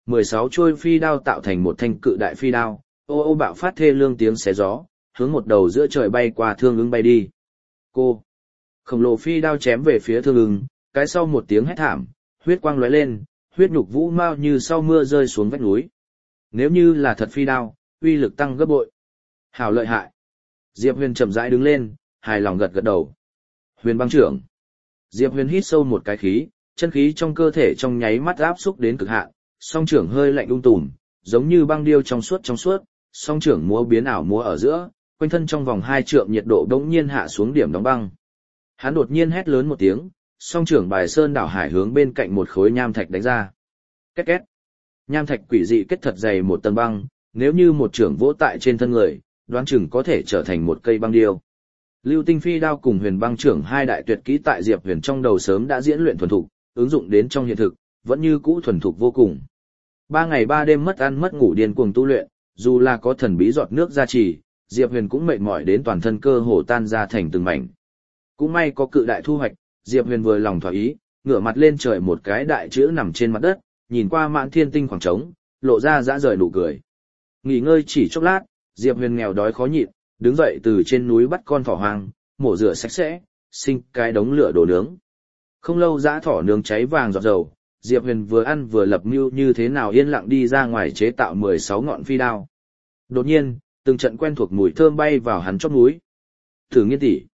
16 chuôi phi đao tạo thành một thanh cự đại phi đao, ô ô bạo phát thê lương tiếng xé gió, hướng một đầu giữa trời bay qua Thương Ưng bay đi. Cô! Khổng lồ phi đao chém về phía Thương Ưng, cái sau một tiếng hét thảm, huyết quang lóe lên, huyết nhục vũ mau như sau mưa rơi xuống vách núi. Nếu như là thật phi đao, uy lực tăng gấp bội. Hảo lợi hại. Diệp Huyền chậm rãi đứng lên, hài lòng gật gật đầu. Huyền băng trưởng. Diệp Huyền hít sâu một cái khí, chân khí trong cơ thể trong nháy mắt áp xúc đến cực hạn, song trưởng hơi lạnh tùm, giống như băng điêu trong suốt, song trưởng múa biến ảo múa ở giữa, quanh thân trong vòng 2 trượng nhiệt độ đống nhiên hạ xuống điểm đóng băng. Hắn đột nhiên hét lớn một tiếng, song trưởng bài sơn đảo hải hướng bên cạnh một khối nham thạch đánh ra. Két két. Nham thạch quỷ dị kết thật dày một tầng băng, nếu như một trưởng vỗ tại trên thân người, đoán chừng có thể trở thành một cây băng điêu. Lưu Tinh Phi đao cùng Huyền băng trưởng hai đại tuyệt kỹ tại Diệp Huyền trong đầu sớm đã diễn luyện thuần thục, ứng dụng đến trong hiện thực, vẫn như cũ thuần thục vô cùng. 3 ngày 3 đêm mất ăn mất ngủ điên cuồng tu luyện, dù là có thần bí giọt nước gia trì, Diệp Huyền cũng mệt mỏi đến toàn thân cơ hồ tan ra thành từng mảnh. Cũng may có cự đại thu hoạch, Diệp Huyền vừa lòng thỏa ý, ngửa mặt lên trời một cái đại chữ nằm trên mặt đất, nhìn qua mạn thiên tinh khoảng trống, lộ ra dã rời nụ cười. Nghỉ ngơi chỉ chốc lát, Diệp Huyền nghèo đói khó nhịn, đứng dậy từ trên núi bắt con thỏ hoang, mổ rửa sạch sẽ, sinh cái đống lửa đổ nướng. Không lâu dã thỏ nướng cháy vàng giọt dầu, Diệp Huyền vừa ăn vừa lập mưu như thế nào yên lặng đi ra ngoài chế tạo 16 ngọn phi đao. Đột nhiên, từng trận quen thuộc mùi thơm bay vào hắn chóp mũi. Thử Nghiên tỷ,